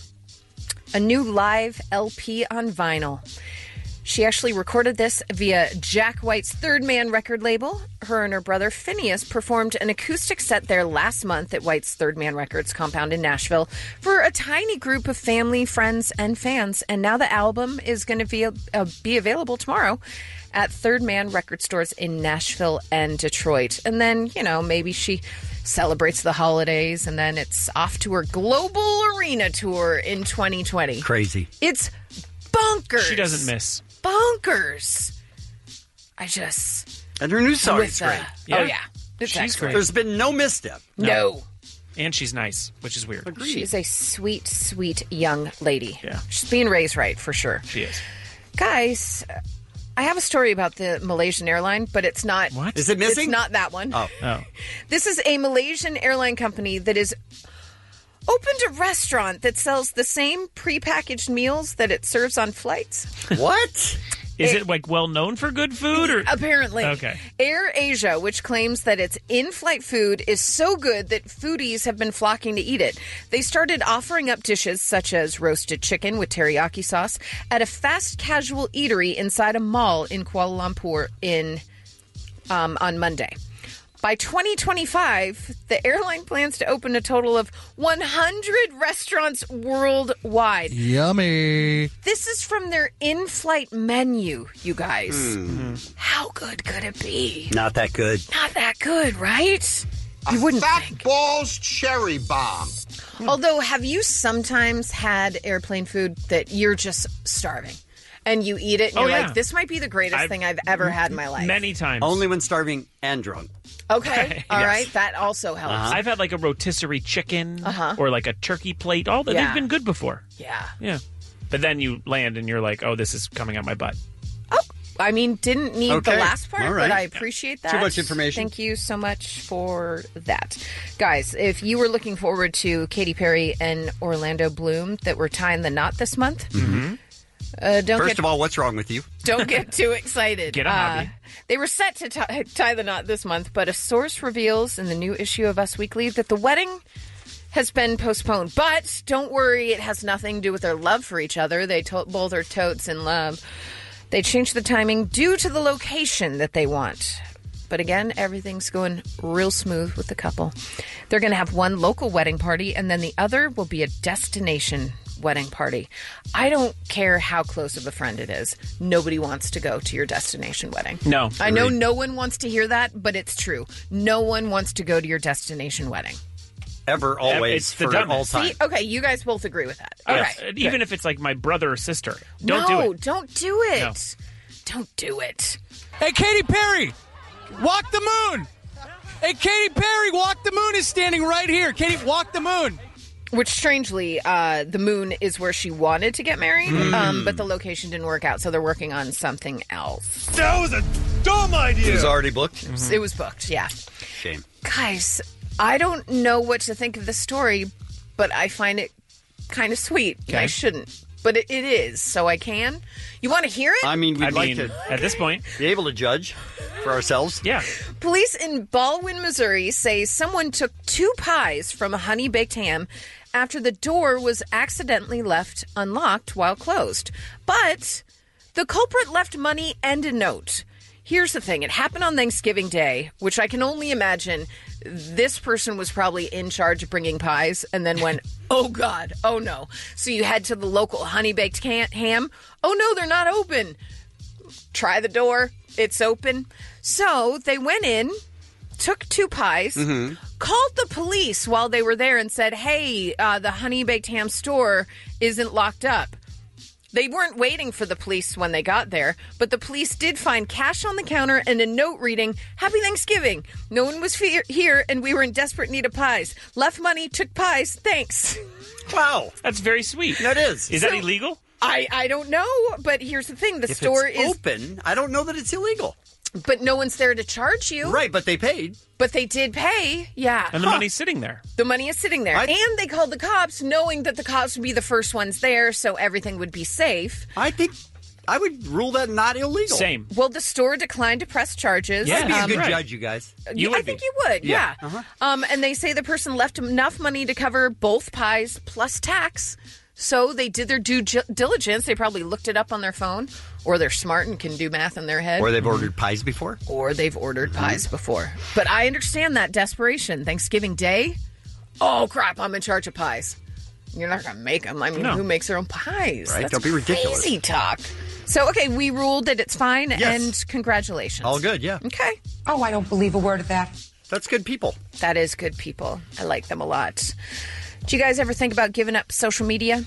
Speaker 7: a new live LP on vinyl. She actually recorded this via Jack White's Third Man record label. Her and her brother Phineas performed an acoustic set there last month at White's Third Man Records compound in Nashville for a tiny group of family, friends, and fans. And now the album is going to be available tomorrow at Third Man record stores in Nashville and Detroit. And then, maybe she celebrates the holidays, and then it's off to her global arena tour in 2020.
Speaker 5: Crazy.
Speaker 7: It's bonkers.
Speaker 6: She doesn't miss.
Speaker 7: Bonkers.
Speaker 5: And her new song is great.
Speaker 7: Oh, yeah. It's
Speaker 6: She's
Speaker 7: excellent.
Speaker 6: great.
Speaker 5: There's been no misstep.
Speaker 7: No.
Speaker 6: And she's nice, which is weird.
Speaker 7: She's a sweet, sweet young lady.
Speaker 6: Yeah.
Speaker 7: She's being raised right, for sure.
Speaker 6: She is.
Speaker 7: Guys, I have a story about the Malaysian airline, but it's not.
Speaker 6: What?
Speaker 5: Is it missing?
Speaker 7: It's not that one.
Speaker 5: Oh.
Speaker 7: This is a Malaysian airline company that is opened a restaurant that sells the same prepackaged meals that it serves on flights.
Speaker 5: What?
Speaker 6: Is it like well known for good food? Or
Speaker 7: Apparently.
Speaker 6: Okay.
Speaker 7: Air Asia, which claims that its in-flight food is so good that foodies have been flocking to eat it. They started offering up dishes such as roasted chicken with teriyaki sauce at a fast casual eatery inside a mall in Kuala Lumpur on Monday. By 2025, the airline plans to open a total of 100 restaurants worldwide.
Speaker 17: Yummy.
Speaker 7: This is from their in-flight menu, you guys. How good could it be?
Speaker 5: Not that good.
Speaker 7: Not that good, right? You wouldn't think.
Speaker 17: Balls cherry bomb.
Speaker 7: Although, have you sometimes had airplane food that you're just starving? And you eat it, and you're like, this might be the greatest thing I've ever had in my life.
Speaker 6: Many times.
Speaker 5: Only when starving and drunk.
Speaker 7: Okay, all
Speaker 6: Yes.
Speaker 7: right. That also helps.
Speaker 6: I've had like a rotisserie chicken
Speaker 7: Uh-huh.
Speaker 6: or like a turkey plate. All that
Speaker 7: Yeah.
Speaker 6: they've been good before.
Speaker 7: Yeah.
Speaker 6: Yeah. But then you land and you're like, oh, this is coming out my butt.
Speaker 7: I mean, didn't need
Speaker 5: Okay.
Speaker 7: the last part,
Speaker 5: All right.
Speaker 7: but I appreciate that.
Speaker 5: Too much information.
Speaker 7: Thank you so much for that. Guys, if you were looking forward to Katy Perry and Orlando Bloom that were tying the knot this month,
Speaker 5: First of all, what's wrong with you?
Speaker 7: Don't get too excited.
Speaker 6: Get a hobby.
Speaker 7: They were set to tie the knot this month, but a source reveals in the new issue of Us Weekly that the wedding has been postponed. But don't worry, it has nothing to do with their love for each other. They both are totes in love. They changed the timing due to the location that they want. But again, everything's going real smooth with the couple. They're going to have one local wedding party, and then the other will be a destination wedding party. I don't care how close of a friend it is. Nobody wants to go to your destination wedding.
Speaker 6: No.
Speaker 7: I know no one wants to hear that, but it's true. No one wants to go to your destination wedding.
Speaker 5: Ever, always,
Speaker 6: It's the
Speaker 5: for
Speaker 6: dumbest.
Speaker 5: all time.
Speaker 7: See? Okay, you guys both agree with that. Okay.
Speaker 6: Even if it's like my brother or sister. Don't do it.
Speaker 7: Don't do it.
Speaker 6: No.
Speaker 7: Don't do it.
Speaker 3: Hey, Katy Perry, walk the moon. Hey, Katy Perry, walk the moon is standing right here. Katy, walk the moon.
Speaker 7: Which, strangely, the moon is where she wanted to get married, but the location didn't work out, so they're working on something else.
Speaker 3: That was a dumb idea.
Speaker 5: It was already booked?
Speaker 7: It was booked, yeah.
Speaker 5: Shame.
Speaker 7: Guys, I don't know what to think of the story, but I find it kind of sweet.
Speaker 5: Okay.
Speaker 7: I shouldn't, but it is, so I can. You want to hear it?
Speaker 5: I mean, we'd like to,
Speaker 6: at this point,
Speaker 5: be able to judge for ourselves.
Speaker 6: Yeah.
Speaker 7: Police in Baldwin, Missouri say someone took 2 pies from a honey-baked ham after the door was accidentally left unlocked while closed. But the culprit left money and a note. Here's the thing. It happened on Thanksgiving Day, which I can only imagine this person was probably in charge of bringing pies and then went, oh, God, oh, no. So you head to the local honey-baked ham. Oh, no, they're not open. Try the door. It's open. So they went in, took 2 pies, called the police while they were there and said, hey, the honey-baked ham store isn't locked up. They weren't waiting for the police when they got there, but the police did find cash on the counter and a note reading, Happy Thanksgiving. No one was here, and we were in desperate need of pies. Left money, took pies. Thanks.
Speaker 5: Wow.
Speaker 6: That's very sweet.
Speaker 5: That is.
Speaker 6: Is that illegal?
Speaker 7: I don't know, but here's the thing. The
Speaker 5: If
Speaker 7: store
Speaker 5: it's
Speaker 7: is
Speaker 5: open, I don't know that it's illegal.
Speaker 7: But no one's there to charge you.
Speaker 5: Right, but they paid.
Speaker 7: But they did pay, yeah.
Speaker 6: And the money's sitting there.
Speaker 7: The money is sitting there. And they called the cops knowing that the cops would be the first ones there, so everything would be safe.
Speaker 5: I think I would rule that not illegal.
Speaker 6: Same.
Speaker 7: Well, the store declined to press charges.
Speaker 5: I'd be a good judge, you guys.
Speaker 7: I think you would, yeah. And they say the person left enough money to cover both pies plus tax. So they did their due diligence. They probably looked it up on their phone, or they're smart and can do math in their head.
Speaker 5: Or they've ordered pies before.
Speaker 7: But I understand that desperation. Thanksgiving Day, oh, crap, I'm in charge of pies. You're not going to make them. I mean, who makes their own pies?
Speaker 5: Right,
Speaker 7: That's
Speaker 5: don't be ridiculous.
Speaker 7: crazy talk. So, okay, we ruled that it's fine, and congratulations.
Speaker 5: All good, yeah.
Speaker 7: Okay.
Speaker 10: Oh, I don't believe a word of that.
Speaker 5: That's good people.
Speaker 7: That is good people. I like them a lot. Do you guys ever think about giving up social media?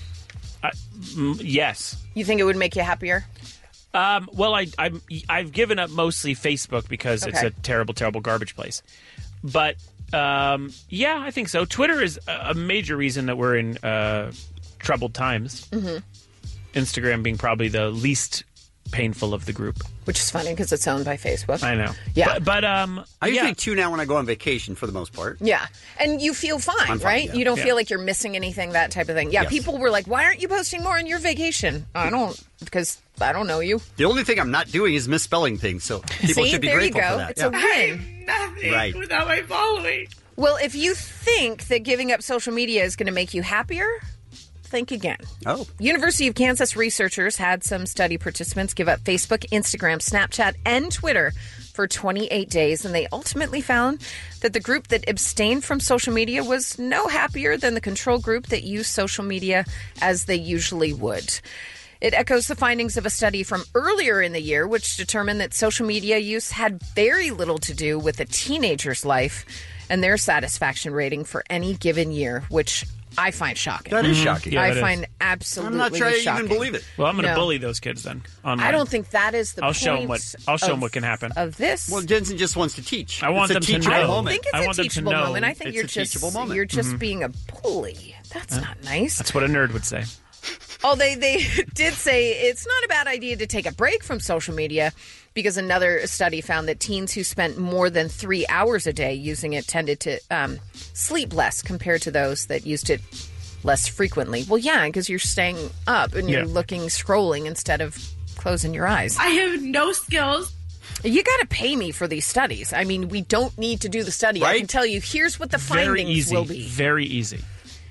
Speaker 6: Yes.
Speaker 7: You think it would make you happier?
Speaker 6: Well, I've given up mostly Facebook because it's
Speaker 7: Okay.
Speaker 6: a terrible, terrible garbage place. But yeah, I think so. Twitter is a major reason that we're in troubled times.
Speaker 7: Mm-hmm.
Speaker 6: Instagram being probably the least painful of the group.
Speaker 7: Which is funny because it's owned by Facebook.
Speaker 6: I know.
Speaker 7: Yeah.
Speaker 6: But
Speaker 5: I usually tune out when I go on vacation for the most part.
Speaker 7: Yeah. And you feel fine,
Speaker 5: I'm fine,
Speaker 7: right?
Speaker 5: yeah.
Speaker 7: You don't
Speaker 5: Yeah.
Speaker 7: feel like you're missing anything, that type of thing. Yeah,
Speaker 5: Yes.
Speaker 7: people were like, why aren't you posting more on your vacation? I don't, because I don't know you.
Speaker 5: The only thing I'm not doing is misspelling things, so people
Speaker 7: See,
Speaker 5: should be
Speaker 7: there you
Speaker 5: grateful
Speaker 7: go.
Speaker 5: for that.
Speaker 7: It's a win.
Speaker 10: Nothing
Speaker 5: Right.
Speaker 10: without my following.
Speaker 7: Well, if you think that giving up social media is going to make you happier, think again.
Speaker 5: Oh.
Speaker 7: University of Kansas researchers had some study participants give up Facebook, Instagram, Snapchat, and Twitter for 28 days, and they ultimately found that the group that abstained from social media was no happier than the control group that used social media as they usually would. It echoes the findings of a study from earlier in the year, which determined that social media use had very little to do with a teenager's life and their satisfaction rating for any given year, which I find shocking.
Speaker 5: That is shocking.
Speaker 6: Yeah,
Speaker 7: I
Speaker 6: that is.
Speaker 7: find absolutely
Speaker 5: I'm not sure I
Speaker 7: shocking.
Speaker 5: even believe it.
Speaker 6: Well, I'm going to
Speaker 7: No.
Speaker 6: bully those kids then. Online.
Speaker 7: I don't think that is the
Speaker 6: I'll
Speaker 7: point.
Speaker 6: show them what. I'll show them what can happen.
Speaker 7: Of this.
Speaker 5: Well, Jensen just wants to teach.
Speaker 6: I want
Speaker 5: It's
Speaker 6: them
Speaker 5: a
Speaker 6: to
Speaker 5: teachable
Speaker 6: know.
Speaker 7: I don't
Speaker 5: moment.
Speaker 7: think it's
Speaker 6: I
Speaker 7: a
Speaker 6: want them to
Speaker 7: teachable
Speaker 6: know
Speaker 7: moment. I think
Speaker 5: it's
Speaker 7: you're
Speaker 5: a
Speaker 7: just
Speaker 5: teachable moment.
Speaker 7: you're just being a bully. That's not nice.
Speaker 6: That's what a nerd would say.
Speaker 7: Oh, they did say it's not a bad idea to take a break from social media because another study found that teens who spent more than 3 hours a day using it tended to sleep less compared to those that used it less frequently. Well, yeah, because you're staying up and you're
Speaker 6: Yeah.
Speaker 7: scrolling instead of closing your eyes.
Speaker 10: I have no skills.
Speaker 7: You got to pay me for these studies. I mean, we don't need to do the study. I
Speaker 6: Right?
Speaker 7: can tell you, here's what the
Speaker 6: Very
Speaker 7: findings
Speaker 6: easy.
Speaker 7: will be.
Speaker 6: Very easy.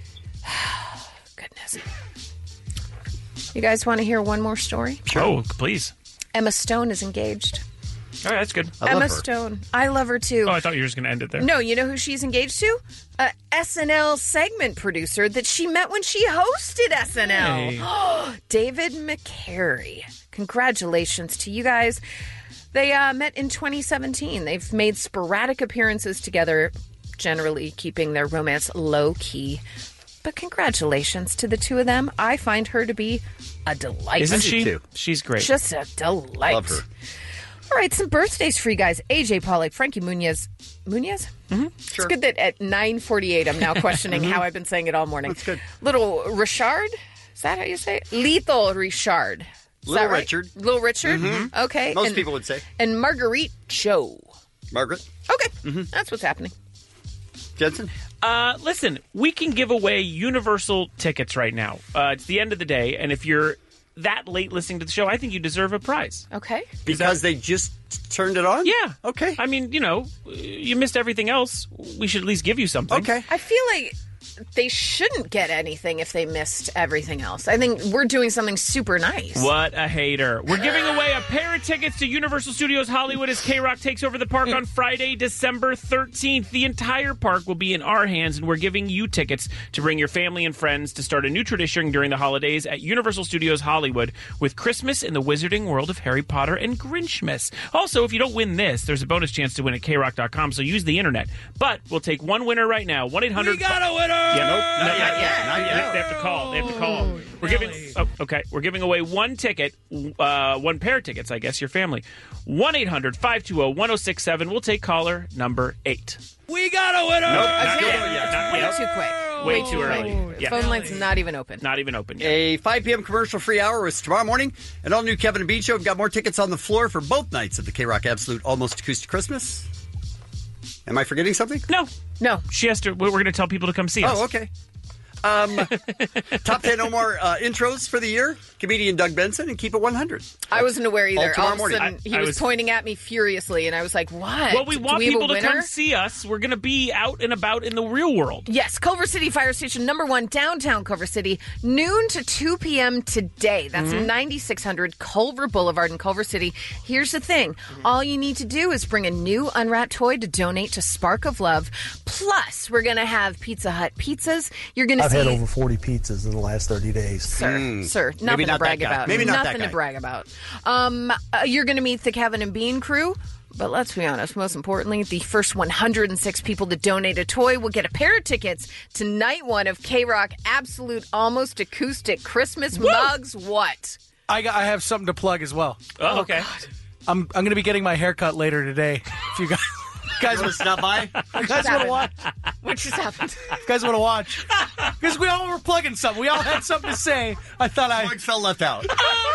Speaker 7: Goodness. You guys want to hear one more story?
Speaker 6: Oh, please.
Speaker 7: Emma Stone is engaged.
Speaker 6: All right, that's good.
Speaker 7: Emma Stone. I love her too.
Speaker 6: Oh, I thought you were just going to end it there.
Speaker 7: No, you know who she's engaged to? A SNL segment producer that she met when she hosted SNL. David McCary. Congratulations to you guys. They met in 2017. They've made sporadic appearances together, generally keeping their romance low-key. But congratulations to the two of them. I find her to be a delight.
Speaker 6: Isn't she? She's great.
Speaker 7: Just a delight.
Speaker 6: Love her.
Speaker 7: All right, some birthdays for you guys. AJ Pollock, Frankie Muniz. Muniz? Mm-hmm. It's good that at 9:48 I'm now questioning how I've been saying it all morning. That's good. Little Richard? Is that how you say it? Lethal Richard. Is
Speaker 5: Little
Speaker 7: that right?
Speaker 5: Richard.
Speaker 7: Little Richard?
Speaker 5: Mhm.
Speaker 7: Okay.
Speaker 5: Most
Speaker 7: and,
Speaker 5: people would say.
Speaker 7: And Marguerite Cho.
Speaker 5: Margaret.
Speaker 7: Okay. That's what's happening.
Speaker 5: Jensen?
Speaker 6: Listen, we can give away Universal tickets right now. It's the end of the day, and if you're that late listening to the show, I think you deserve a prize.
Speaker 7: Okay.
Speaker 5: Because they just turned it on?
Speaker 6: Yeah.
Speaker 5: Okay.
Speaker 6: I mean, you missed everything else. We should at least give you something.
Speaker 5: Okay.
Speaker 7: I feel like they shouldn't get anything if they missed everything else. I think we're doing something super nice.
Speaker 6: What a hater. We're giving away a pair of tickets to Universal Studios Hollywood as K-Rock takes over the park on Friday, December 13th. The entire park will be in our hands, and we're giving you tickets to bring your family and friends to start a new tradition during the holidays at Universal Studios Hollywood with Christmas in the Wizarding World of Harry Potter and Grinchmas. Also, if you don't win this, there's a bonus chance to win at KRock.com, so use the internet. But we'll take one winner right now. 1-800...
Speaker 2: We got a winner!
Speaker 6: Yeah, nope.
Speaker 5: Not yet.
Speaker 6: They have to call. They have to call. We're giving. Oh, okay. We're giving away one ticket, one pair of tickets. I guess your family. 1-800-520-1067. We'll take caller number 8.
Speaker 2: We got a winner!
Speaker 6: Nope.
Speaker 7: Way too quick.
Speaker 6: Way too early. Yeah.
Speaker 7: Phone line's not even open.
Speaker 6: Not even open yet.
Speaker 5: A 5 p.m. commercial-free hour is tomorrow morning. An all-new Kevin and Bean Show. We've got more tickets on the floor for both nights of the K-Rock Absolute Almost Acoustic Christmas. Am I forgetting something?
Speaker 6: No. She has to. We're going to tell people to come see us.
Speaker 5: Oh, okay. Top 10 Omar intros for the year. Comedian Doug Benson and Keep It 100.
Speaker 7: I wasn't aware either.
Speaker 5: All
Speaker 7: All of a
Speaker 5: tomorrow
Speaker 7: sudden,
Speaker 5: morning.
Speaker 7: he was pointing at me furiously, and I was like, what?
Speaker 6: Well, we want
Speaker 7: Do have
Speaker 6: people
Speaker 7: a
Speaker 6: to
Speaker 7: winner?
Speaker 6: come see us. We're going to be out and about in the real world.
Speaker 7: Yes, Culver City Fire Station number 1, downtown Culver City, noon to 2 p.m. today. That's 9600 Culver Boulevard in Culver City. Here's the thing. All you need to do is bring a new unwrapped toy to donate to Spark of Love. Plus, we're going to have Pizza Hut pizzas. You're going to
Speaker 18: I've
Speaker 7: see...
Speaker 18: had over 40 pizzas in the last 30 days.
Speaker 7: Sir, nothing to brag about.
Speaker 5: Maybe not
Speaker 7: nothing
Speaker 5: that guy.
Speaker 7: to brag about. You're going to meet the Kevin and Bean crew. But let's be honest, most importantly, the first 106 people to donate a toy will get a pair of tickets to night 1 of K-Rock Absolute Almost Acoustic Christmas Mugs. What?
Speaker 9: I have something to plug as well.
Speaker 6: Oh, okay.
Speaker 9: I'm going to be getting my hair cut later today. If you guys
Speaker 5: want to stop by?
Speaker 9: You guys want to watch?
Speaker 7: What just happened?
Speaker 9: You guys want to watch? Because we all were plugging something. We all had something to say. I thought
Speaker 5: Plugs felt left out.